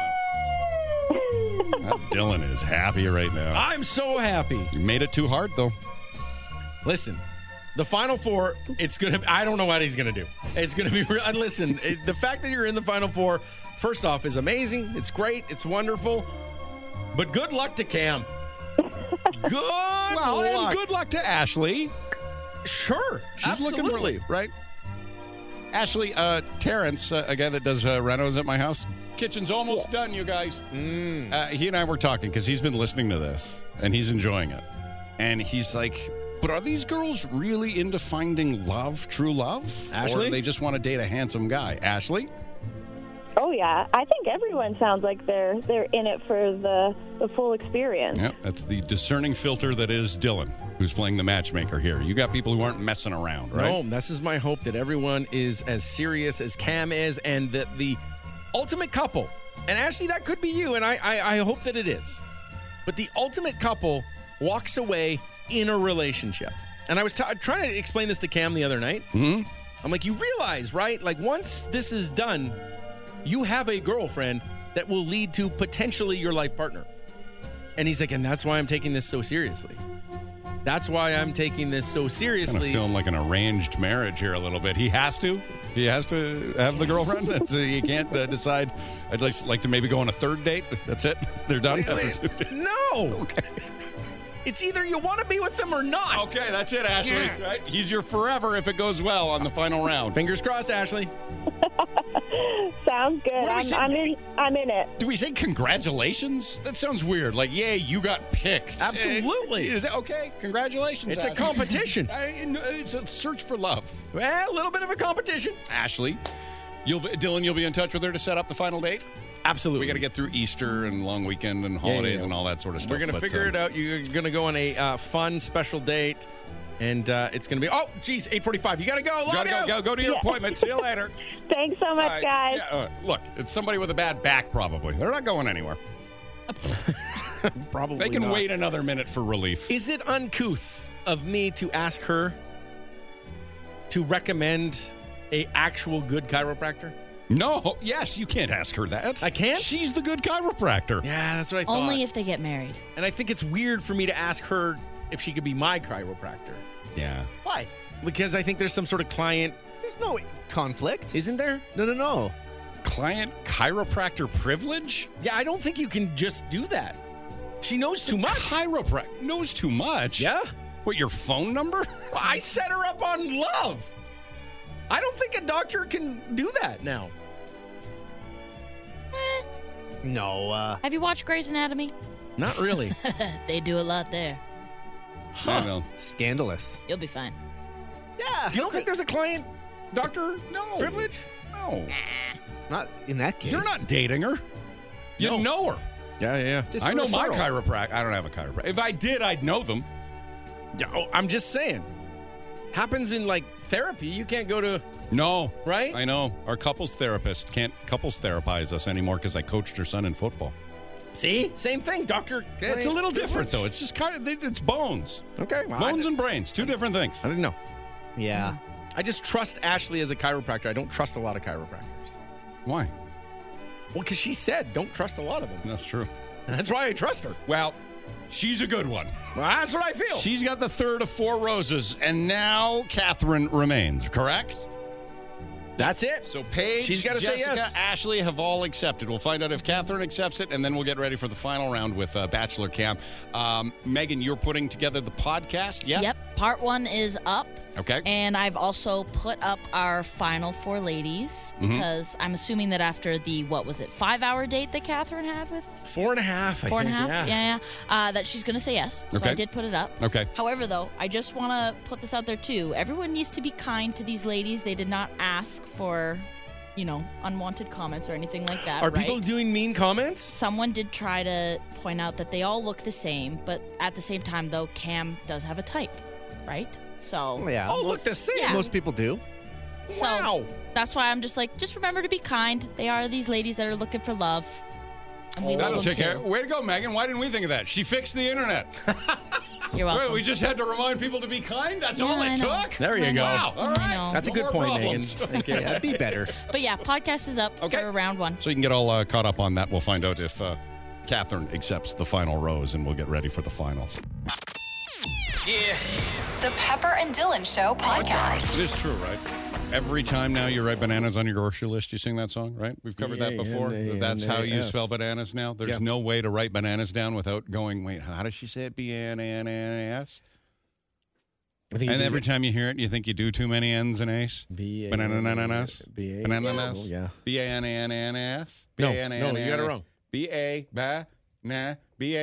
Speaker 3: Dylan is happy right now.
Speaker 4: I'm so happy.
Speaker 3: You made it too hard, though.
Speaker 4: Listen, the final 4, it's going to, I don't know what he's going to do. It's going to be, listen, the fact that you're in the final 4, first off, is amazing. It's great. It's wonderful. But good luck to Cam. Good luck.
Speaker 3: And good luck to Ashley.
Speaker 4: Sure.
Speaker 3: She's
Speaker 4: absolutely.
Speaker 3: looking really, right? Ashley, Terrence, a guy that does renos at my house, kitchen's almost done, you guys. He and I were talking because he's been listening to this and he's enjoying it. And he's like, but are these girls really into finding love, true love?
Speaker 4: Ashley?
Speaker 3: Or do they just want to date a handsome guy? Ashley?
Speaker 11: Oh, yeah. I think everyone sounds like they're in it for the full experience.
Speaker 3: Yep, that's the discerning filter that is Dylan, who's playing the matchmaker here. You got people who aren't messing around, right?
Speaker 4: No, this is my hope that everyone is as serious as Cam is and that the ultimate couple, and Ashley, that could be you, and I hope that it is, but the ultimate couple walks away in a relationship. And I was trying to explain this to Cam the other night.
Speaker 3: Mm-hmm.
Speaker 4: I'm like, you realize, right? Like, once this is done, you have a girlfriend that will lead to potentially your life partner. And he's like, and that's why I'm taking this so seriously. That's why I'm taking this so seriously.
Speaker 3: Kind of feeling like an arranged marriage here a little bit. He has to have the girlfriend. So you can't decide. I'd like to maybe go on a third date. That's it. They're done after 2 days.
Speaker 4: No.
Speaker 3: Okay.
Speaker 4: It's either you want to be with them or not.
Speaker 3: Okay, that's it, Ashley.
Speaker 4: Yeah.
Speaker 3: Right? He's your forever if it goes well on the final round.
Speaker 4: Fingers crossed, Ashley.
Speaker 11: Sounds good. I'm in it.
Speaker 3: Do we say congratulations? That sounds weird. Like, yay, you got picked.
Speaker 4: Absolutely.
Speaker 3: Is that okay? Congratulations.
Speaker 4: It's a
Speaker 3: Ashley.
Speaker 4: competition.
Speaker 3: It's a search for love.
Speaker 4: Well, a little bit of a competition.
Speaker 3: Ashley, Dylan, you'll be in touch with her to set up the final date?
Speaker 4: Absolutely.
Speaker 3: We got to get through Easter and long weekend and holidays and all that sort of stuff.
Speaker 4: We're going to figure it out. You're going to go on a fun special date, and it's going to be, 8:45. You got to go.
Speaker 3: Go to your appointment. See you later.
Speaker 13: Thanks so much, guys.
Speaker 3: Yeah, look, it's somebody with a bad back, probably. They're not going anywhere.
Speaker 4: Probably
Speaker 3: They can
Speaker 4: not.
Speaker 3: wait another minute for relief.
Speaker 4: Is it uncouth of me to ask her to recommend a actual good chiropractor?
Speaker 3: No. Yes, you can't ask her that.
Speaker 4: I can't?
Speaker 3: She's the good chiropractor.
Speaker 4: Yeah, that's what I thought.
Speaker 6: Only if they get married.
Speaker 4: And I think it's weird for me to ask her if she could be my chiropractor.
Speaker 3: Yeah.
Speaker 4: Why? Because I think there's some sort of client.
Speaker 5: There's no conflict.
Speaker 4: Isn't there?
Speaker 5: No.
Speaker 3: Client chiropractor privilege?
Speaker 4: Yeah, I don't think you can just do that. She knows too much.
Speaker 3: Chiropractor knows too much?
Speaker 4: Yeah.
Speaker 3: What, your phone number?
Speaker 4: Well, I set her up on Love. I don't think a doctor can do that now.
Speaker 5: No.
Speaker 6: Have you watched Grey's Anatomy?
Speaker 4: Not really.
Speaker 6: They do a lot there.
Speaker 3: I know.
Speaker 5: Scandalous.
Speaker 6: You'll be fine.
Speaker 4: Yeah. You don't think there's a client doctor privilege?
Speaker 3: No.
Speaker 5: Not in that case.
Speaker 3: You're not dating her. You know her.
Speaker 4: Yeah.
Speaker 5: Just
Speaker 3: I
Speaker 5: a
Speaker 3: know my
Speaker 5: referral.
Speaker 3: chiropractor. I don't have a chiropractor. If I did, I'd know them.
Speaker 4: Yeah, I'm just saying. Happens in like therapy. You can't go to.
Speaker 3: No.
Speaker 4: Right?
Speaker 3: I know. Our couples therapist can't couples therapize us anymore because I coached her son in football.
Speaker 4: See? Same thing, doctor.
Speaker 3: It's a little different, though. It's just it's bones.
Speaker 4: Okay. Well,
Speaker 3: bones and brains. Two different things.
Speaker 4: I didn't know.
Speaker 5: Yeah.
Speaker 4: I just trust Ashley as a chiropractor. I don't trust a lot of chiropractors.
Speaker 3: Why?
Speaker 4: Well, because she said don't trust a lot of them.
Speaker 3: That's true.
Speaker 4: That's why I trust her.
Speaker 3: Well, she's a good one.
Speaker 4: Well, that's what I feel.
Speaker 3: She's got the third of 4 roses, and now Catherine remains, correct?
Speaker 4: That's it.
Speaker 3: So Paige,
Speaker 4: She's gotta say
Speaker 3: Jessica,
Speaker 4: yes.
Speaker 3: Ashley have all accepted. We'll find out if Catherine accepts it, and then we'll get ready for the final round with Bachelor Camp. Megan, you're putting together the podcast, yeah?
Speaker 6: Yep. Part 1 is up.
Speaker 3: Okay.
Speaker 6: And I've also put up our final 4 ladies because I'm assuming that after the, 5-hour date that Catherine had with?
Speaker 4: 4.5, I think.
Speaker 6: 4.5? Yeah. That she's going to say yes. So
Speaker 3: Okay.
Speaker 6: I did put it up.
Speaker 3: Okay.
Speaker 6: However, though, I just want to put this out there, too. Everyone needs to be kind to these ladies. They did not ask for, unwanted comments or anything like that.
Speaker 4: Are
Speaker 6: right?
Speaker 4: people doing mean comments?
Speaker 6: Someone did try to point out that they all look the same, but at the same time, though, Cam does have a type, right? So
Speaker 5: Yeah.
Speaker 4: Oh, look the same.
Speaker 6: Yeah.
Speaker 5: Most people do.
Speaker 6: So that's why I'm just remember to be kind. They are these ladies that are looking for love. And we
Speaker 3: That'll
Speaker 6: love them
Speaker 3: take care.
Speaker 6: too.
Speaker 3: Way to go, Megan. Why didn't we think of that? She fixed the internet.
Speaker 6: You're welcome.
Speaker 3: Wait, we just had to remind people to be kind? That's all
Speaker 6: I
Speaker 3: it
Speaker 6: know.
Speaker 3: took?
Speaker 4: There you go.
Speaker 3: Wow. All right.
Speaker 6: know.
Speaker 4: That's a
Speaker 3: No
Speaker 4: good
Speaker 3: more
Speaker 4: point, Megan.
Speaker 3: problems.
Speaker 4: Okay.
Speaker 5: Yeah, be better.
Speaker 6: But yeah, podcast is up for round 1.
Speaker 3: So you can get all caught up on that. We'll find out if Catherine accepts the final rose, and we'll get ready for the finals.
Speaker 2: Yeah.
Speaker 1: The Pepper and Dylan Show podcast.
Speaker 3: It is true, right? Every time now you write bananas on your grocery list, you sing that song, right? We've covered that before. That's how you spell bananas now. There's no way to write bananas down without going, wait, how does she say it? B-A-N-A-N-A-S? And every time you hear it, you think you do too many N's and A's? Bananas? Bananas?
Speaker 4: Yeah.
Speaker 3: B-A-N-A-N-A-N-A-S?
Speaker 4: No, you got it wrong.
Speaker 3: B-A-N-A-N-A-S.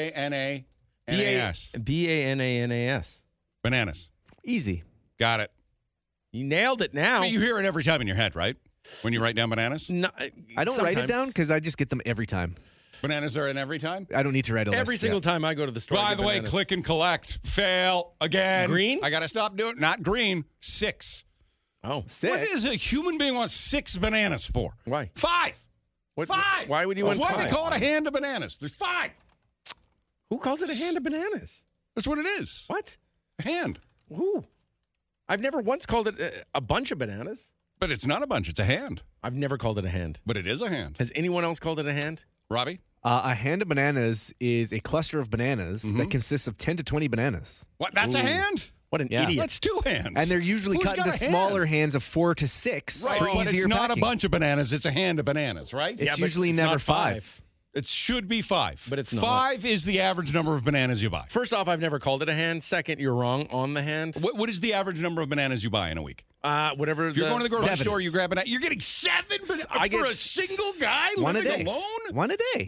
Speaker 4: B-A-N-A-N-A-S.
Speaker 3: Bananas.
Speaker 5: Easy.
Speaker 3: Got it.
Speaker 4: You nailed it now.
Speaker 3: But you hear it every time in your head, right? When you write down bananas?
Speaker 4: No,
Speaker 5: I don't write it down because I just get them every time.
Speaker 3: Bananas are in every time?
Speaker 5: I don't need to write a list.
Speaker 4: Every single time I go to the store.
Speaker 3: By
Speaker 4: I
Speaker 3: the
Speaker 4: get
Speaker 3: way,
Speaker 4: bananas.
Speaker 3: click and collect. Fail again.
Speaker 4: Green?
Speaker 3: I got to stop doing it. Not green. 6.
Speaker 4: Oh,
Speaker 5: 6.
Speaker 3: What is a human being wants 6 bananas for?
Speaker 4: Why?
Speaker 3: 5.
Speaker 4: What,
Speaker 3: 5.
Speaker 4: Why would you want
Speaker 3: Why
Speaker 4: 5?
Speaker 3: do they call it a hand of bananas? There's 5.
Speaker 4: Who calls it a hand of bananas?
Speaker 3: That's what it is.
Speaker 4: What?
Speaker 3: A hand.
Speaker 4: Who? I've never once called it a bunch of bananas.
Speaker 3: But it's not a bunch. It's a hand.
Speaker 4: I've never called it a hand.
Speaker 3: But it is a hand.
Speaker 4: Has anyone else called it a hand?
Speaker 3: Robbie?
Speaker 5: A hand of bananas is a cluster of bananas that consists of 10 to 20 bananas.
Speaker 3: What? That's a hand?
Speaker 4: What an
Speaker 5: Yeah.
Speaker 4: idiot.
Speaker 3: That's 2 hands.
Speaker 5: And they're usually
Speaker 3: Who's
Speaker 5: cut
Speaker 3: got
Speaker 5: into
Speaker 3: a hand?
Speaker 5: smaller hands of 4 to 6
Speaker 3: Right,
Speaker 5: for
Speaker 3: but
Speaker 5: easier
Speaker 3: it's not
Speaker 5: packing.
Speaker 3: a bunch of bananas. It's a hand of bananas, right?
Speaker 5: It's usually never 5.
Speaker 3: It should be 5.
Speaker 4: But it's not.
Speaker 3: 5 is the average number of bananas you buy.
Speaker 4: First off, I've never called it a hand. Second, you're wrong on the hand.
Speaker 3: What is the average number of bananas you buy in a week?
Speaker 4: Whatever.
Speaker 3: If you're going to the grocery
Speaker 5: 7.
Speaker 3: store, you grab a You're getting 7 bananas
Speaker 4: I
Speaker 3: for
Speaker 4: get
Speaker 3: a single guy
Speaker 5: One a
Speaker 3: living
Speaker 5: day.
Speaker 3: alone?
Speaker 5: One a day.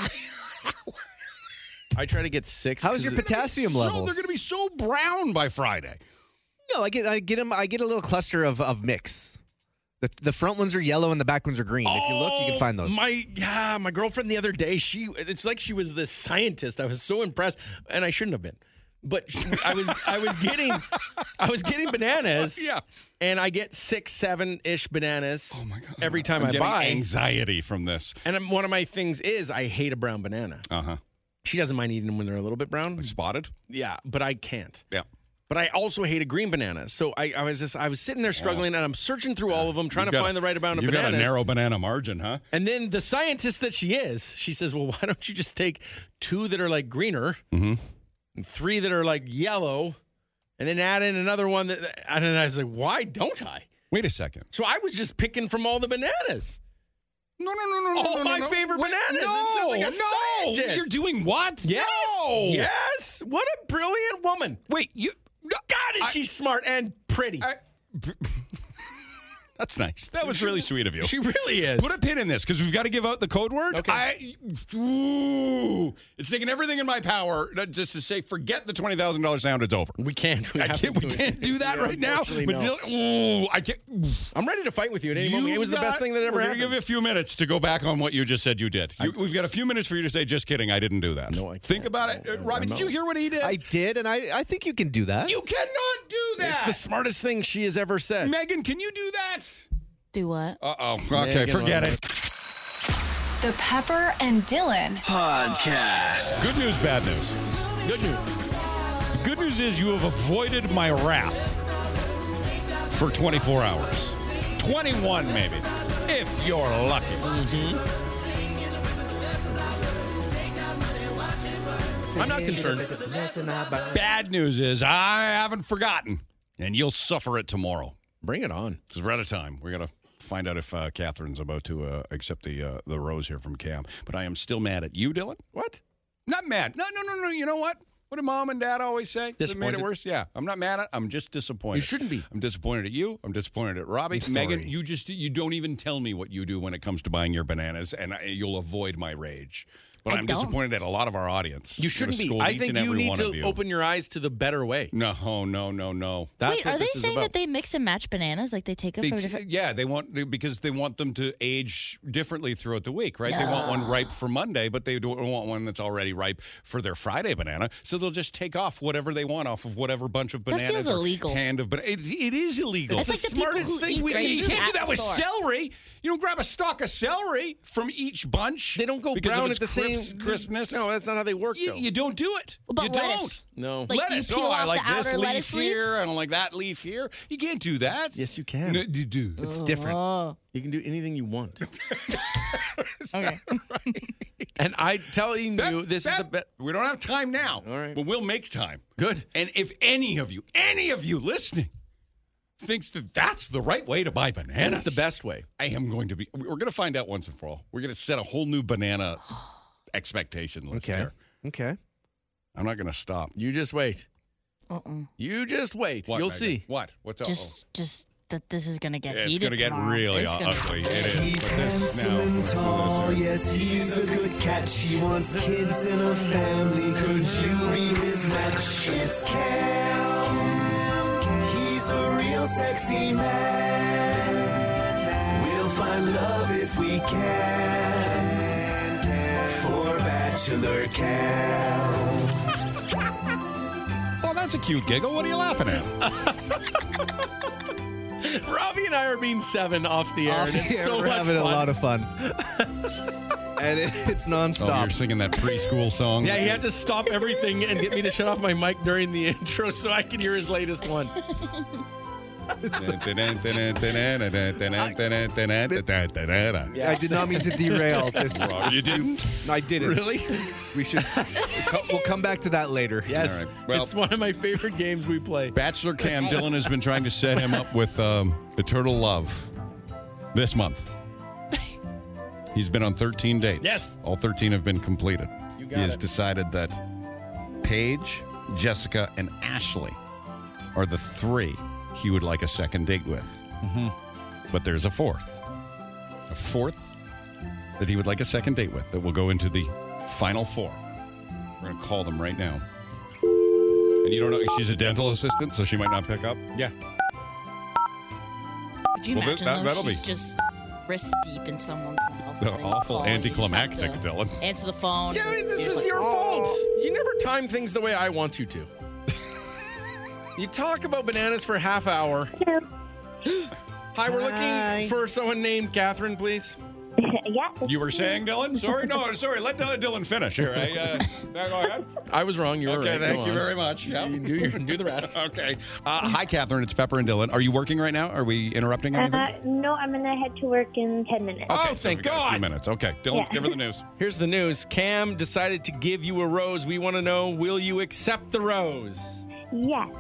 Speaker 4: I try to get 6.
Speaker 5: How's your potassium levels?
Speaker 3: They're going to be so brown by Friday.
Speaker 5: No, I get a little cluster of mix. The front ones are yellow and the back ones are green. If you look, you can find those.
Speaker 4: My girlfriend the other day, it's like she was this scientist. I was so impressed, and I shouldn't have been. But I was getting bananas.
Speaker 3: Yeah.
Speaker 4: And I get 6, 7-ish bananas.
Speaker 3: Oh my God.
Speaker 4: Every time
Speaker 3: I'm
Speaker 4: I
Speaker 3: getting
Speaker 4: buy.
Speaker 3: anxiety from this.
Speaker 4: And one of my things is I hate a brown banana. She doesn't mind eating them when they're a little bit brown.
Speaker 3: Like spotted?
Speaker 4: Yeah, but I can't.
Speaker 3: Yeah.
Speaker 4: But I also hate a green banana. So I was sitting there struggling, and I'm searching through all of them, trying to find the right amount of bananas.
Speaker 3: You've got a narrow banana margin, huh?
Speaker 4: And then the scientist that she is, she says, well, why don't you just take 2 that are like greener and 3 that are like yellow, and then add in another one and then I was like, why don't I?
Speaker 3: Wait a second.
Speaker 4: So I was just picking from all the bananas.
Speaker 3: No.
Speaker 4: All my favorite bananas.
Speaker 3: No,
Speaker 4: It sounds like a scientist.
Speaker 3: You're doing what?
Speaker 4: Yes.
Speaker 3: No.
Speaker 4: Yes. What a brilliant woman.
Speaker 3: Wait,
Speaker 4: God, is she smart and pretty.
Speaker 3: That's nice. That was really sweet of you.
Speaker 4: She really is.
Speaker 3: Put a pin in this because we've got to give out the code word.
Speaker 4: Okay.
Speaker 3: It's taking everything in my power just to say, forget the $20,000 sound. It's over.
Speaker 4: We can't.
Speaker 3: We can't do that right now.
Speaker 4: No.
Speaker 3: I can't.
Speaker 4: I'm ready to fight with you at any moment. It was the best thing that ever
Speaker 3: We're
Speaker 4: happened.
Speaker 3: going to give you a few minutes to go back on what you just said you did. We've got a few minutes for you to say, just kidding, I didn't do that.
Speaker 4: No, I can't.
Speaker 3: Think about it. Robbie, did you hear what he did?
Speaker 5: I did, and I think you can do that.
Speaker 3: You cannot do that.
Speaker 4: It's the smartest thing she has ever said.
Speaker 3: Megan, can you do that?
Speaker 6: Do what?
Speaker 3: Uh-oh. Okay, forget it.
Speaker 1: The Pepper and Dylan
Speaker 2: Podcast.
Speaker 3: Good news, bad news.
Speaker 4: Good news.
Speaker 3: Good news is you have avoided my wrath for 24 hours. 21, maybe, if you're lucky.
Speaker 4: I'm not concerned.
Speaker 3: Bad news is I haven't forgotten, and you'll suffer it tomorrow.
Speaker 4: Bring it on.
Speaker 3: Because we're out of time. We're going to find out if Catherine's about to accept the rose here from Cam. But I am still mad at you, Dylan.
Speaker 4: What?
Speaker 3: Not mad. No. You know what? What did Mom and Dad always say? That made it worse? Yeah. I'm not mad at it. I'm just disappointed.
Speaker 4: You shouldn't be.
Speaker 3: I'm disappointed at you. I'm disappointed at Robbie. Megan, you don't even tell me what you do when it comes to buying your bananas, and you'll avoid my rage. But I'm disappointed at a lot of our audience.
Speaker 4: You shouldn't be. I think you need to open your eyes to the better way.
Speaker 3: No. That's
Speaker 6: Wait, are they saying that they mix and match bananas? Like they take them from different...
Speaker 3: Yeah, because they want them to age differently throughout the week, right? They want one ripe for Monday, but they don't want one that's already ripe for their Friday banana. So they'll just take off whatever they want off of whatever bunch of bananas.
Speaker 6: That feels illegal.
Speaker 3: It is illegal.
Speaker 6: That's like the smartest thing we can do.
Speaker 3: You can't do that with celery. You don't grab a stalk of celery from each bunch.
Speaker 4: They don't go brown at the same
Speaker 3: crispness.
Speaker 4: No, that's not how they work, though.
Speaker 3: You don't do it.
Speaker 6: But
Speaker 3: you
Speaker 6: lettuce.
Speaker 3: don't.
Speaker 4: No.
Speaker 6: Like
Speaker 3: lettuce.
Speaker 6: you peel
Speaker 3: I
Speaker 6: off
Speaker 3: like
Speaker 6: the
Speaker 3: this
Speaker 6: outer
Speaker 3: leaf
Speaker 6: lettuce
Speaker 3: here.
Speaker 6: leaves?
Speaker 3: I don't like that leaf here. You can't do that.
Speaker 4: Yes, you can.
Speaker 3: No, you do.
Speaker 5: It's different.
Speaker 4: You can do anything you want.
Speaker 6: Okay.
Speaker 4: And I telling you, this is the best.
Speaker 3: We don't have time now.
Speaker 4: All right.
Speaker 3: But we'll make time.
Speaker 4: Good.
Speaker 3: And if any of you listening thinks that that's the right way to buy bananas,
Speaker 4: That's the best way.
Speaker 3: we're going to find out once and for all. We're going to set a whole new banana expectation list here.
Speaker 5: Okay.
Speaker 3: I'm not going to stop.
Speaker 4: You just wait. You just wait.
Speaker 3: What,
Speaker 4: You'll
Speaker 3: Megan?
Speaker 4: see.
Speaker 3: What? What's up?
Speaker 6: Just that this is going to get
Speaker 3: It's
Speaker 6: heated
Speaker 3: going to get
Speaker 6: tomorrow.
Speaker 3: really
Speaker 6: It's gonna-
Speaker 3: ugly. It is.
Speaker 8: He's
Speaker 3: But this
Speaker 8: handsome
Speaker 3: now.
Speaker 8: and
Speaker 3: Let's do
Speaker 8: tall,
Speaker 3: this here.
Speaker 8: yes, he's a good catch. He wants kids and a family. Could you be his match? It's Cam. He's a real sexy man. We'll find love if we can. For Bachelor Cam.
Speaker 3: Oh, that's a cute giggle. What are you laughing at?
Speaker 4: Robbie and I are being 7 off the air.
Speaker 5: Off
Speaker 4: and
Speaker 5: the
Speaker 4: it's
Speaker 5: air,
Speaker 4: so
Speaker 5: we're
Speaker 4: much
Speaker 5: having
Speaker 4: fun.
Speaker 5: a lot of fun. And it's
Speaker 3: Oh,
Speaker 5: nonstop.
Speaker 3: you're singing that preschool song?
Speaker 4: Yeah, he had to stop everything and get me to shut off my mic during the intro so I could hear his latest one.
Speaker 5: I did not mean to derail this.
Speaker 3: You didn't?
Speaker 5: I didn't.
Speaker 3: Really?
Speaker 5: We should. We'll come back to that later.
Speaker 4: Yes.
Speaker 3: All right. Well-
Speaker 4: it's one of my favorite games we play.
Speaker 3: Bachelor Cam Dylan has been trying to set him up with Eternal Love this month. He's been on 13 dates.
Speaker 4: Yes.
Speaker 3: All 13 have been completed.
Speaker 4: You
Speaker 3: He
Speaker 4: got
Speaker 3: has
Speaker 4: it.
Speaker 3: decided that Paige, Jessica, and Ashley are the 3 he would like a second date with.
Speaker 4: Mm-hmm.
Speaker 3: But there's a fourth. A fourth that he would like a second date with that will go into the final 4. We're going to call them right now. And you don't know, she's a dental assistant, so she might not pick up.
Speaker 4: Yeah.
Speaker 6: Could you imagine though, she's just wrist deep in someone's mouth?
Speaker 3: The awful anticlimactic, Dylan.
Speaker 6: Answer the phone.
Speaker 4: Yeah, this is your fault. You never time things the way I want you to. You talk about bananas for a half hour. Hi, we're looking for someone named Catherine, please.
Speaker 13: Yeah.
Speaker 3: You were saying, Dylan? Sorry, let Dylan finish here. Go ahead.
Speaker 4: I was wrong. You were right.
Speaker 3: Thank you very much. Yeah.
Speaker 4: You do the rest.
Speaker 3: Okay. Hi, Catherine. It's Pepper and Dylan. Are you working right now? Are we interrupting anything?
Speaker 13: No, I'm going to head to work in 10 minutes.
Speaker 3: Okay, thank God. A few minutes. Okay. Dylan, give her the news.
Speaker 4: Here's the news. Cam decided to give you a rose. We want to know, will you accept the rose?
Speaker 13: Yes.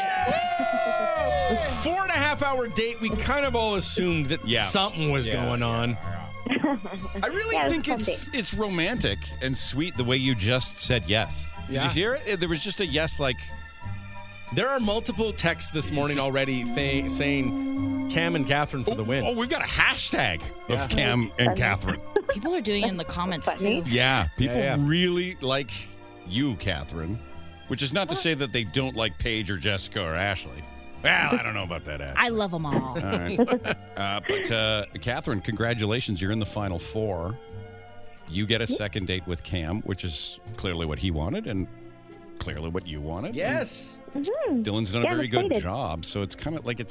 Speaker 4: 4.5 hour date. We kind of all assumed that something was going on.
Speaker 3: I really think it's romantic and sweet the way you just said yes. Did you hear it? There was just a yes, like...
Speaker 4: There are multiple texts this morning already saying Cam and Catherine for the win.
Speaker 3: Oh, we've got a hashtag of Cam and Catherine.
Speaker 6: People are doing it in the comments, too.
Speaker 3: Yeah, people really like you, Catherine. Which is not to say that they don't like Paige or Jessica or Ashley. Well, I don't know about that, Ashley.
Speaker 6: I love them all.
Speaker 3: All right. But Catherine, congratulations. You're in the final four. You get a second date with Cam, which is clearly what he wanted and clearly what you wanted.
Speaker 4: Yes.
Speaker 3: Dylan's done a very good job. So it's kind of like it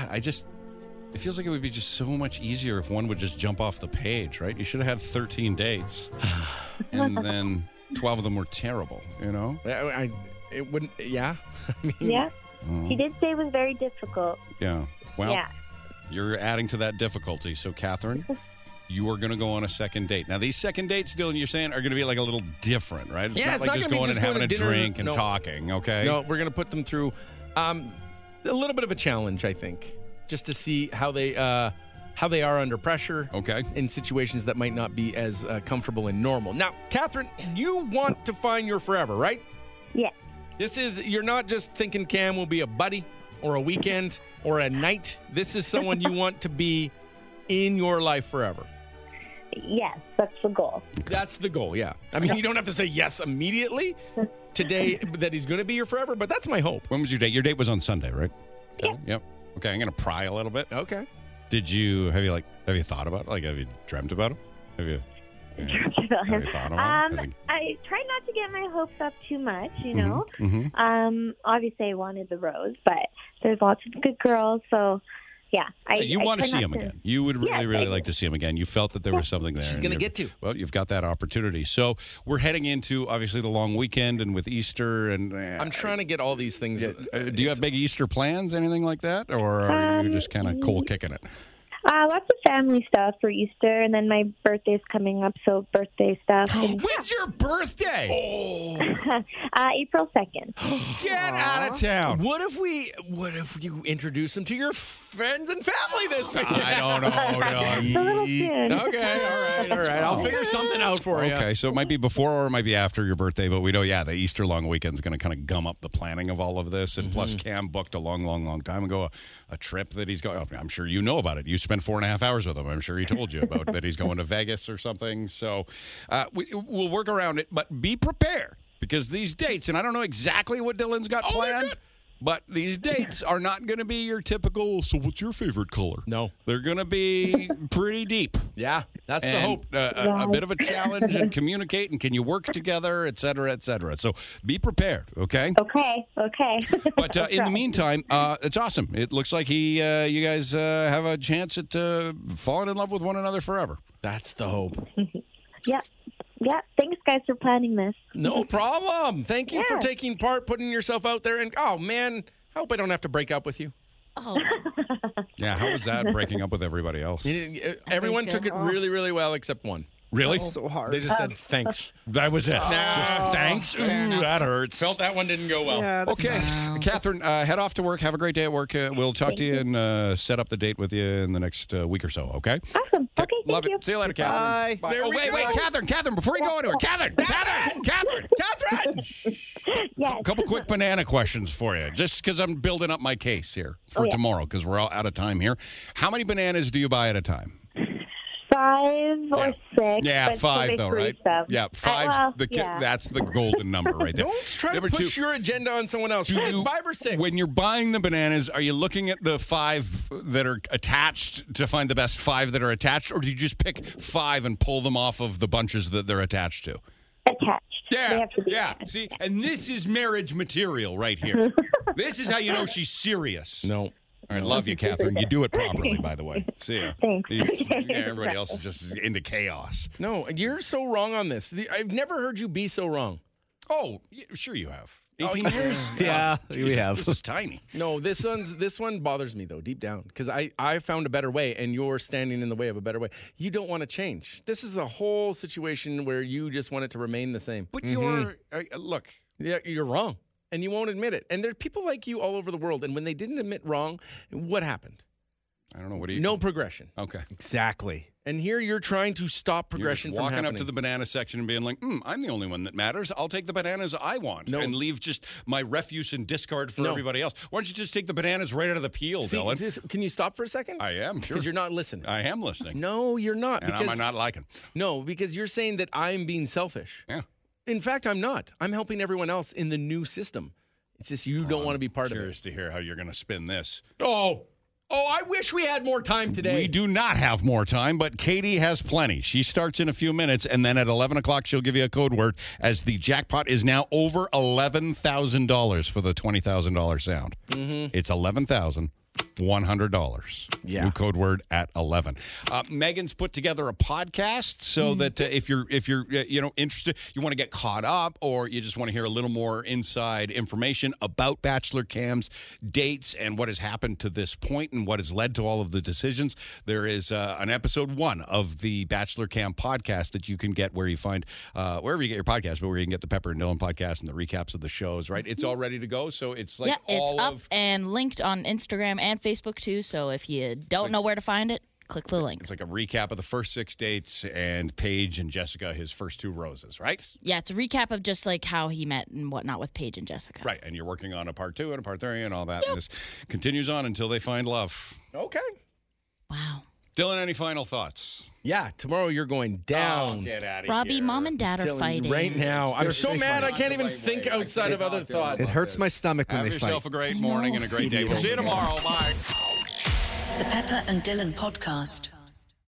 Speaker 3: feels like it would be just so much easier if one would just jump off the page, right? You should have had 13 dates. And then 12 of them were terrible, you know?
Speaker 4: It wouldn't, yeah.
Speaker 13: Yeah. He did say it was very difficult.
Speaker 3: Yeah. Well, you're adding to that difficulty. So, Catherine, you are going to go on a second date. Now, these second dates, Dylan, you're saying, are going to be like a little different, right? It's not like just going and having a drink and talking, okay?
Speaker 4: No, we're going to put them through a little bit of a challenge, I think, just to see how they are under pressure.
Speaker 3: Okay.
Speaker 4: In situations that might not be as comfortable and normal. Now, Catherine, you want to find your forever, right?
Speaker 13: Yeah.
Speaker 4: You're not just thinking Cam will be a buddy or a weekend or a night. This is someone you want to be in your life forever.
Speaker 13: Yes, that's the goal.
Speaker 4: That's the goal, yeah. I mean, you don't have to say yes immediately today that he's going to be your forever, but that's my hope.
Speaker 3: When was your date? Your date was on Sunday, right?
Speaker 13: Yeah.
Speaker 3: Yep. Okay, I'm going to pry a little bit.
Speaker 4: Okay.
Speaker 3: Have you thought about it? Like, have you dreamt about him? Have you thought about it?
Speaker 13: I try not to get my hopes up too much, you know. Obviously, I wanted the rose, but there's lots of good girls, so yeah.
Speaker 3: You want to see him again. You would really like to see him again. You felt that there was something there.
Speaker 4: She's going to get to.
Speaker 3: Well, you've got that opportunity. So we're heading into, obviously, the long weekend and with Easter. And
Speaker 4: I'm trying to get all these things.
Speaker 3: Do you have big Easter plans, anything like that? Or are you just kind of cold kicking it?
Speaker 13: Lots of family stuff for Easter, and then my birthday's coming up, so birthday stuff.
Speaker 3: When's your birthday?
Speaker 13: April 2nd.
Speaker 3: Get out of town.
Speaker 4: What if you introduce them to your friends and family this week?
Speaker 3: I don't know.
Speaker 13: A little soon.
Speaker 4: Okay, all right. I'll figure something out for you.
Speaker 3: Okay, so it might be before or it might be after your birthday, but we know, the Easter long weekend's going to kind of gum up the planning of all of this. And plus, Cam booked a long time ago a trip that he's going. Oh, I'm sure you know about it. You spent 4.5 hours with him. I'm sure he told you about that he's going to Vegas or something. So we'll work around it, but be prepared because these dates, and I don't know exactly what Dylan's got planned, but these dates are not going to be your typical, so what's your favorite color?
Speaker 4: No.
Speaker 3: They're going to be pretty deep.
Speaker 4: Yeah, that's the hope.
Speaker 3: A bit of a challenge and communicate, and can you work together, et cetera, et cetera. So be prepared, okay?
Speaker 13: Okay.
Speaker 3: But in the meantime, it's awesome. It looks like you guys have a chance at falling in love with one another forever.
Speaker 4: That's the hope.
Speaker 13: Yeah, thanks, guys, for planning this.
Speaker 4: No problem. Thank you for taking part, putting yourself out there. And, oh, man, I hope I don't have to break up with you.
Speaker 6: Oh.
Speaker 3: Yeah, how was that breaking up with everybody else?
Speaker 4: Everyone took it really, really well except one.
Speaker 3: Really?
Speaker 5: So hard.
Speaker 4: They just said thanks.
Speaker 3: That was it. Just thanks. Ooh, that hurts.
Speaker 4: Felt that one didn't go well.
Speaker 5: Yeah,
Speaker 3: okay. Catherine, head off to work. Have a great day at work. We'll talk to you and set up the date with you in the next week or so, okay?
Speaker 13: Awesome. Okay,
Speaker 3: Love
Speaker 13: thank you.
Speaker 3: it. See you later, Catherine.
Speaker 5: Bye.
Speaker 3: Oh, wait, Catherine, before you go into it. Catherine!
Speaker 13: Yes.
Speaker 3: A couple quick banana questions for you, just because I'm building up my case here for tomorrow, because we're all out of time here. How many bananas do you buy at a time?
Speaker 13: 5 or 6.
Speaker 3: Yeah,
Speaker 13: but
Speaker 3: 5 though, right?
Speaker 13: Them.
Speaker 3: Yeah, 5's that's the golden number right there.
Speaker 4: Don't try to push your agenda on someone else. 5 or 6.
Speaker 3: When you're buying the bananas, are you looking at the 5 that are attached to find the best 5 that are attached, or do you just pick 5 and pull them off of the bunches that they're attached to?
Speaker 13: Attached.
Speaker 3: Yeah,
Speaker 13: They have to be attached.
Speaker 3: See, and this is marriage material right here. This is how you know she's serious.
Speaker 4: No.
Speaker 3: I love you, Catherine. You do it properly, by the way. See ya.
Speaker 13: Thanks.
Speaker 3: Everybody else is just into chaos.
Speaker 4: No, you're so wrong on this. I've never heard you be so wrong.
Speaker 3: Oh, sure you have. 18 years?
Speaker 5: Yeah, we have.
Speaker 3: This is tiny.
Speaker 4: No, this one bothers me, though, deep down, because I found a better way, and you're standing in the way of a better way. You don't want to change. This is a whole situation where you just want it to remain the same.
Speaker 3: But you're, look.
Speaker 4: Yeah, you're wrong. And you won't admit it. And there's people like you all over the world. And when they didn't admit wrong, what happened?
Speaker 3: I don't know. What do you?
Speaker 4: No progression.
Speaker 3: Okay.
Speaker 5: Exactly.
Speaker 4: And here you're trying to stop progression
Speaker 3: you're
Speaker 4: from
Speaker 3: walking
Speaker 4: happening.
Speaker 3: up to the banana section and being like, I'm the only one that matters. I'll take the bananas I want and leave just my refuse and discard for everybody else. Why don't you just take the bananas right out of the peel, Dylan?
Speaker 4: Can you stop for a second?
Speaker 3: I am, sure.
Speaker 4: Because you're not listening.
Speaker 3: I am listening.
Speaker 4: No, you're not.
Speaker 3: And I'm not liking.
Speaker 4: No, because you're saying that I'm being selfish.
Speaker 3: Yeah.
Speaker 4: In fact, I'm not. I'm helping everyone else in the new system. It's just you don't want to be part of it.
Speaker 3: Curious to hear how you're going to spin this.
Speaker 4: Oh, I wish we had more time today.
Speaker 3: We do not have more time, but Katie has plenty. She starts in a few minutes, and then at 11 o'clock, she'll give you a code word as the jackpot is now over $11,000 for the $20,000 sound.
Speaker 4: Mm-hmm.
Speaker 3: It's $11,100.
Speaker 4: Yeah.
Speaker 3: New code word at 11. Megan's put together a podcast so that if you're interested, you want to get caught up, or you just want to hear a little more inside information about Bachelor Cam's dates and what has happened to this point and what has led to all of the decisions. There is an episode 1 of the Bachelor Cam podcast that you can get where you find wherever you get your podcast, but where you can get the Pepper and Dylan podcast and the recaps of the shows. Right? It's all ready to go. So it's like
Speaker 6: it's up and linked on Instagram and Facebook too. So if you don't know where to find it, click the link.
Speaker 3: It's like a recap of the first 6 dates and Paige and Jessica, his first 2 roses, right?
Speaker 6: Yeah, it's a recap of just like how he met and whatnot with Paige and Jessica.
Speaker 3: Right, and you're working on a part 2 and a part 3 and all that. Yep. And this continues on until they find love.
Speaker 4: Okay.
Speaker 6: Wow.
Speaker 3: Dylan, any final thoughts?
Speaker 4: Yeah, tomorrow you're going down.
Speaker 3: Oh, get out of
Speaker 6: Robbie,
Speaker 3: here.
Speaker 6: Mom and Dad are
Speaker 4: Dylan,
Speaker 6: fighting.
Speaker 4: Right now. I'm so mad I can't even think outside of other thoughts.
Speaker 5: It hurts my stomach when
Speaker 3: Have
Speaker 5: they fight.
Speaker 3: yourself a great morning and a great day. We'll see you tomorrow. Bye.
Speaker 14: The Pepper and Dylan Podcast.